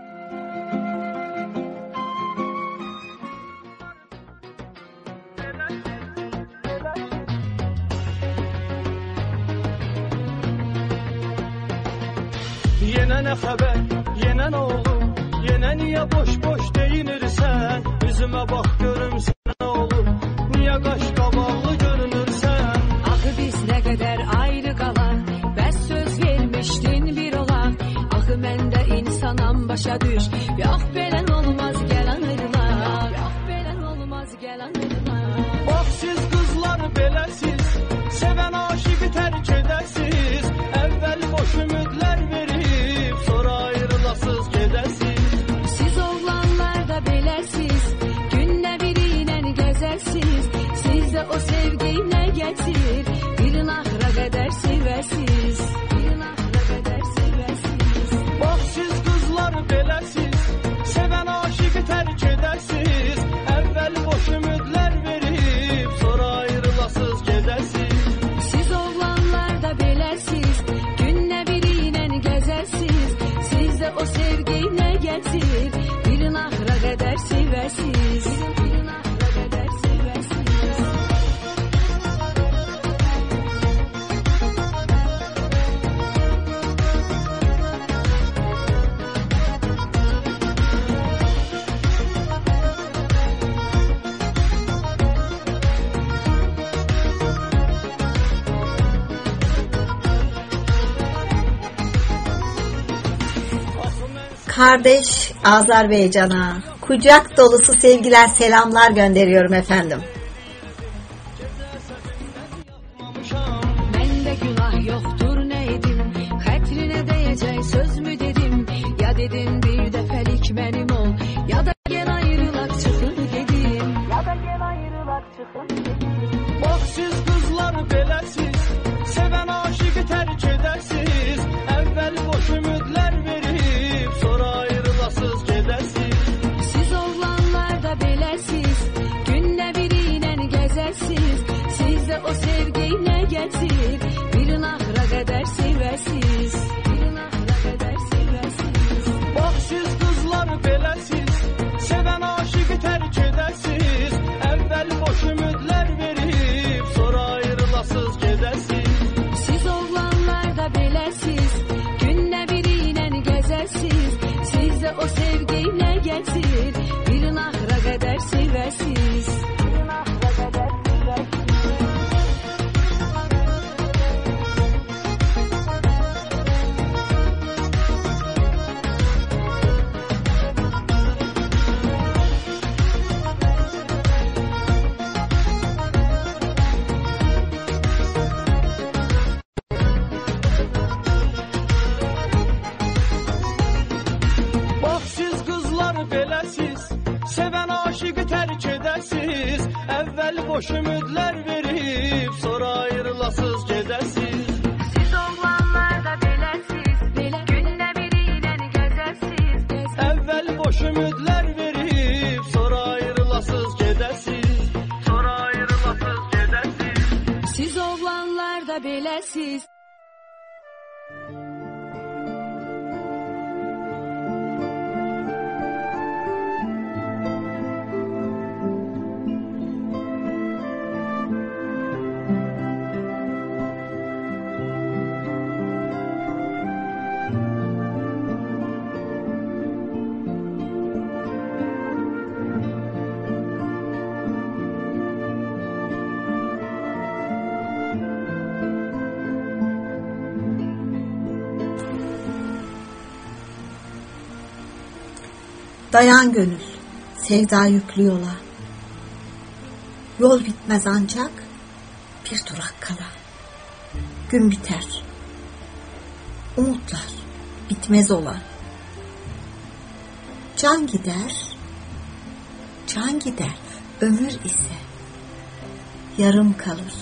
Yine ne haber, yine ne olur, yine niye boş boş deyinirsen, yüzüme bak görüm sen ne olur, niye kaş kavallı görünürsen. Ah biz ne kadar ayrı kalan, bəs söz vermiştin bir olan. Ah mən də insanam başa düş, yox belən olmaz gel anırlar, yox belən olmaz gel anırlar. Bak siz kızlar beləsiz, seven aşığı terk edəsiz, evvel boş ümidler verip sonra ayrılasız gedəsiz. Siz oğlanlar da beləsiz, gətir, bir naxıra qədər sevəsiz, bir naxıra qədər sevəsiz. Bax siz qızlar beləsiz, sevən aşıqı tərk edəsiz. Əvvəl boş ümidlər verib, sonra ayrılasız gedəsiz. Siz oğlanlar da beləsiz, günlə biri ilə gəzəsiz. Sizdə o sevgi nə gətir, bir naxıra qədər sevəsiz, bir naxıra qədər sevəsiz. Kardeş Azerbaycan'a kucak dolusu sevgiler, selamlar gönderiyorum efendim. Məndə günah yoxdur, nə edim? Xətrinə dəyəcək söz mü dedim? Ya dedim bir dəfəlik mənim ol, ya da gel ayrılaq çıxın dedim, ya da gel ayrılaq çıxın dedim. Bax siz qızlar beləsiz, sevən aşıqı tərk edəsiz. Əvvəl boş ümidlər verib, sonra ayrılasız gedəsiz. Siz oğlanlar da beləsiz, günlə biri ilə gəzəsiz. Sizdə o sevgi nə gətir, bir naxıra qədər sevəsiz, bir naxıra qədər sevəsiz. Bax siz qızlar beləsiz, sevən aşıqı tərk edəsiz. Əvvəl boş ümidlər verib, sonra ayrılasız gedəsiz. Siz oğlanlar da beləsiz, günlə biri ilə gəzəsiz. Sizdə o sevgi nə gətir, bir naxıra qədər sevəsiz, bir naxıra qədər sevəsiz. Bax siz qızlar beləsiz, sevən aşıqı tərk edəsiz. Əvvəl boş ümidlər verib, sonra ayrılasız gedəsiz. Siz oğlanlar da beləsiz, günlə biri ilə gəzəsiz. Əvvəl boş ümidlər verib, sonra ayrılasız gedəsiz, sonra ayrılasız gedəsiz. Siz oğlanlar da beləsiz. Dayan gönül, sevda yüklü yola. Yol bitmez ancak bir durak kala. Gün biter, umutlar bitmez ola. Can gider, can gider, ömür ise yarım kalır.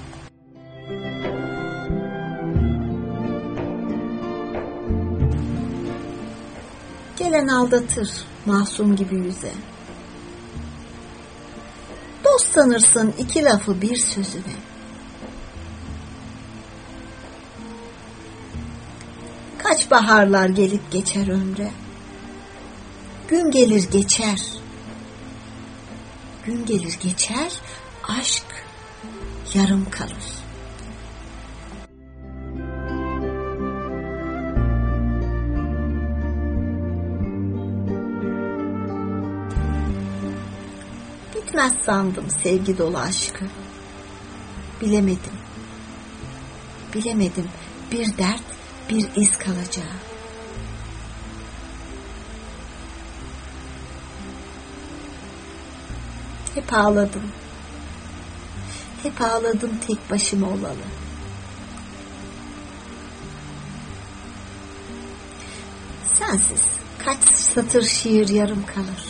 Gelen aldatır masum gibi yüze. Dost sanırsın iki lafı bir sözüne. Kaç baharlar gelip geçer ömre. Gün gelir geçer. Gün gelir geçer, aşk yarım kalır. Bitmez sandım sevgi dolu aşkı. Bilemedim. Bilemedim bir dert, bir iz kalacağı. Hep ağladım. Hep ağladım tek başıma olalı. Sensiz kaç satır şiir yarım kalır.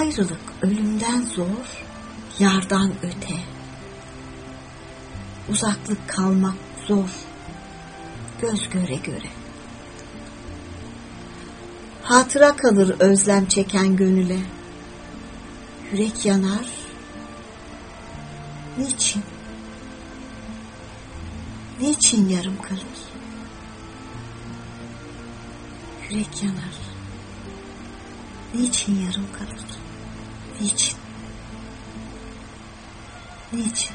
Ayrılık ölümden zor, yardan öte. Uzaklık kalmak zor, göz göre göre. Hatıra kalır özlem çeken gönüle. Yürek yanar. Niçin? Niçin yarım kalır? Yürek yanar. Niçin yarım kalır? Niçin? Niçin?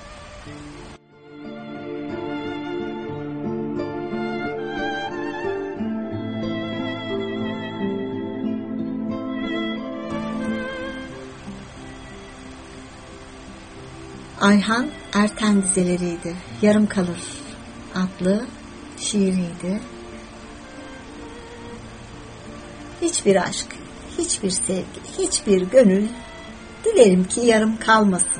Ayhan Erten dizeleriydi. Yarım Kalır adlı şiiriydi. Hiçbir aşk, hiçbir sevgi, hiçbir gönül dilerim ki yarım kalmasın.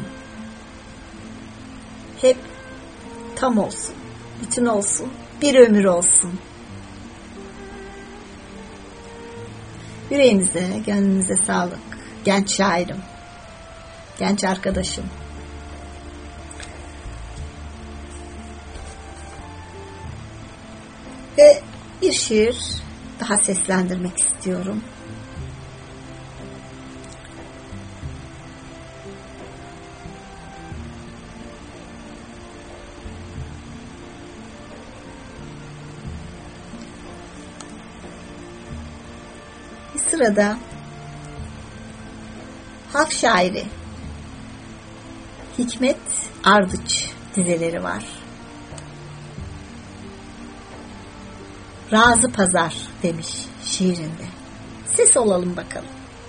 Hep tam olsun, bütün olsun, bir ömür olsun. Yüreğinize, gönlünüze sağlık. Genç şairim, genç arkadaşım. Ve bir şiir daha seslendirmek istiyorum. Bir sırada halk şairi Hikmet Ardıç dizeleri var. Razı Pazar demiş şiirinde. Ses olalım bakalım.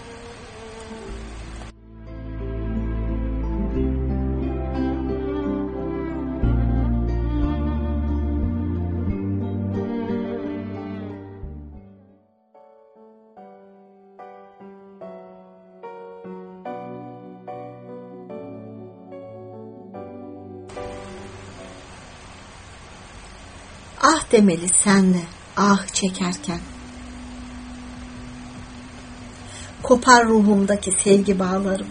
Ah demeli senle ah çekerken, kopar ruhumdaki sevgi bağlarım.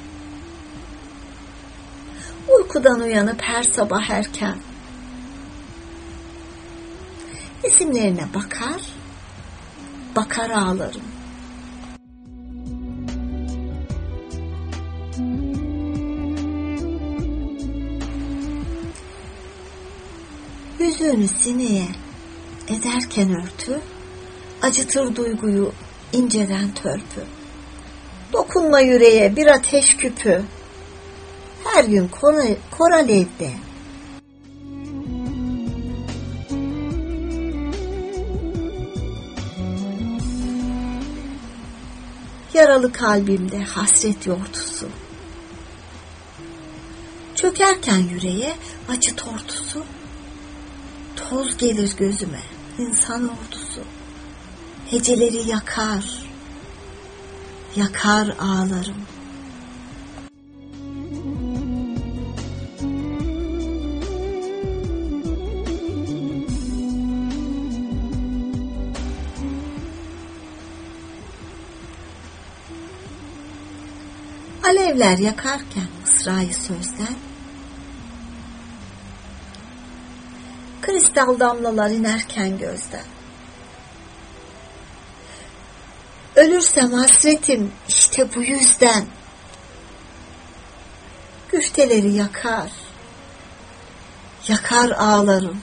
Uykudan uyanıp her sabah erken, isimlerine bakar, bakar ağlarım. Yüzünü sineye ederken örtü, acıtır duyguyu inceden törpü. Dokunma yüreğe bir ateş küpü, her gün kor, kor alevde. Yaralı kalbimde hasret yortusu, çökerken yüreğe acı tortusu. Toz gelir gözüme, insan ordusu, heceleri yakar, yakar ağlarım. Alevler yakarken mısrayı sözden, kristal damlalar inerken gözden. Ölürsem hasretim işte bu yüzden. Güfteleri yakar, yakar ağlarım.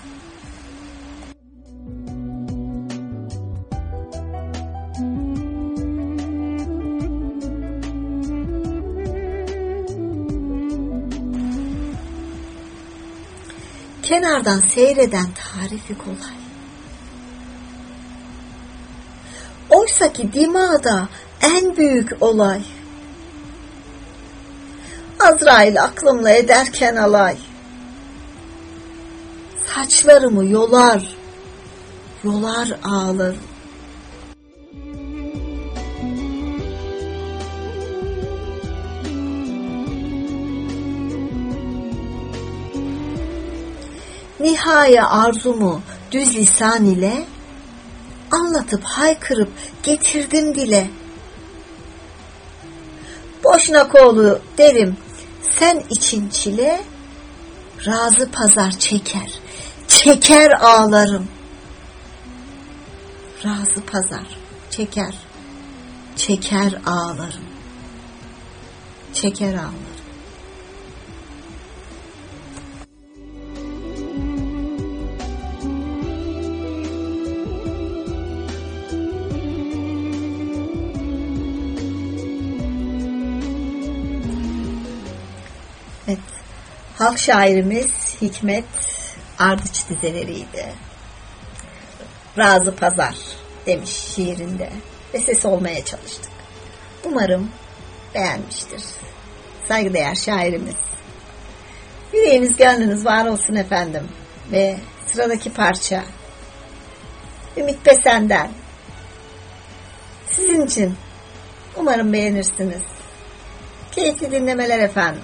Kenardan seyreden tarifi kolay. Oysaki dimağda en büyük olay. Azrail aklımla ederken alay. Saçlarımı yolar, yolar ağlarım. Nihaya arzumu düz lisan ile anlatıp haykırıp getirdim dile. Boşnakoğlu derim, sen için çile, razı pazar çeker, çeker ağlarım. Razı pazar çeker, çeker ağlarım. Çeker ağlarım. Evet, halk şairimiz Hikmet Ardıç dizeleriydi. Razı pazar demiş şiirinde ve ses olmaya çalıştık. Umarım beğenmiştir. Saygıdeğer şairimiz. Yüreğiniz gönlünüz var olsun efendim. Ve sıradaki parça Ümit Besen'den sizin için. Umarım beğenirsiniz. Keyifli dinlemeler efendim.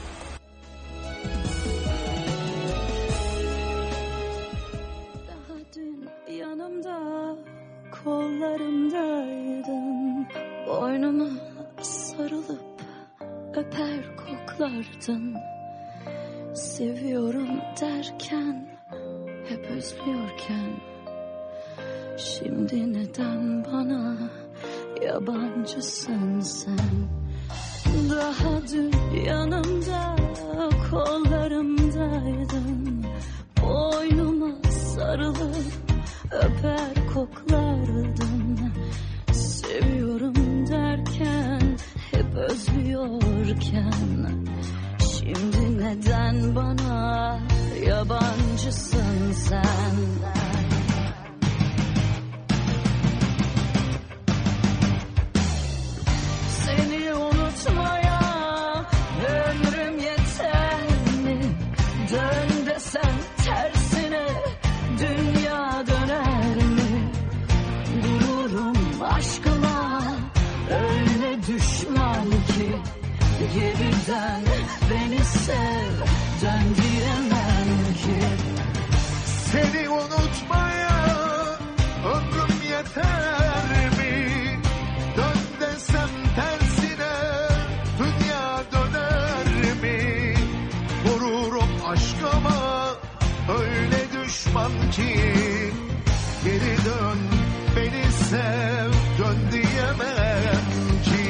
Daha dün yanımda, kollarımdaydın, boynuma sarılıp öper koklardın. Seviyorum derken, hep özlüyorken, şimdi neden bana yabancısın sen? Daha dün yanımda, kollarımdaydın, boynuma sarılıp öper koklardın. Seviyorum derken, hep özlüyorken, şimdi neden bana yabancısın sen? Seni unutmaya ömrüm yeter mi? Dön desem tersine dünya döner mi? Dururum aşkıma öyle düşman ki, geriden beni sev, dön diyemem ki. Seni unutmaya ömrüm yeter mi? Dön desem tersine dünya döner mi? Vururum aşkıma öyle düşman ki, geri dön beni sev, dön diyemem ki.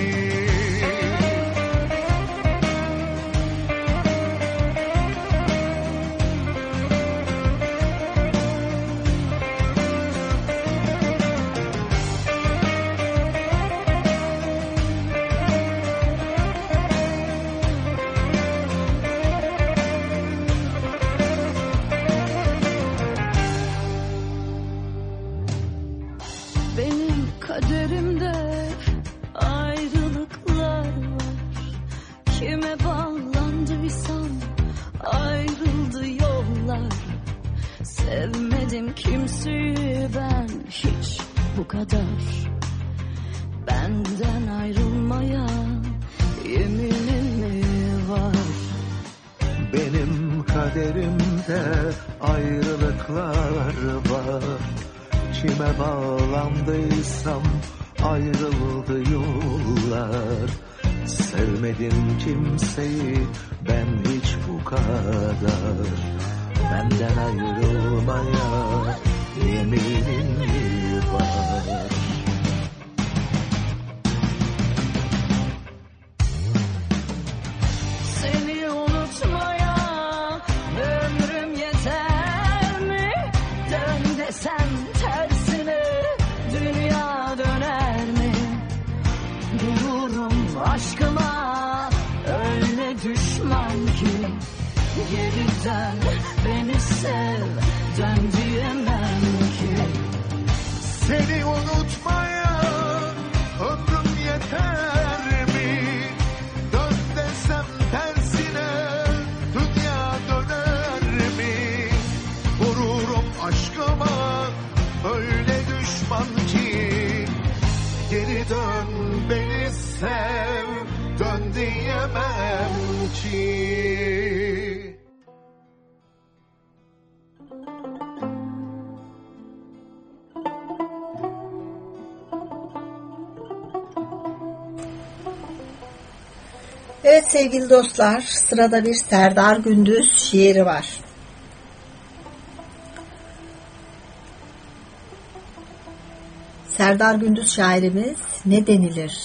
Benim kaderimde ayrılıklar var. Kime bağlandıysam ayrıldı yollar. Sevmedim kimseyi ben hiç bu kadar. Benden ayrılmaya yeminim mi var? Benim kaderimde ayrılıklar var. Kime bağlandıysam ayrıldı yollar. Sevmedim kimseyi ben hiç bu kadar. Benden ayrılmaya yeminim mi var? Seni unutmaya ömrüm yeter mi? Dön desem tersine dünya döner mi? Dururum aşkıma öyle düşman ki, geriden beni sev, dön diyemem ki. Seni unutmaya ömrüm yeter mi? Dön desem tersine dünya döner mi? Vururum aşkıma öyle düşman ki, geri dön beni sev, dön diyemem ki. Evet sevgili dostlar, sırada bir Serdar Gündüz şiiri var. Serdar Gündüz şairimiz ne denilir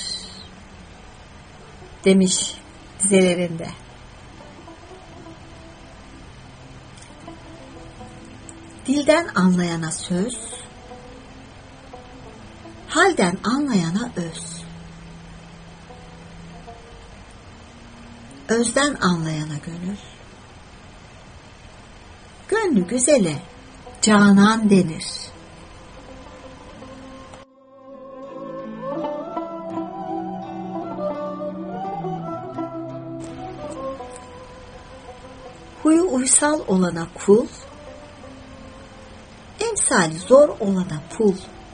demiş dizelerinde. Dilden anlayana söz, halden anlayana öz. Özden anlayana gönül, gönlü güzele canan denir. Huyu uysal olana kul, emsali zor olana pul,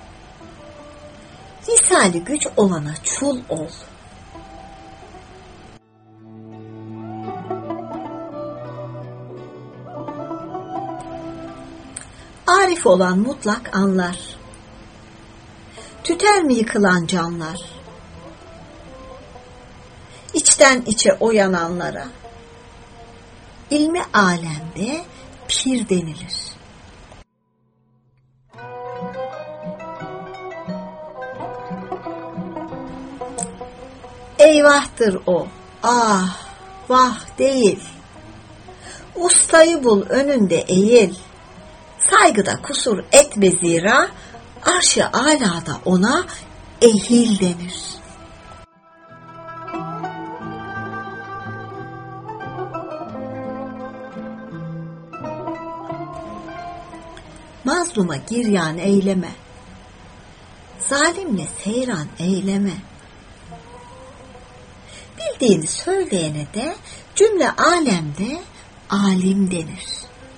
misali güç olana çul ol. Arif olan mutlak anlar, tüter mi yıkılan canlar, içten içe o yananlara, ilmi alemde pir denilir. Eyvahtır o, ah, vah değil, ustayı bul önünde eğil, saygıda kusur etme zira, arş-ı âlâda ona ehil denir. Mazluma giryan eyleme, zalimle seyran eyleme. Bildiğini söyleyene de cümle alemde alim denir.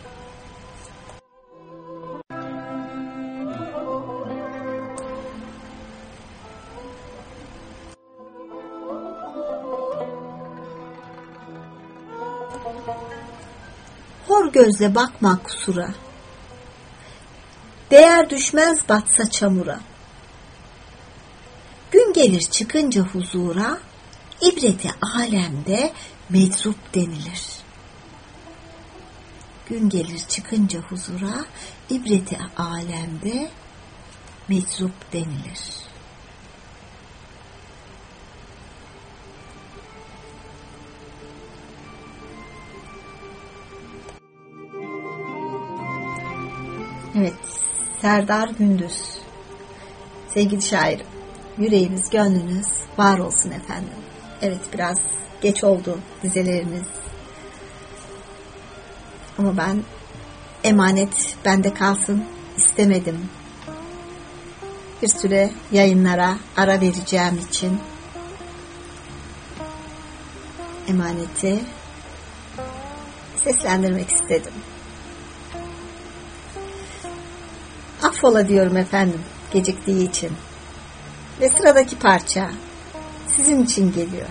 Hor gözle bakma kusura, değer düşmez batsa çamura. Gün gelir çıkınca huzura, ibreti alemde meczup denilir. Gün gelir çıkınca huzura, ibreti alemde meczup denilir. Evet, Serdar Gündüz. Sevgili şairim, yüreğiniz, gönlünüz var olsun efendim. Evet, biraz geç oldu dizelerimiz. Ama ben emanet bende kalsın istemedim. Bir süre yayınlara ara vereceğim için emaneti seslendirmek istedim. Affola diyorum efendim geciktiği için. Ve sıradaki parça sizin için geliyor.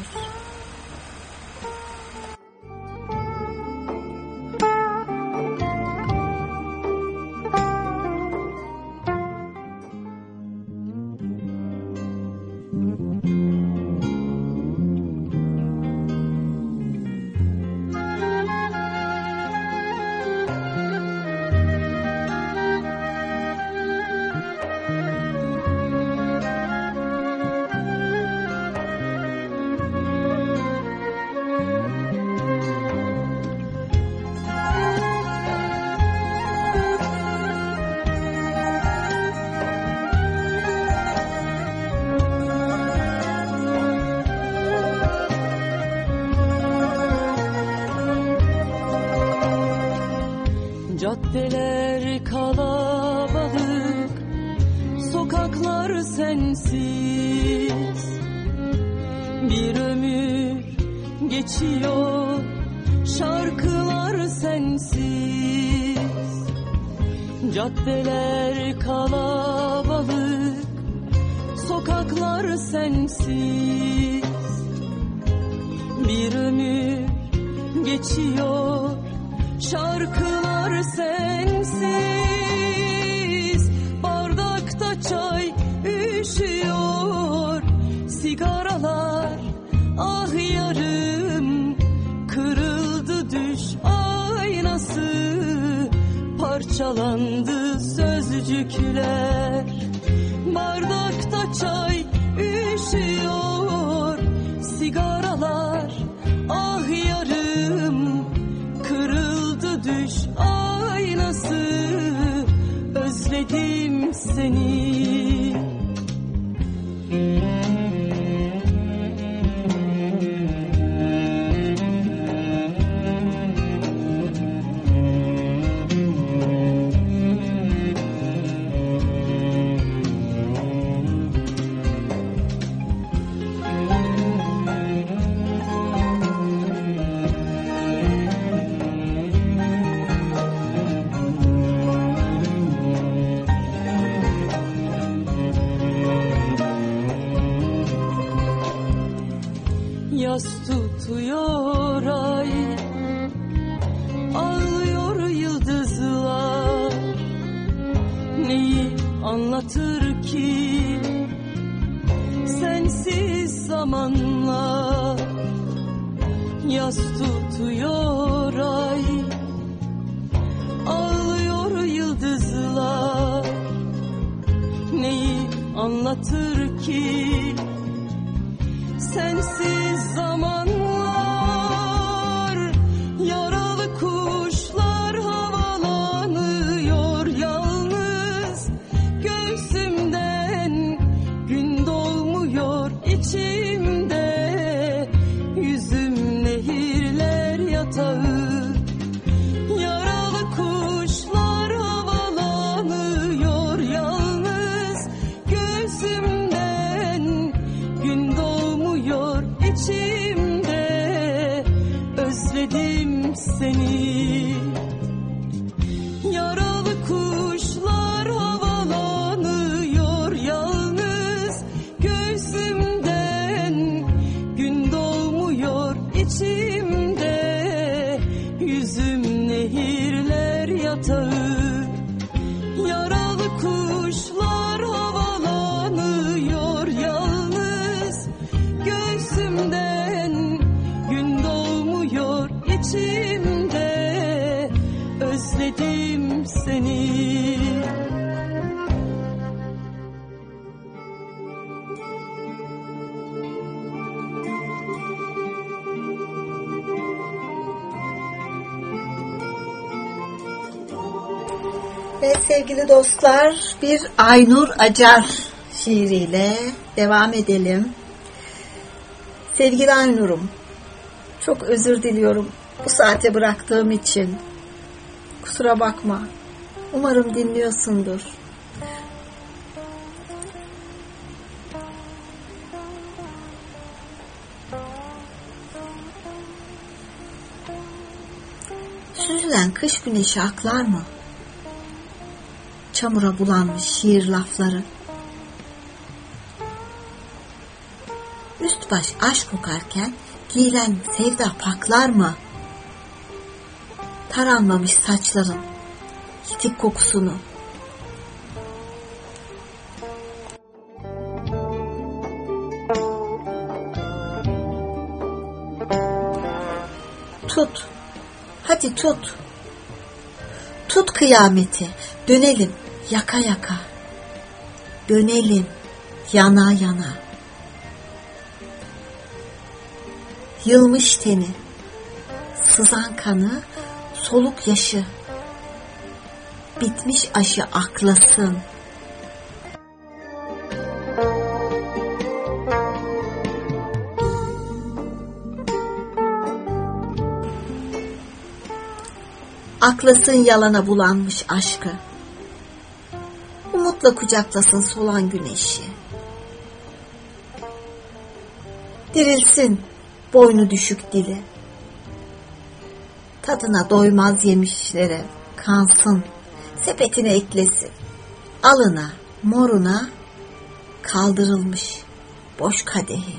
Caddeler kalabalık, sokaklar sensiz. Bir ömür geçiyor, şarkılar sensiz. Caddeler kalabalık, sokaklar sensiz. Bir ömür geçiyor, şarkılar sensiz. Bardakta çay üşüyor, sigaralar ah yarım. parçalandı sözcükler. Bardakta çay üşüyor, sigaralar ah yarım. Kırıldı düş aynası, özledim seni. Yas tutuyor ay, ağlıyor yıldızlar. Neyi anlatır ki sensiz zamanla? Yas tutuyor ay, ağlıyor yıldızlar. Neyi anlatır ki sensiz zamanlar? Yaralı kuşlar havalanıyor yalnız göğsümden. Gün doğmuyor içimde, yüzüm nehirler yatağı. Yaralı kuşlar havalanıyor yalnız göğsümden. Gün doğmuyor içimde, özledim seni. Yaralı kuşlar havalanıyor yalnız göğsümden. Gün doğmuyor içimde, yüzüm nehirler yatağı. Yaralı kuşlar havalanıyor yalnız göğsümden. Gün doğmuyor içimde, özledim seni. Evet sevgili dostlar, bir Aynur Acar şiiriyle devam edelim. Sevgili Aynur'um, çok özür diliyorum bu saate bıraktığım için. Kusura bakma. Umarım dinliyorsundur. Süzülen kış güneşi aklar mı? Çamura bulanmış şiir lafları. Üst baş aşk kokarken giyilen sevda paklar mı? Taranmamış saçların yitik kokusunu. Tut, hadi tut. Tut kıyameti, dönelim yaka yaka. Dönelim yana yana. Yılmış teni, sızan kanı, soluk yaşı. Bitmiş aşı aklasın. Aklasın yalana bulanmış aşkı. Umutla kucaklasın solan güneşi. Dirilsin boynu düşük dili. Tadına doymaz yemişlere kansın. Sepetine eklesin. Alına, moruna kaldırılmış boş kadehi.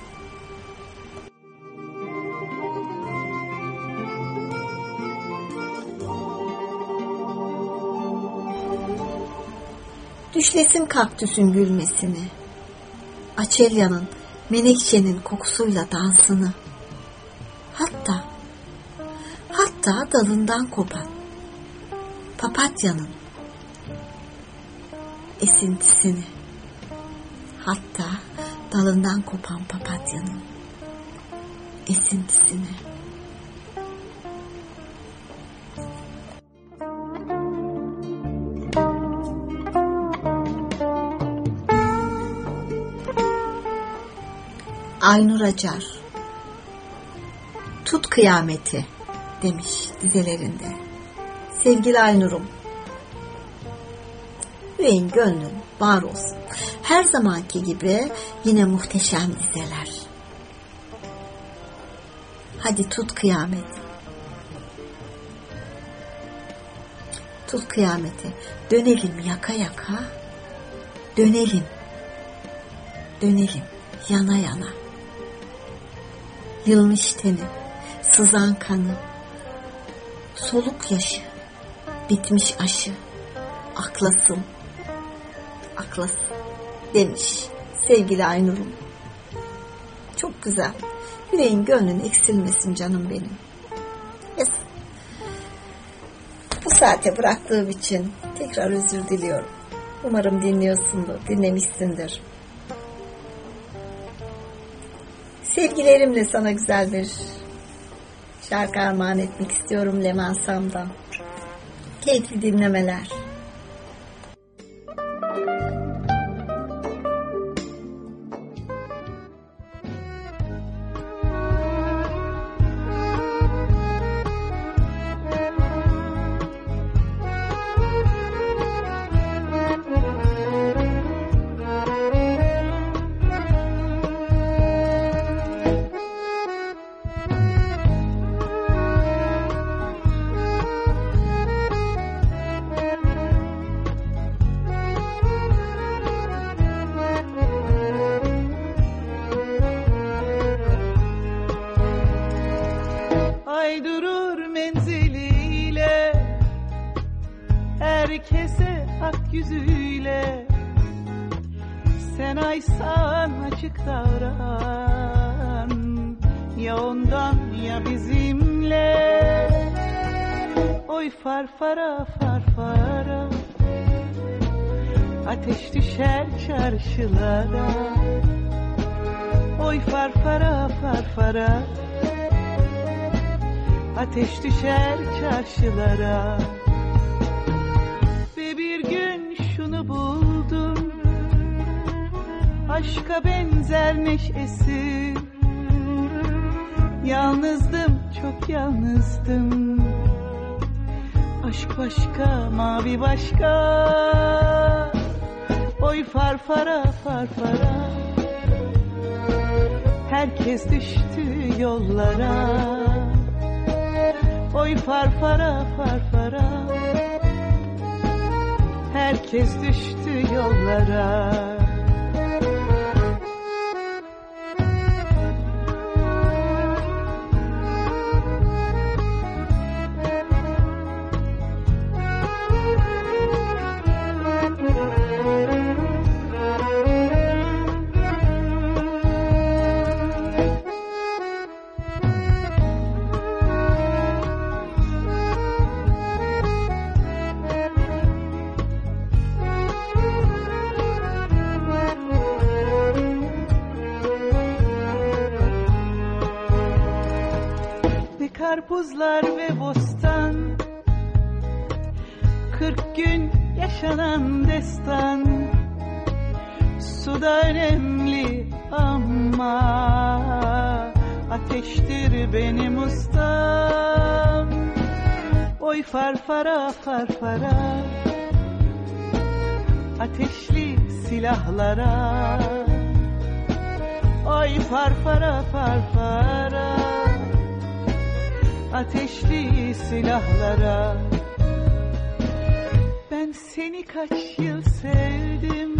Düşlesin kaktüsün gülmesini, açelyanın, menekşenin kokusuyla dansını. Hatta, hatta dalından kopan papatyanın esintisini, hatta dalından kopan papatyanın esintisini. Aynur Acar "Tut kıyameti" demiş dizelerinde. Sevgili Aynur'um, yüreğin gönlün var olsun. Her zamanki gibi yine muhteşem dizeler. Hadi tut kıyameti. Tut kıyameti. Dönelim yaka yaka. Dönelim. Dönelim yana yana. Yılmış teni, sızan kanı, soluk yaşı, bitmiş aşı, aklasın, aklasın demiş sevgili Aynur'um. Çok güzel. Yüreğin gönlün eksilmesin canım benim. Yes. Bu saate bıraktığım için tekrar özür diliyorum. Umarım dinliyorsundur, dinlemişsindir. Sevgilerimle sana güzel bir şarkı armağan etmek istiyorum Leman Sam'dan. Keyifli dinlemeler. Farfara farfara, ateş düşer çarşılara. Oy farfara farfara, ateş düşer çarşılara. Ve bir gün şunu buldum, aşka benzer neşesi. Yalnızdım, çok yalnızdım. Aşk başka, mavi başka. Oy farfara farfara, herkes düştü yollara. Oy farfara farfara, herkes düştü yollara. Karpuzlar ve bostan, kırk gün yaşanan destan. Suda önemli ama ateştir benim ustam. Oy farfara farfara, ateşli silahlara. Oy farfara farfara, ateşli silahlara. Ben seni kaç yıl sevdim,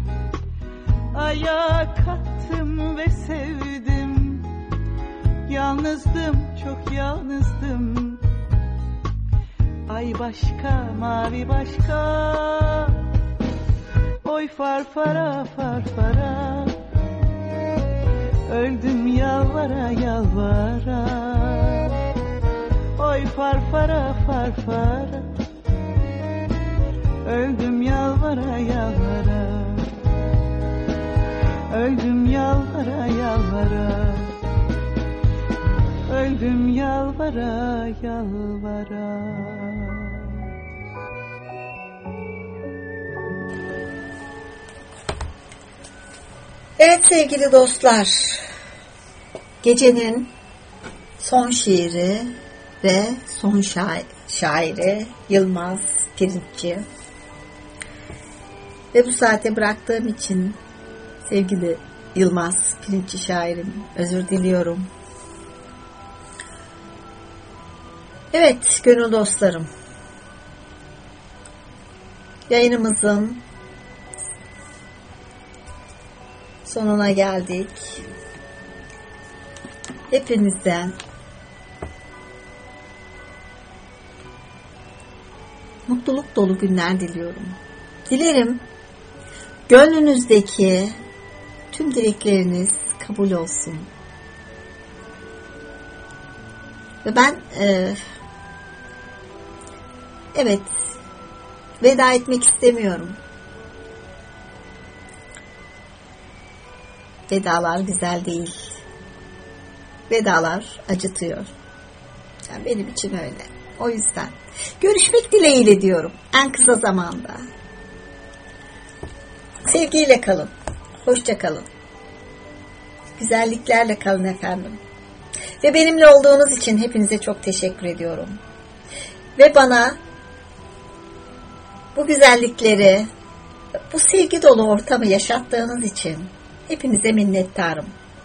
ayağa kalktım ve sevdim. Yalnızdım, çok yalnızdım. Ay başka, mavi başka. Oy farfara farfara, öldüm yalvara yalvara. Oy farfara farfara, Öldüm yalvara yalvara, öldüm yalvara yalvara, öldüm yalvara yalvara. Evet sevgili dostlar, gecenin son şiiri ve son şair, şairi Yılmaz Pirinççi. Ve bu saate bıraktığım için sevgili Yılmaz Pirinççi şairim, özür diliyorum. Evet gönül dostlarım, yayınımızın sonuna geldik. Hepinizden mutluluk dolu günler diliyorum. Dilerim gönlünüzdeki tüm dilekleriniz kabul olsun. Ve ben e, evet veda etmek istemiyorum. Vedalar güzel değil. Vedalar acıtıyor. Yani benim için öyle. O yüzden görüşmek dileğiyle diyorum en kısa zamanda. Sevgiyle kalın. Hoşça kalın. Güzelliklerle kalın efendim. Ve benimle olduğunuz için hepinize çok teşekkür ediyorum. Ve bana bu güzellikleri, bu sevgi dolu ortamı yaşattığınız için hepinize minnettarım.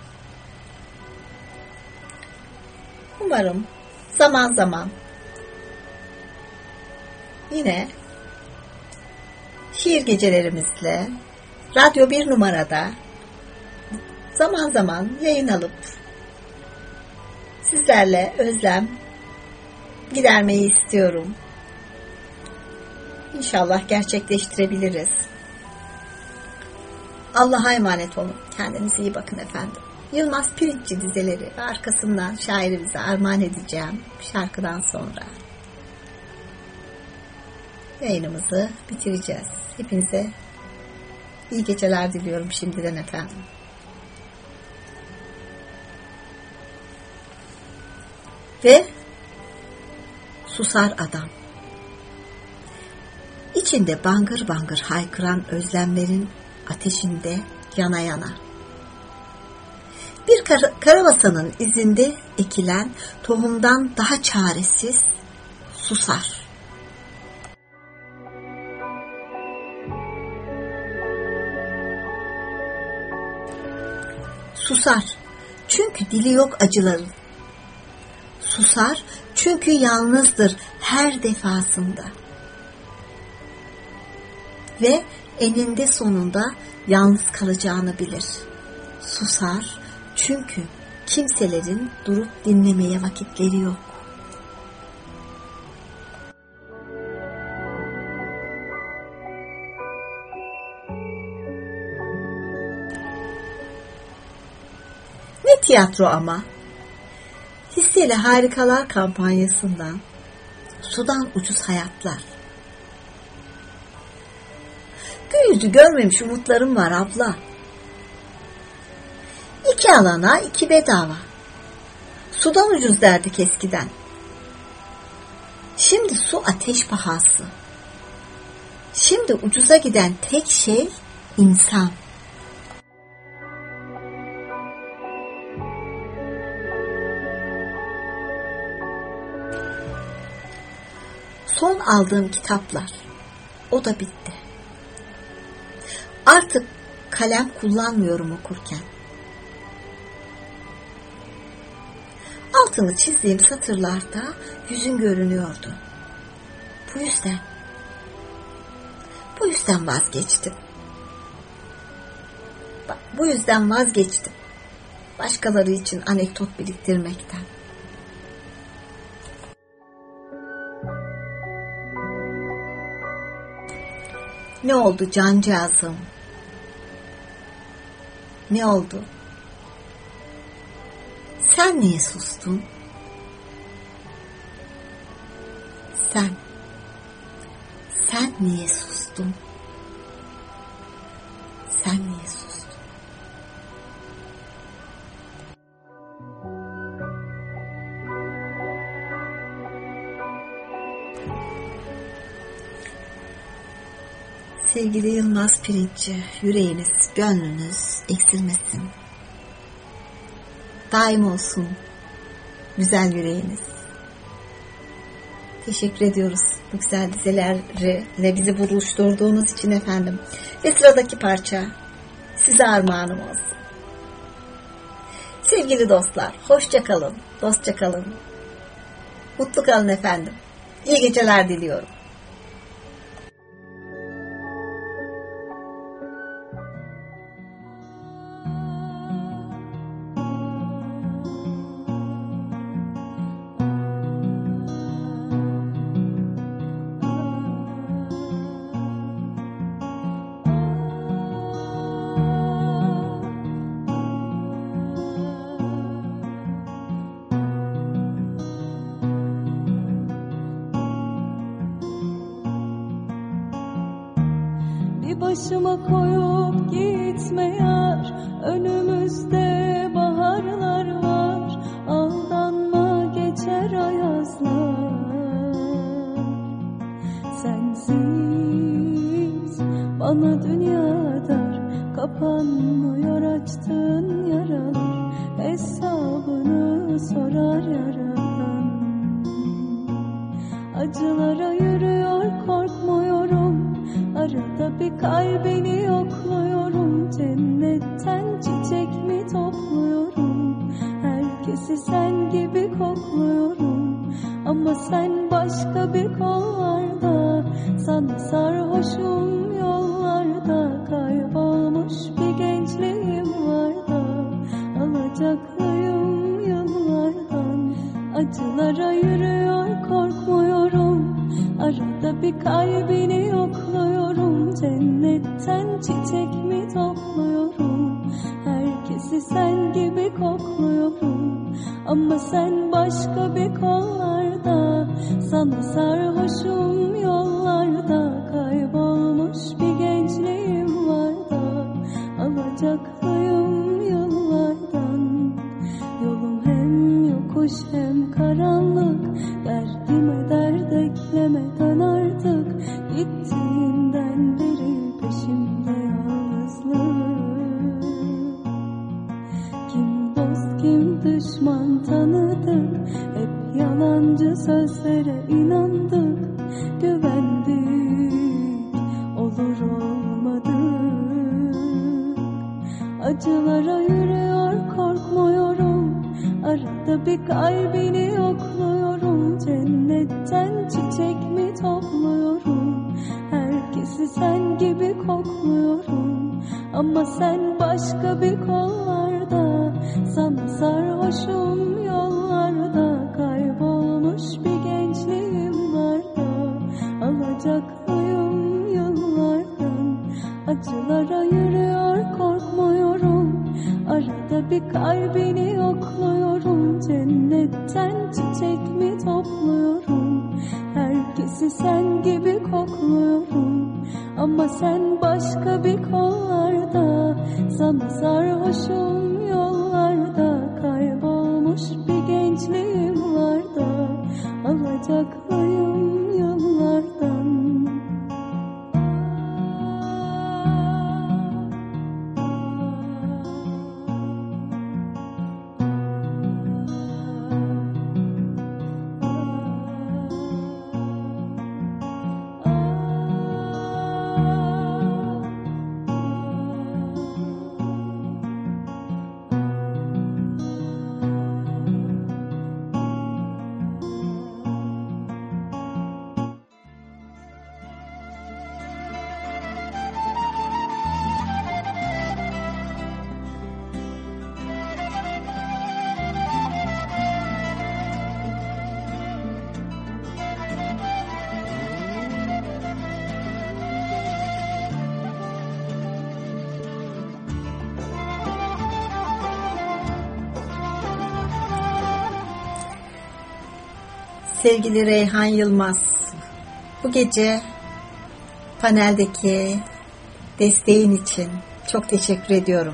Umarım zaman zaman yine şiir gecelerimizle Radyo bir numarada zaman zaman yayın alıp sizlerle özlem gidermeyi istiyorum. İnşallah gerçekleştirebiliriz. Allah'a emanet olun. Kendinize iyi bakın efendim. Yılmaz Pirinççi dizeleri ve arkasından şairimize armağan edeceğim şarkıdan sonra yayınımızı bitireceğiz. Hepinize iyi geceler diliyorum şimdiden efendim. Ve susar adam. İçinde bangır bangır haykıran özlemlerin ateşinde yana yana. Bir kar- karabasanın izinde ekilen tohumdan daha çaresiz susar. Susar çünkü dili yok acıların. Susar çünkü yalnızdır her defasında. Ve eninde sonunda yalnız kalacağını bilir. Susar çünkü kimselerin durup dinlemeye vakitleri yok. Ne tiyatro ama. Hisseli Harikalar kampanyasından sudan ucuz hayatlar. Gün yüzü görmemiş umutlarım var abla. İki alana iki bedava. Sudan ucuz derdik eskiden. Şimdi su ateş pahası. Şimdi ucuza giden tek şey insan. Son aldığım kitaplar, o da bitti. Artık kalem kullanmıyorum okurken. Altını çizdiğim satırlarda yüzün görünüyordu. Bu yüzden, bu yüzden vazgeçtim. Bak, bu yüzden vazgeçtim. Başkaları için anekdot biriktirmekten. Ne oldu cancağızım? Ne oldu? Sen niye sustun? Sen, sen niye sustun? sustun? Sen niye sustun? Sevgili Yılmaz Pirinççi, yüreğiniz, gönlünüz eksilmesin. Daim olsun güzel yüreğiniz. Teşekkür ediyoruz bu güzel dizelerle bizi buluşturduğunuz için efendim. Ve sıradaki parça size armağanım olsun. Sevgili dostlar, hoşça kalın, dostça kalın. Mutlu kalın efendim. İyi geceler diliyorum. Başıma koyup gitme yar, önümüzde baharlar var. Aldanma, geçer ayazlar. Sensiz bana dünya dar, kapanmıyor açtığın yaralar. Hesabını sorar yaradan. Acılara yürüyor, korkmuyorum. Arada bir kalbini yokluyorum. Cennetten çiçek mi topluyorum? Herkesi sen gibi kokluyorum. Ama sen başka bir kollarda. Sana sarhoşum yollarda. Kaybolmuş bir gençliğim var da. Alacaklıyım yıllardan. Acılara yürüyor, korkmuyorum. Arada bir kalbini yokluyorum. Cennetten çiçek mi topluyorum? Herkesi sen gibi kokluyorum. Ama sen başka bir kollarda. Sana sarhoşum yollarda. Kaybolmuş bir gençliğim var da. Alacaklıyım yıllardan. Yolum hem yokuş hem karanlık. Derdime dert eklemeden artık. Gittiğinden beri peşimde yalnızlık. Kim dost kim düşman tanıdık. Hep yalancı sözlere inandık. Güvendik, olur olmadık. Acılara yürüyor, korkmuyorum. Arada bir kalbini yokluyorum. Cennetten çiçek mi topluyorum? Herkesi sen gibi kokluyorum. Ama sen başka bir kollarda. Sana sarhoşum yollarda. Kaybolmuş bir gençliğim var da. Alacaklıyım yıllardan. Acılara yürüyor, korkmuyorum. Arada bir kalbini yokluyorum. Cennetten çiçek mi topluyorum? Herkesi sen gibi kokluyorum. Ama sen başka bir kollarda. Sana sarhoşum yollarda. Kaybolmuş bir gençliğim var da. Alacaklıyım yıllardan. Sevgili Reyhan Yılmaz, bu gece paneldeki desteğin için çok teşekkür ediyorum.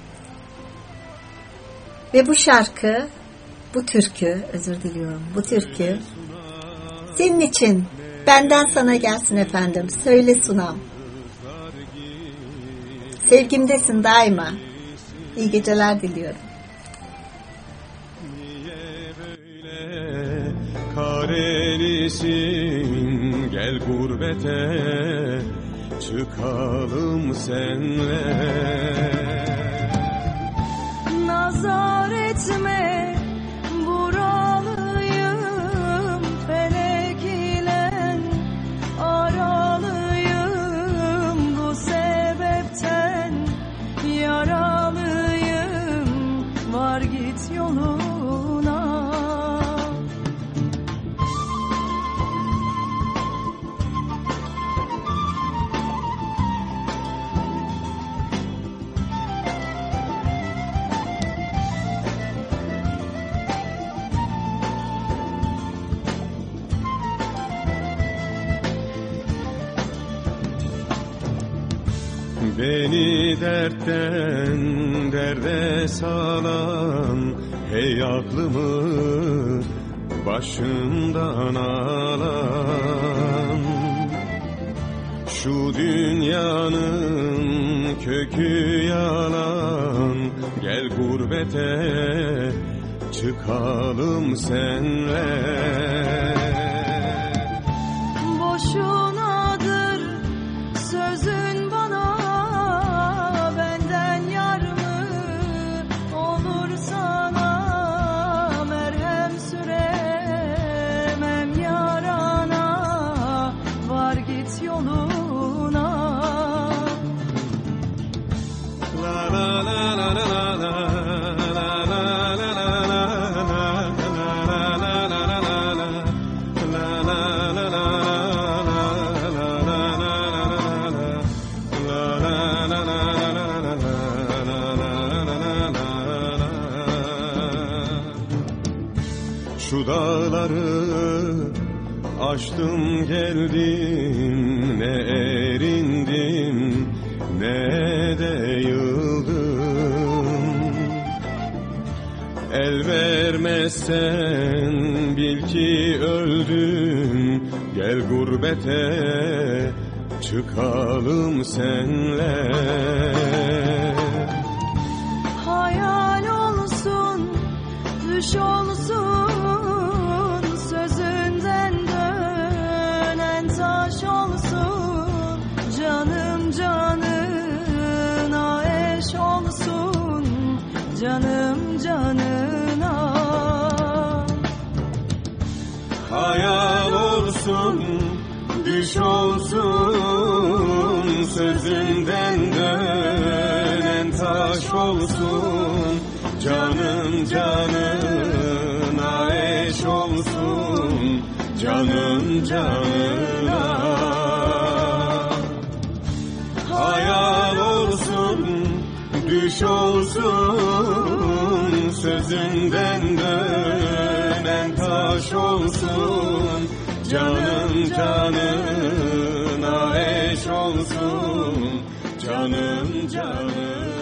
Ve bu şarkı, bu türkü, özür diliyorum, bu türkü senin için, benden sana gelsin efendim. Söyle Sunam. Sevgimdesin daima. İyi geceler diliyorum. Niye böyle karelisin, gel gurbete çıkalım senle. Nazar etme, buralıyım, felek ile aralıyım, bu sebepten yaralıyım, var git yoluna. Beni dertten derde salan, hey aklımı başımdan alan. Şu dünyanın kökü yalan, gel gurbete çıkalım senle. Boşunadır sözün bana, benden yar mı olur sana, merhem süremem yarana, var git yoluna. La la la la la la la la la la. Şu dağları aştım geldim, ne erindim ne de yıldım. El vermezsen bil ki öldüm, gel gurbete çıkalım senle. Hayal olsun, düş olsun, sözünden dönen taş olsun, canım canına eş olsun, canım canına. Hayal olsun, düş olsun, sözünden dönen taş olsun, canım canına eş olsun, canım canına. Hayal olsun, düş olsun, sözünden dönen taş olsun, canım canına eş olsun, canım canına.